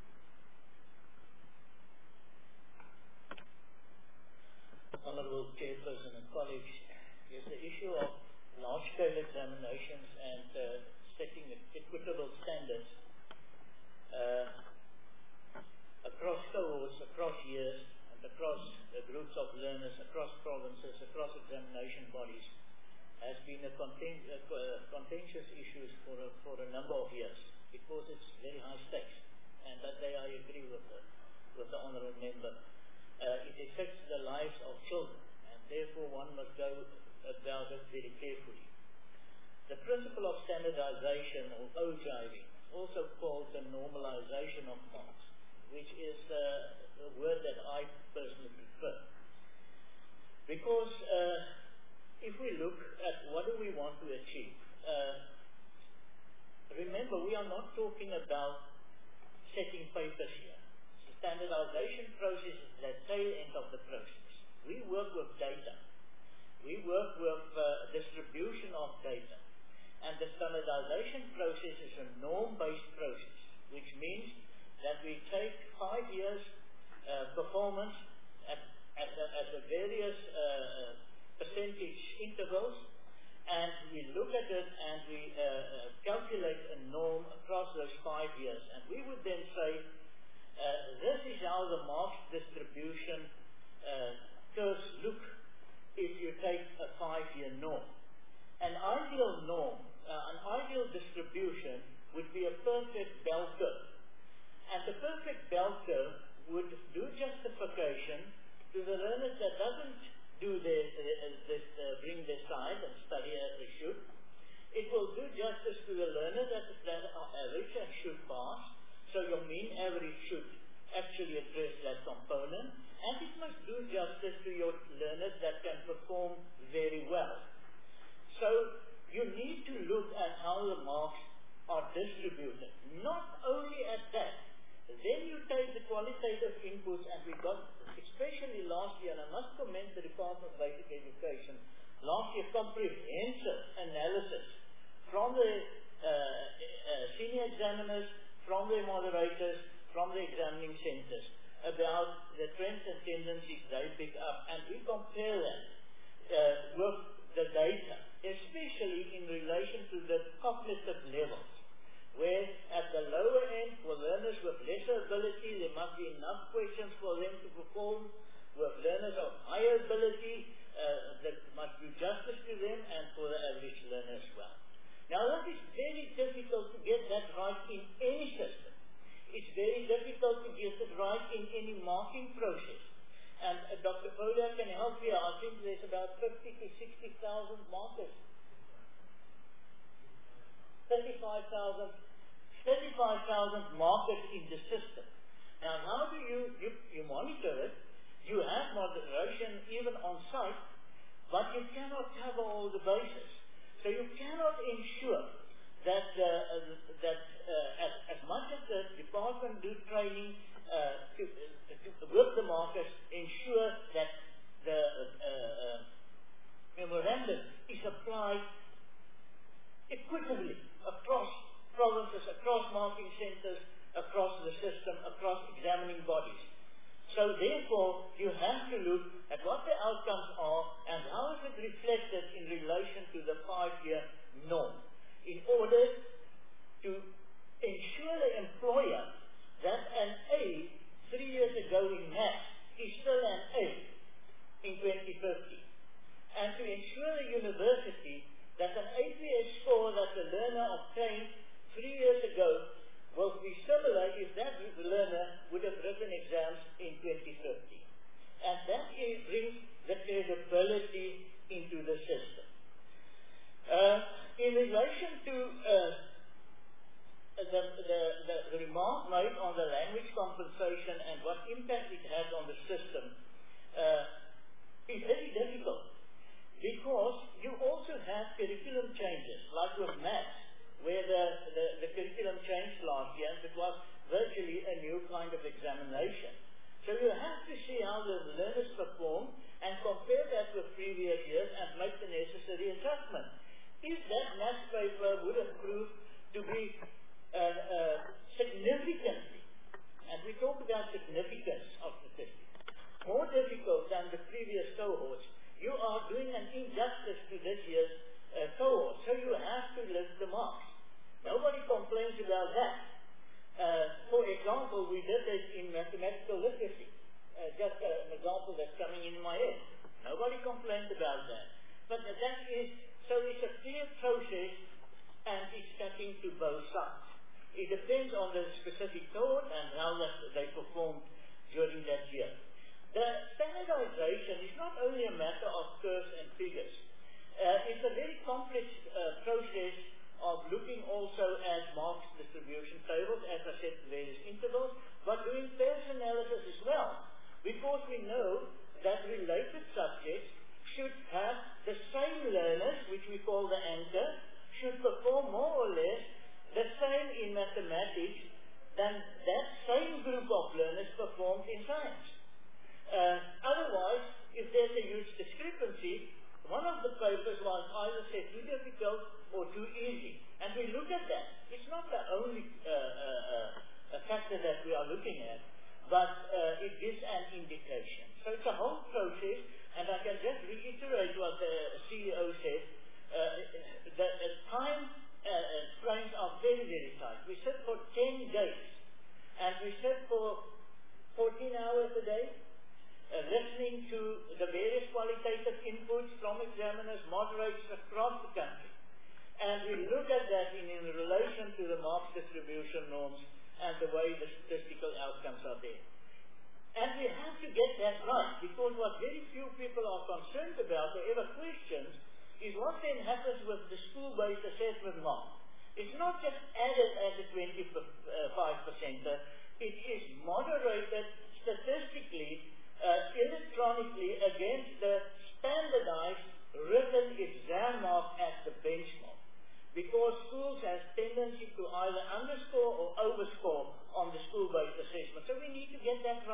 Speaker 7: Honorable Chairperson and colleagues, is the issue of large-scale examinations and uh, setting equitable standards uh, across cohorts, across years, and across uh, groups of learners, across provinces, across examination bodies, has been a conten uh, contentious issue for a, for a number of years, because it's very high stakes, and that day I agree with the, with the honourable member. Uh, it affects the lives of children, and therefore one must go about it very carefully. The principle of standardization, or O J I, also called the normalization of marks, which is uh, a word that I personally prefer. Because uh, if we look at what do we want to achieve, uh, remember we are not talking about setting papers here. Standardization process is the tail end of the process. We work with data. We work with uh, distribution of data. And the standardization process is a norm-based process, which means that we take five years uh, performance at, at, the, at the various uh, percentage intervals, and we look at it and we uh, uh, calculate a norm across those five years. And we would then say, Uh, this is how the marks distribution uh, curves look if you take a five-year norm. An ideal norm, uh, an ideal distribution would be a perfect bell curve. And the perfect bell curve would do justification to the learners that doesn't do their, uh, this, uh, bring their side and study as they should. It will do justice to the learner that, that are average and should pass. So your mean average should actually address that component, and it must do justice to your learners that can perform very well. So you need to look at how the marks are distributed. Not only at that, then you take the qualitative qualitative inputs, and we got, especially last year, and I must commend the Department of Basic Education, last year comprehensive analysis from the uh, uh, senior examiners, from the moderators, from the examining centres about the trends and tendencies they pick up, and we compare them uh, with the data, especially in relation to the cognitive levels, where at the lower end, for learners with lesser ability, there must be enough questions for them to perform. With learners of higher ability, uh, that must do justice to them, and for the average learner as well. Now, that is very difficult to get that right in any system. It's very difficult to get it right in any marking process. And uh, Doctor Poda can help you. I think there's about fifty to sixty thousand markers. thirty-five thousand thirty-five thousand markers in the system. Now, how do you, you, you monitor it? You have moderation even on site, but you cannot cover all the bases. So you cannot ensure that, uh, that uh, as, as much as the department do training uh, to, to, with the markers, ensure that the uh, uh, memorandum is applied equitably across provinces, across marking centres, across the system, across examining bodies. So therefore, you have to look at what the outcomes are and how is it reflected in relation to the five-year norm, in order to ensure the employer that an A three years ago in maths is still an A in twenty fifty, and to ensure the university that an A P S score that the learner obtained three years ago will be similar if that learner would have written exams in twenty fifty. And that is, brings the credibility into the system. Uh, in relation to uh, the, the, the, the remark made on the language compensation and what impact it has on the system, uh, is very difficult, because you also have curriculum changes, like with maths, where the, the, the curriculum changed last year, and it was virtually a new kind of examination. So you have to see how the learners perform and compare that with previous years and make the necessary adjustment. If that maths paper would have proved to be uh, uh, significantly, and we talk about significance of statistics, more difficult than the previous cohorts, you are doing an injustice to this year's uh, cohort. So you have to lift the marks. Nobody complains about that. Uh, for example, we did this in mathematical literacy. Uh, just uh, an example that's coming in my head. Nobody complained about that. But uh, that is, so it's a clear process, and it's cutting to both sides. It depends on the specific cohort and how that, they performed during that year. The standardization is not only a matter of curves and figures. Uh, it's a very complex uh, process of looking also at marks distribution tables, as I said, various intervals, but doing pairs analysis as well, because we know that related subjects should have the same learners, which we call the anchor, should perform more or less the same in mathematics than that same group of learners performed in science. Uh, otherwise, if there's a huge discrepancy, one of the papers was either said too difficult or too easy. And we look at that. It's not the only uh, uh, uh, factor that we are looking at, but uh, it gives an indication. So it's a whole process, and I can just reiterate what the C E O said. Uh, the, the time uh, frames are very, very tight. We sit for ten days, and we sit for fourteen hours a day, Uh, listening to the various qualitative inputs from examiners, moderators across the country. And we look at that in, in relation to the marks distribution norms and the way the statistical outcomes are there. And we have to get that right, because what very few people are concerned about or ever questions is what then happens with the school-based assessment mark. It's not just added as a twenty-five percenter, it is moderated statistically Uh, electronically against the standardized written exam mark as the benchmark, because schools have tendency to either underscore or overscore on the school-based assessment. So we need to get that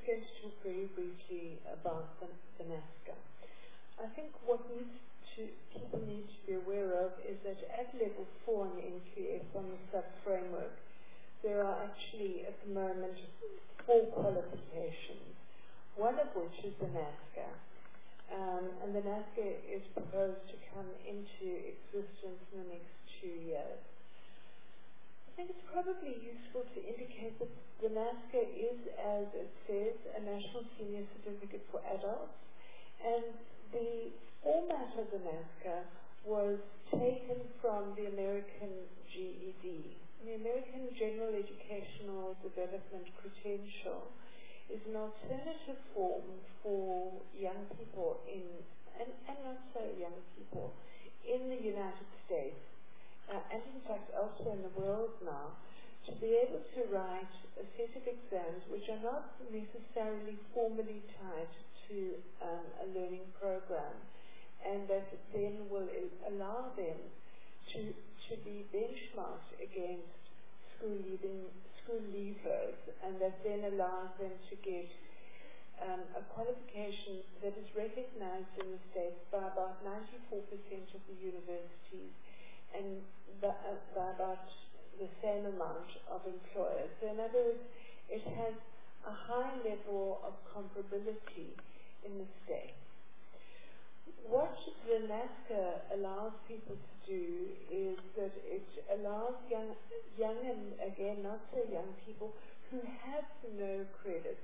Speaker 10: going to talk very briefly about the, the NASCA. I think what needs to, people need to be aware of is that at level four on the N Q F, on the sub-framework, there are actually at the moment four qualifications, one of which is the NASCA. Um, and the NASCA is proposed to come into existence in the next two years. I think it's probably useful to indicate that the NASCA is, as it says, a National Senior Certificate for Adults, and the format of the NASCA was taken from the American G E D. The American General Educational Development Credential is an alternative form for young people in, and, and not so young people, in the United States, uh, and in fact elsewhere in the world now, to be able to write a set of exams which are not necessarily formally tied to um, a learning program, and that then will allow them to, to be benchmarked against school leaving school leavers, and that then allows them to get um, a qualification that is recognized in the States by about ninety-four percent of the universities and by, uh, by about the same amount of employers. So in other words, it has a high level of comparability in the States. What the NASCA allows people to do is that it allows young, young and again not so young people who have no credits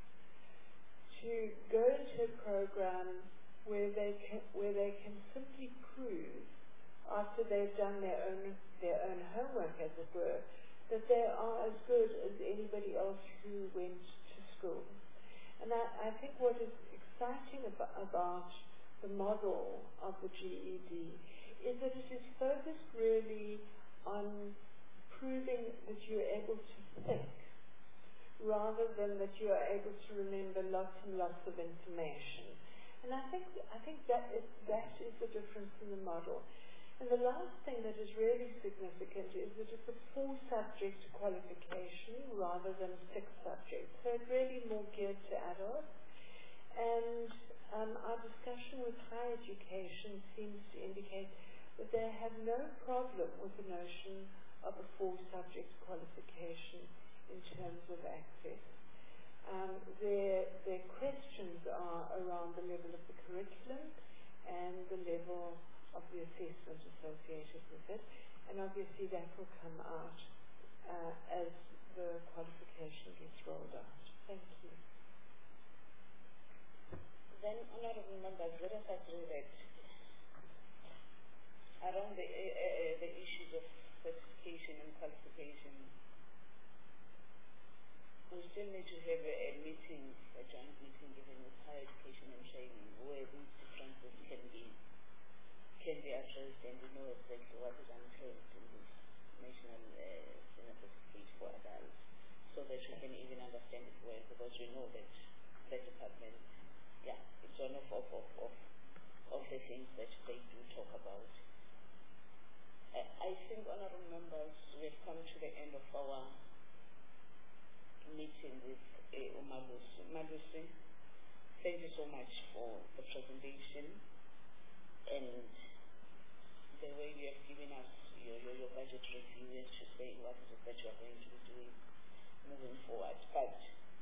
Speaker 10: to go into a program where they can, where they can simply prove, after they've done their own their own homework, as it were, that they are as good as anybody else who went to school. And I, I think what is exciting about, about the model of the G E D is that it is focused really on proving that you are able to think rather than that you are able to remember lots and lots of information. And I think I think that is, that is the difference in the model. And the last thing that is really significant is that it's a four-subject qualification rather than six subjects. So it's really more geared to adults. And um, our discussion with higher education seems to indicate that they have no problem with the notion of a four-subject qualification in terms of access. Um, their, their questions are around the level of the curriculum and the level of the assessment associated with it, and obviously that will come out uh, as the qualification gets rolled out. Thank you.
Speaker 1: Then, honourable members, let us agree that around the, uh, uh, the issues of certification and qualification, we still need to have a, a meeting, a joint meeting given with higher education and training, where these differences can be can be addressed, and we know exactly what is entailed in this national uh, senior certificate for adults, so that we can even understand it well, because we know that that department, yeah, it's one of of, of, of, of the things that they do talk about. Uh, I think, honourable members, we have come to the end of our meeting with uh, Umalusi. Umalusi, thank you so much for the presentation and the way you have given us your, your, your budget review and to say what is it that you are going to be doing moving forward. But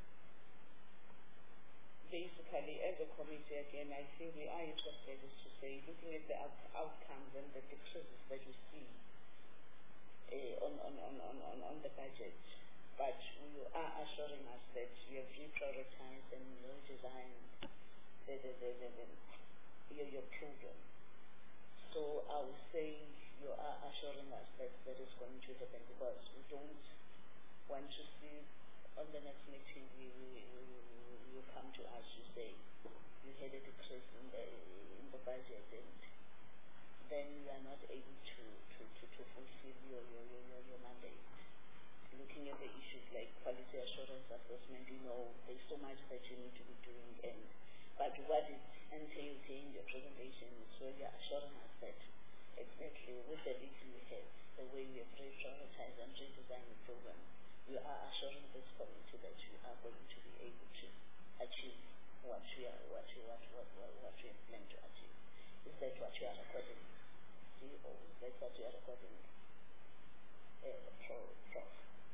Speaker 1: basically, as a committee, again, I think we are interested is to say, looking at the out outcomes and the decreases that we see uh, on, on, on, on, on, on the budget, but we are assuring us that we have reprioritized and redesigned the, the, the, the, the, your, your program. So I would say you are assuring us that that is going to happen, because we don't want to see on the next meeting we, we, we, we, you come to us to say you had a decrease in the, in the budget, and then you are not able to, to, to, to fulfill your, your, your, your mandate. Looking at the issues like quality assurance assessment, you know, there's so much that you need to be doing, and but what it entails in your presentation is really assuring us that exactly with the little you have, the way we have prioritized and redesigned the program, you are assuring this community that you are going to be able to achieve what we are, what we, what, what, what, what we plan to achieve. Is that what you are recording? See, or is that what you are recording? Uh, pro, prof.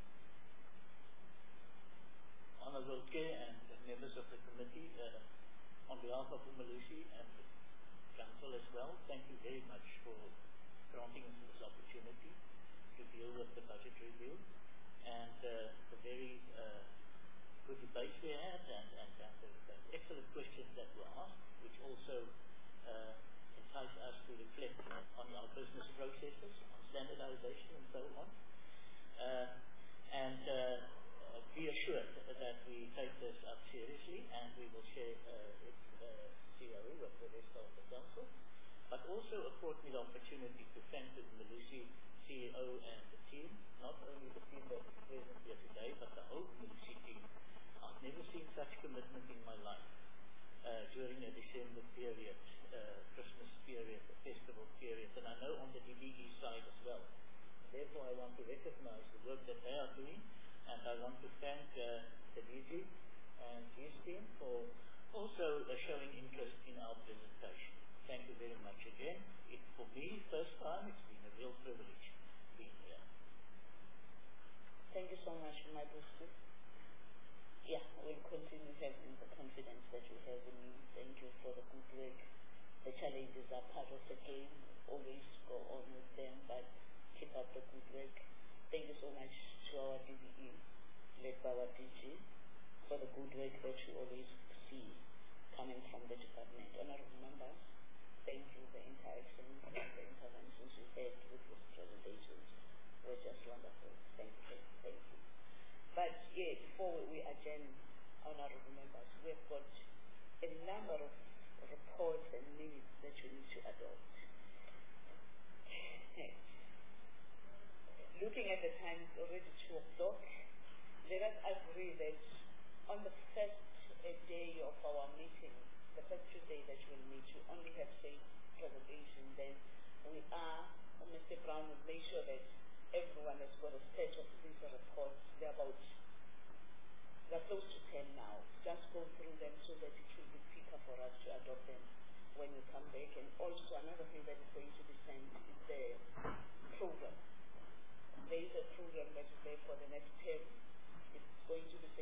Speaker 7: Honorable Chair and members of the committee, uh, on behalf of Umalusi and the Council as well, thank you very much for granting us this opportunity to deal with the budget review and uh, the very uh, good debate we had and, and, and the, the excellent questions that were asked, which also uh, entice us to reflect on our business processes, on standardization and so on. Uh, and uh, be assured that we take this up seriously and we will share uh, its uh, C O with the rest of the Council. But also afford me the opportunity to thank the Umalusi C E O and the team, not only the team that is present here today, but the whole Umalusi team. I've never seen such commitment in my life uh, during a December period, uh, Christmas period, the festival period, and I know on the D B E side as well. Therefore, I want to recognize the work that they are doing, and I want to thank uh, the D G and his team for also uh, showing interest in our presentation. Thank you very much again. It, for me, first time, it's been a real privilege being here.
Speaker 1: Thank you so much, my sister. Yeah, we'll continue having the confidence that we have in you. Thank you for the good work. The challenges are part of the game. Always go on with them, but keep up the good work. Thank you so much to our D B E, led by our D G, for the good work that we always see coming from the department. Honorable members, thank you. The interactions and the interventions we had with these presentations were just wonderful. Thank you. Thank you. But yeah, before we adjourn, honorable members, we've got a number of reports and minutes that we need to adopt. Looking at the time, it's already two o'clock. Let us agree that on the first uh, day of our meeting, the first Tuesday that we'll meet, we only have safe presentation. Then we are, Mister Brown will make sure that everyone has got a set of these reports. They're about, they're close to ten now. Just go through them so that it will be quicker for us to adopt them when we come back. And also another thing that is going to be sent is the program. There is a program that is there for the next term. It's going to be